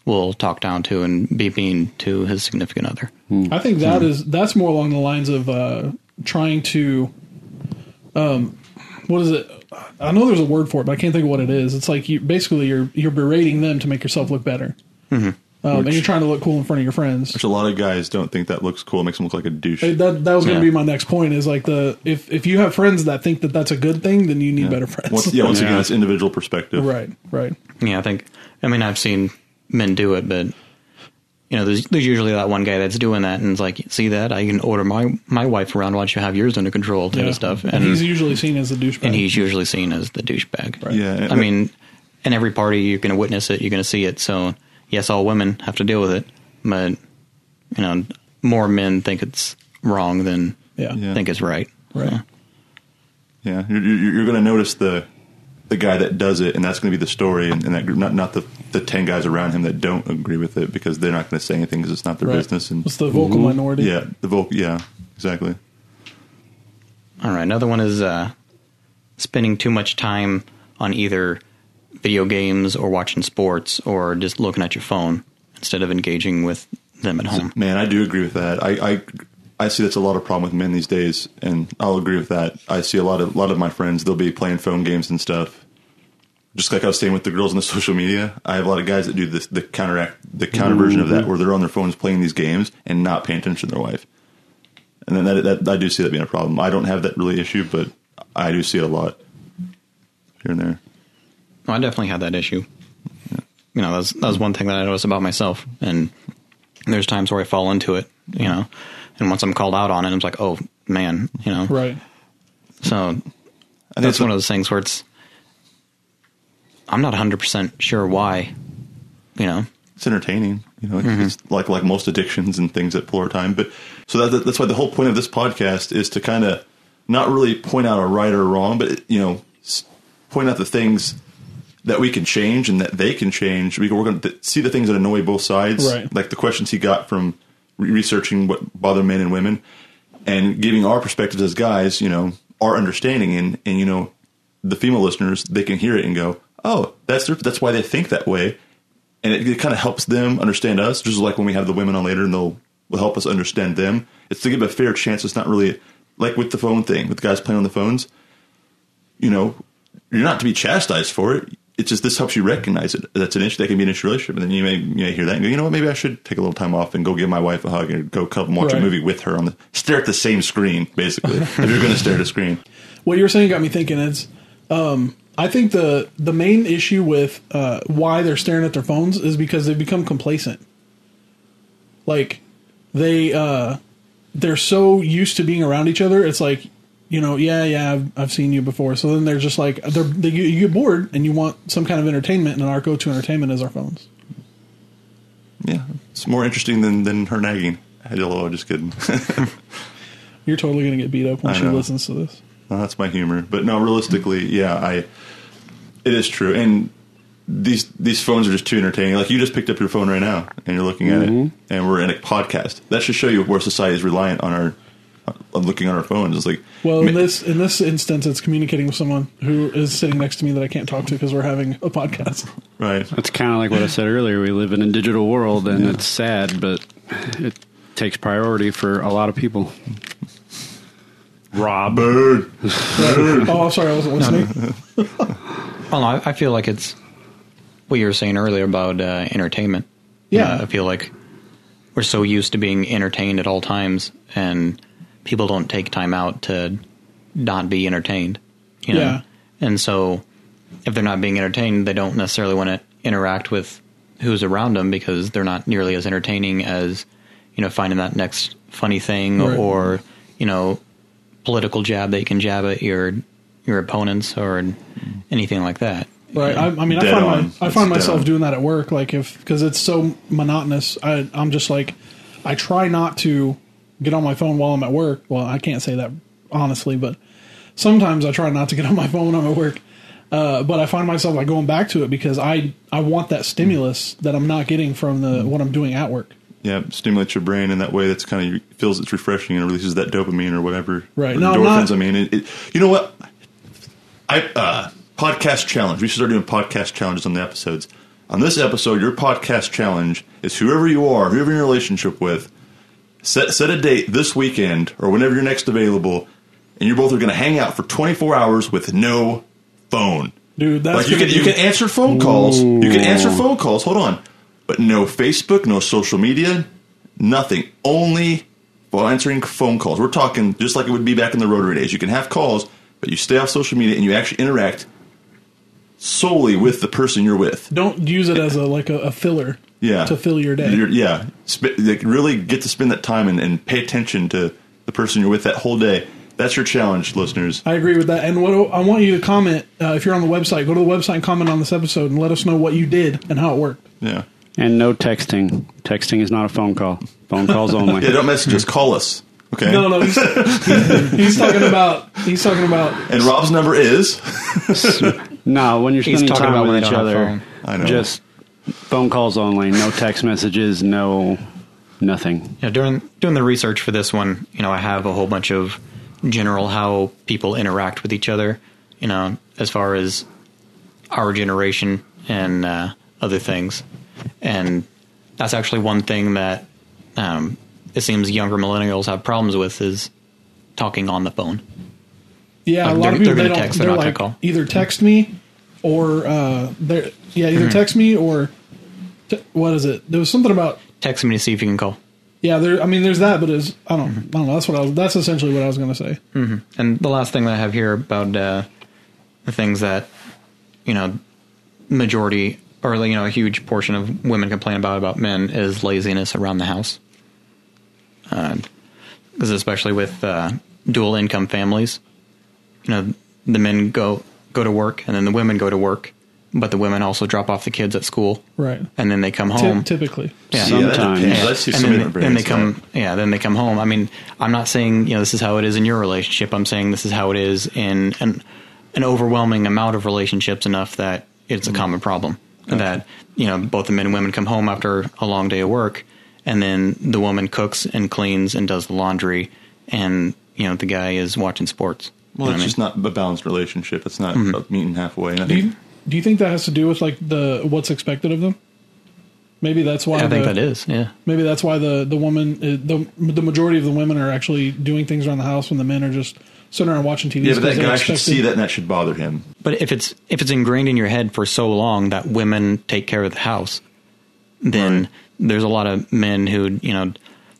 will talk down to and be mean to his significant other. I think that is that's more along the lines of uh, trying to, um, what is it? I know there's a word for it, but I can't think of what it is. It's like you basically you're you're berating them to make yourself look better, mm-hmm. um, Which, and you're trying to look cool in front of your friends. Which a lot of guys don't think that looks cool. It makes them look like a douche. That that was going to Yeah. be my next point. Is like the if if you have friends that think that that's a good thing, then you need yeah. better friends. Once, yeah, once Yeah. again, it's individual perspective. right, right. Yeah, I think. I mean, I've seen men do it, but you know, there's there's usually that one guy that's doing that, and it's like, see that I can order my my wife around. Why don't you have yours under control? Type Yeah. of stuff. And, And he's usually seen as a douchebag. and he's usually seen as the douchebag. Right. Yeah, I mean, in every party, you're going to witness it. You're going to see it. So, yes, all women have to deal with it, but you know, more men think it's wrong than yeah. Yeah. think it's right. Right. So, Yeah, you're, you're, you're going to notice the the guy that does it, and that's going to be the story, and, and that group, not not the the ten guys around him that don't agree with it because they're not going to say anything because it's not their Right. business. And It's the vocal minority. yeah, the vocal, yeah, exactly. all right. Another one is uh, spending too much time on either video games or watching sports or just looking at your phone instead of engaging with them at home. Man, I do agree with that. I, I I see that's a lot of problem with men these days, and I'll agree with that. I see a lot of a lot of my friends, they'll be playing phone games and stuff. Just like I was saying with the girls on the social media, I have a lot of guys that do this, the counteract, the counter version of that, where they're on their phones playing these games and not paying attention to their wife. And then that, that I do see that being a problem. I don't have that really issue, but I do see it a lot here and there. Well, I definitely had that issue. You know, that's that was one thing that I noticed about myself. And there's times where I fall into it, you know, and once I'm called out on it, I'm like, oh man, you know. Right. So that's one of those things where it's, I'm not one hundred percent sure why, you know. It's entertaining, you know. Mm-hmm. It's like like most addictions and things that pull our time. But so that, that's why the whole point of this podcast is to kind of not really point out a right or wrong, but you know, point out the things that we can change and that they can change. We, we're going to see the things that annoy both sides, right. Like the questions he got from re- researching what bother men and women, and giving our perspectives as guys, you know, our understanding, and and you know, the female listeners, they can hear it and go, oh, that's their, that's why they think that way. And it, it kind of helps them understand us, just like when we have the women on later and they'll will help us understand them. It's to give a fair chance. It's not really like with the phone thing, with the guys playing on the phones. You know, you're not to be chastised for it. It's just this helps you recognize it. That's an issue. That can be an issue relationship. And then you may, you may hear that and go, you know what, maybe I should take a little time off and go give my wife a hug and go come and watch right. a movie with her on the stare at the same screen, basically. If you're going to stare at a screen. What you were saying got me thinking. Is um, I think the the main issue with uh, why they're staring at their phones is because they've become complacent. Like they uh, they're so used to being around each other. It's like, you know, yeah, yeah, I've, I've seen you before. So then they're just like they're they, you get bored and you want some kind of entertainment, and our go to entertainment is our phones. Yeah, it's more interesting than than her nagging. Hello, just kidding. You're totally gonna get beat up when I she know. listens to this. Well, that's my humor, but no, realistically, yeah, I. It is true, and these these phones are just too entertaining. Like you just picked up your phone right now, and you're looking at Mm-hmm. it, and we're in a podcast. That should show you where society is reliant on our on looking on our phones. It's like, Well, in ma- this in this instance, it's communicating with someone who is sitting next to me that I can't talk to because we're having a podcast. right? That's kind of like what I said earlier. We live in a digital world, and it's sad, but it takes priority for a lot of people. Rob. Bird. Oh, I'm sorry, I wasn't listening. Well, no, I, I feel like it's what you were saying earlier about uh, entertainment. Yeah. Uh, I feel like we're so used to being entertained at all times, and people don't take time out to not be entertained. You know? Yeah. And so if they're not being entertained, they don't necessarily want to interact with who's around them because they're not nearly as entertaining as, you know, finding that next funny thing Right. or, you know, political jab that you can jab at your your opponents or anything like that. Right. I, I mean, I Dead find, on. my, I It's find dead myself on. doing that at work, like if because it's so monotonous. I, I'm just like, I try not to get on my phone while I'm at work. Well, I can't say that honestly, but sometimes I try not to get on my phone when I'm at work. Uh, but I find myself like going back to it because I I want that stimulus that I'm not getting from the what I'm doing at work. Yeah, stimulates your brain in that way. That's kind of feels it's refreshing and releases that dopamine or whatever. Right. Or No, I'm endorphins. not- I mean, it, it, you know what? I uh, podcast challenge. We should start doing podcast challenges on the episodes. On this episode, your podcast challenge is whoever you are, whoever you're in a relationship with, set set a date this weekend or whenever you're next available, and you both are going to hang out for twenty-four hours with no phone. Dude, that's like you gonna can you be- can answer phone calls. You can answer phone calls. Hold on, but no Facebook, no social media, nothing. Only while answering phone calls. We're talking just like it would be back in the rotary days. You can have calls, but you stay off social media and you actually interact solely with the person you're with. Don't use it as a like a, a filler. Yeah, To fill your day. You're, yeah, Sp- like really get to spend that time and, and pay attention to the person you're with that whole day. That's your challenge, listeners. I agree with that. And what I want you to comment, uh, if you're on the website, go to the website and comment on this episode and let us know what you did and how it worked. Yeah. And no texting. Texting is not a phone call. Phone calls only. Yeah, don't message us. Call us. Okay. No, no, he's, he's, he's talking about, he's talking about, And Rob's number is. No, when you're He's spending talking time about when with they each don't have other, phone. I know. just phone calls only. No text messages. No nothing. Yeah, during doing the research for this one, you know, I have a whole bunch of general how people interact with each other, you know, as far as our generation and uh, other things. And that's actually one thing that um, it seems younger millennials have problems with is talking on the phone. yeah, Like, a lot they're- of people, they're they gonna don't, text, they're they're not gonna like, call. either text me or, uh, they're, yeah, either Mm-hmm. text me or, t- what is it? There was something about, Text me to see if you can call. yeah, there, I mean, there's that, but it's, I don't, I don't know. That's what I was, that's essentially what I was going to say. And the last thing that I have here about uh, the things that, you know, majority or, you know, a huge portion of women complain about about men is laziness around the house. Because especially with uh, dual income families, you know, the men go go to work and then the women go to work, but the women also drop off the kids at school. Right. And then they come Ty- home. typically. Yeah. Yeah, that Sometimes. depends. Yeah. I see and some then, different then they brands, come, yeah, then they come home. I mean, I'm not saying, you know, this is how it is in your relationship. I'm saying this is how it is in an, an overwhelming amount of relationships enough that it's a common problem. That, you know, both the men and women come home after a long day of work and then the woman cooks and cleans and does the laundry and, you know, the guy is watching sports. Well, You know it's what I just not a balanced relationship. It's not Mm-hmm. a meeting halfway. And I Do you, think, do you think that has to do with like the, what's expected of them? Maybe that's why mean? I think the- that is, yeah. Maybe that's why the the woman, uh, the the majority of the women are actually doing things around the house when the men are just sitting around watching T V. yeah, but that guy should see that and that should bother him. But if it's if it's ingrained in your head for so long that women take care of the house, then Right. there's a lot of men who, you know,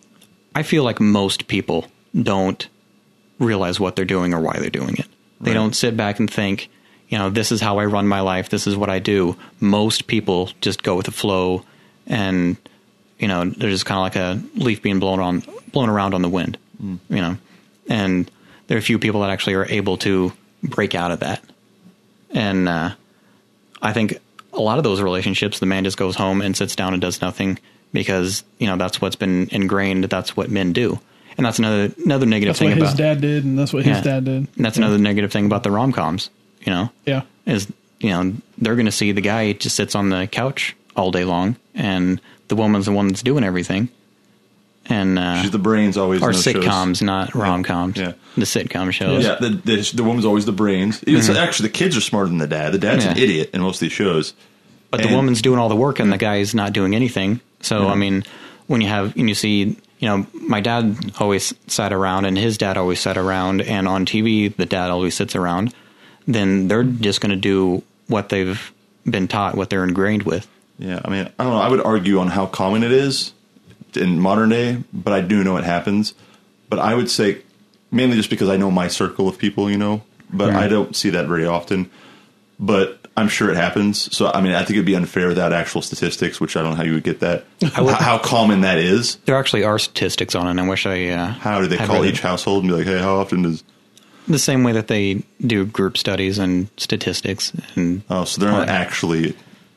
I feel like most people don't realize what they're doing or why they're doing it. They Right. don't sit back and think, you know, this is how I run my life. This is what I do. Most people just go with the flow and, you know, they're just kind of like a leaf being blown on, blown around on the wind, Mm. you know, and there are a few people that actually are able to break out of that. And, uh, I think a lot of those relationships, the man just goes home and sits down and does nothing because, you know, that's what's been ingrained. That's what men do. And that's another, another negative That's thing what his about, dad did, and that's what his Yeah. dad did. and that's another negative thing about the rom-coms, you know, Yeah. is, you know, they're going to see the guy just sits on the couch all day long and the woman's the one that's doing everything. And, uh, She's the brains always or in those sitcoms, shows. not rom-coms. Yeah. The sitcom shows. Yeah, the, the, the woman's always the brains. It's actually, the kids are smarter than the dad. The dad's an Yeah. idiot in most of these shows. But the And- woman's doing all the work and the guy's not doing anything. So, I mean, when you have, and you see, you know, my dad always sat around and his dad always sat around and on T V, the dad always sits around, then they're just going to do what they've been taught, what they're ingrained with. Yeah, I mean, I don't know. I would argue on how common it is in modern day, but I do know it happens. But I would say mainly just because I know my circle of people, you know, but Right. I don't see that very often. But I'm sure it happens. So, I mean, I think it'd be unfair without actual statistics, which I don't know how you would get that. how, how common that is. There actually are statistics on it, and I wish I. Uh, How do they had call really- each household and be like, hey, how often does... The same way that they do group studies and statistics, and Oh, so they're not Well, actually...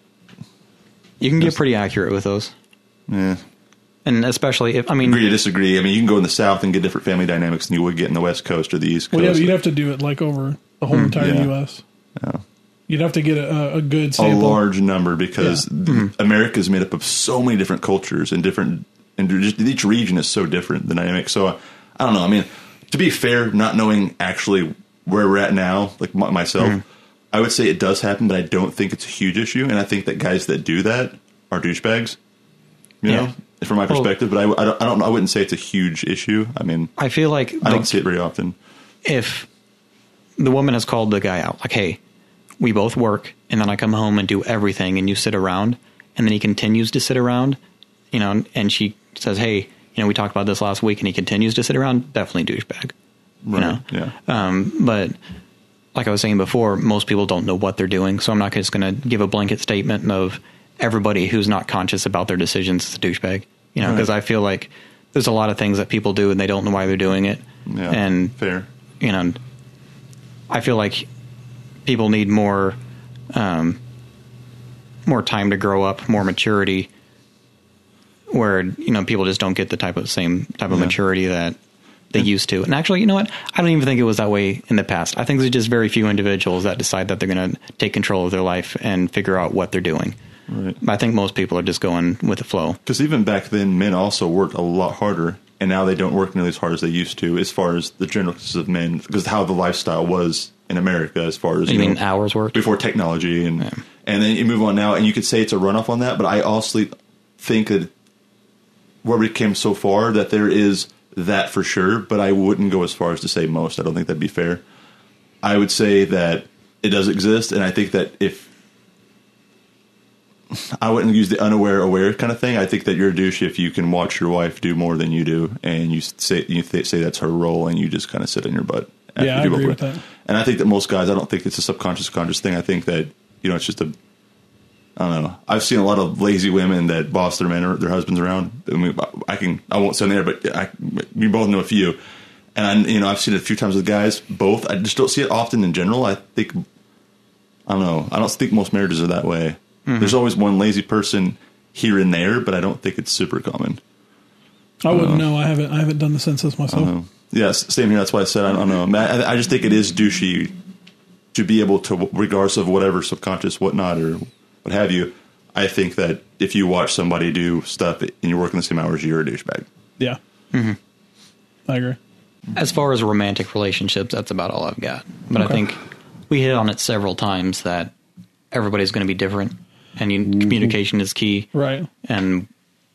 you can get pretty accurate with those. Eh. And especially if I mean, Agree to disagree. I mean, you can go in the South and get different family dynamics than you would get in the West Coast or the East Coast. Well, yeah, but you'd have to do it like over the whole entire yeah. U S. You'd have to get a, a good a sample. large number because Mm-hmm. America is made up of so many different cultures and different, and just each region is so different, the dynamic. So I don't know. I mean, to be fair, not knowing actually where we're at now, like my, myself, Mm-hmm. I would say it does happen, but I don't think it's a huge issue. And I think that guys that do that are douchebags. You Yeah. know, from my Well- perspective. But I, I don't. I don't. I wouldn't say it's a huge issue. I mean, I feel like I don't the- see it very often. if the woman has called the guy out, like, hey, we both work, and then I come home and do everything, and you sit around, and then he continues to sit around, you know, and she says, hey, you know, we talked about this last week, and he continues to sit around, definitely douchebag. You Right. know? Yeah. Um, but like I was saying before, most people don't know what they're doing, so I'm not just going to give a blanket statement of everybody who's not conscious about their decisions is a douchebag. You know, because Right. I feel like there's a lot of things that people do and they don't know why they're doing it. Yeah. And Fair. you know, I feel like people need more, um, more time to grow up, more maturity, where, you know, people just don't get the type of same type of Yeah. maturity that they used to. And actually, you know what? I don't even think it was that way in the past. I think there's just very few individuals that decide that they're going to take control of their life and figure out what they're doing. Right. I think most people are just going with the flow. Because even back then, men also worked a lot harder, and now they don't work nearly as hard as they used to, as far as the general consensus of men, because how the lifestyle was in America, as far as You you mean know, hours worked? before technology, and and then you move on now, and you could say it's a runoff on that, but I also think that where we came so far that there is that for sure, but I wouldn't go as far as to say most. I don't think that'd be fair. I would say that it does exist, and I think that if I wouldn't use the unaware aware kind of thing. I think that you're a douche if you can watch your wife do more than you do, and you say you th- say that's her role, and you just kind of sit on your butt. after Yeah, I people agree work. with that. And I think that most guys, I don't think it's a subconscious conscious thing. I think that you know it's just a. I don't know. I've seen a lot of lazy women that boss their men or their husbands around. I mean, I can. I won't say there, but I, we both know a few. And you know, I've seen it a few times with guys. Both. I just don't see it often in general. I think. I don't know. I don't think most marriages are that way. Mm-hmm. There's always one lazy person here and there, but I don't think it's super common. I wouldn't know. I haven't. I haven't done the census myself. Yes, same here. That's why I said I don't know. I, I just think it is douchey to be able to, regardless of whatever subconscious, whatnot, or what have you. I think that if you watch somebody do stuff and you're working the same hours, you're a douchebag. Yeah, Mm-hmm. I agree. As far as romantic relationships, that's about all I've got. But Okay. I think we hit on it several times that everybody's going to be different, and you, Mm-hmm. communication is key. Right. And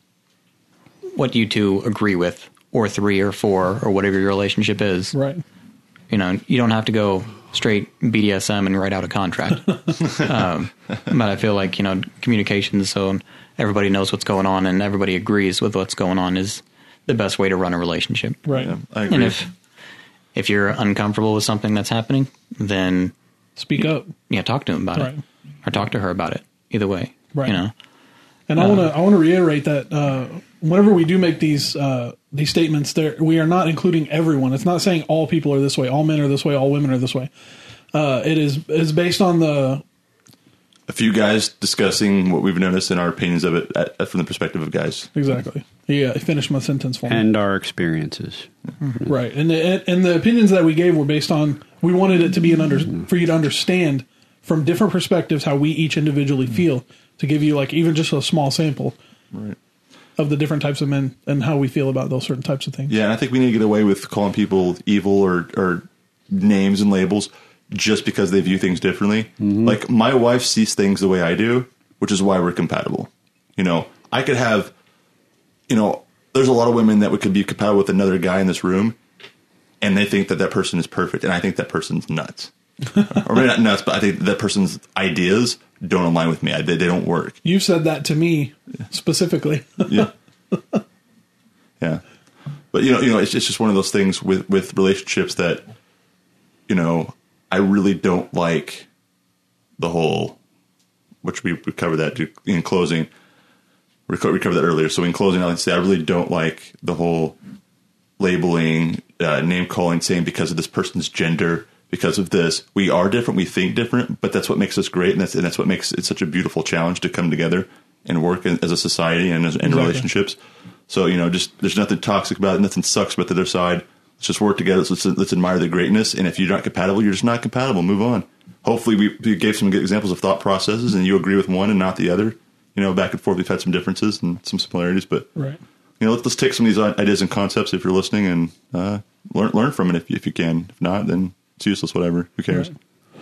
what you two agree with, or three or four, or whatever your relationship is. Right. You know, you don't have to go straight B D S M and write out a contract. um, but I feel like, you know, communication, so everybody knows what's going on and everybody agrees with what's going on, is the best way to run a relationship. Right. Yeah, I agree. And if if you're uncomfortable with something that's happening, then Speak up. yeah, talk to him about Right. it, or talk to her about it. Either way, Right. You know, And I want to. I want to reiterate that uh, whenever we do make these uh, these statements, there we are not including everyone. It's not saying all people are this way, all men are this way, all women are this way. Uh, it is is based on the A few guys discussing what we've noticed and our opinions of it at, from the perspective of guys. exactly. Yeah, finish my sentence for me. And our experiences. Right, and the and the opinions that we gave were based on we wanted it to be an under for you to understand from different perspectives how we each individually feel, to give you like even just a small sample Right. of the different types of men and how we feel about those certain types of things. Yeah, and I think we need to get away with calling people evil or, or names and labels just because they view things differently. Like, my wife sees things the way I do, which is why we're compatible. You know, I could have, you know, there's a lot of women that would could be compatible with another guy in this room, and they think that that person is perfect, and I think that person's nuts. Or maybe not nuts, but I think that person's ideas don't align with me. I, they, they don't work. You've said that to me specifically. Yeah. Yeah. But you know, you know, it's, it's just one of those things with, with relationships that, you know, I really don't like the whole, which we, we covered that in closing. We co- we covered that earlier. So in closing, I'd say I really don't like the whole labeling, uh, name calling, saying because of this person's gender, because of this, we are different, we think different, but that's what makes us great, and that's and that's what makes it such a beautiful challenge to come together and work in, as a society and as in Exactly. relationships. So, you know, just there's nothing toxic about it, nothing sucks about the other side. Let's just work together. Let's let's admire the greatness. And if you're not compatible, you're just not compatible. Move on. Hopefully, we, we gave some good examples of thought processes, and you agree with one and not the other. You know, back and forth, we've had some differences and some similarities, but Right. you know, let's, let's take some of these ideas and concepts if you're listening and uh, learn learn from it if you, if you can. If not, then it's useless. Whatever. Who cares? Right.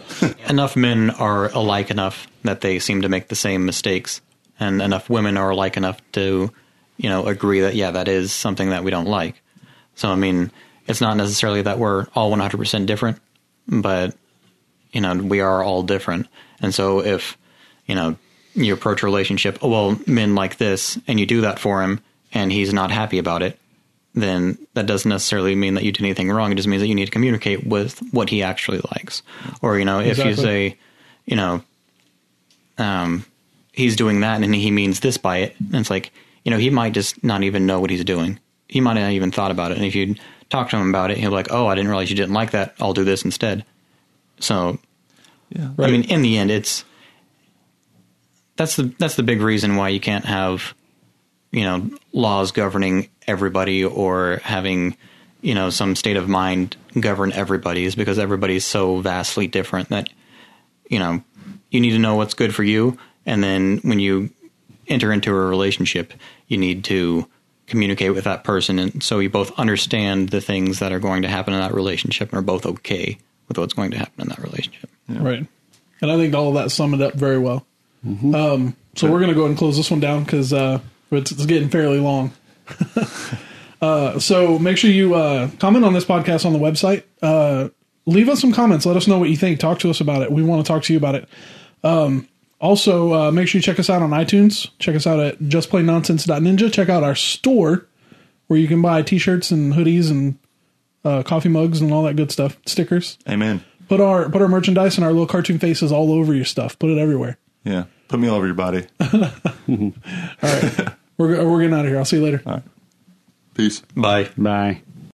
enough men are alike enough that they seem to make the same mistakes, and enough women are alike enough to, you know, agree that, yeah, that is something that we don't like. So, I mean, it's not necessarily that we're all one hundred percent different, but, you know, we are all different. And so if, you know, you approach a relationship, oh, well, men like this, and you do that for him, and he's not happy about it, then that doesn't necessarily mean that you did anything wrong. It just means that you need to communicate with what he actually likes. Or, you know, Exactly. if you say, you know, um, he's doing that and he means this by it, and it's like, you know, he might just not even know what he's doing. He might not even thought about it. And if you talk to him about it, he'll be like, oh, I didn't realize you didn't like that. I'll do this instead. So, Yeah. I mean, in the end, it's, that's the, that's the big reason why you can't have, you know, laws governing everybody or having, you know, some state of mind govern everybody, is because everybody's so vastly different that, you know, you need to know what's good for you. And then when you enter into a relationship, you need to communicate with that person. And so you both understand the things that are going to happen in that relationship and are both okay with what's going to happen in that relationship. Yeah. Right. And I think all of that summed it up very well. Um, so we're going to go ahead and close this one down because uh, it's, it's getting fairly long. uh, so make sure you uh, comment on this podcast on the website. Uh, leave us some comments. Let us know what you think. Talk to us about it. We want to talk to you about it. Um, also, uh, make sure you check us out on iTunes. Check us out at just plain nonsense dot ninja. Check out our store where you can buy t-shirts and hoodies and uh, coffee mugs and all that good stuff. Stickers. Amen. Put our put our merchandise and our little cartoon faces all over your stuff. Put it everywhere. Yeah. Put me all over your body. All right. We're, we're getting out of here. I'll see you later. All right. Peace. Bye. Bye.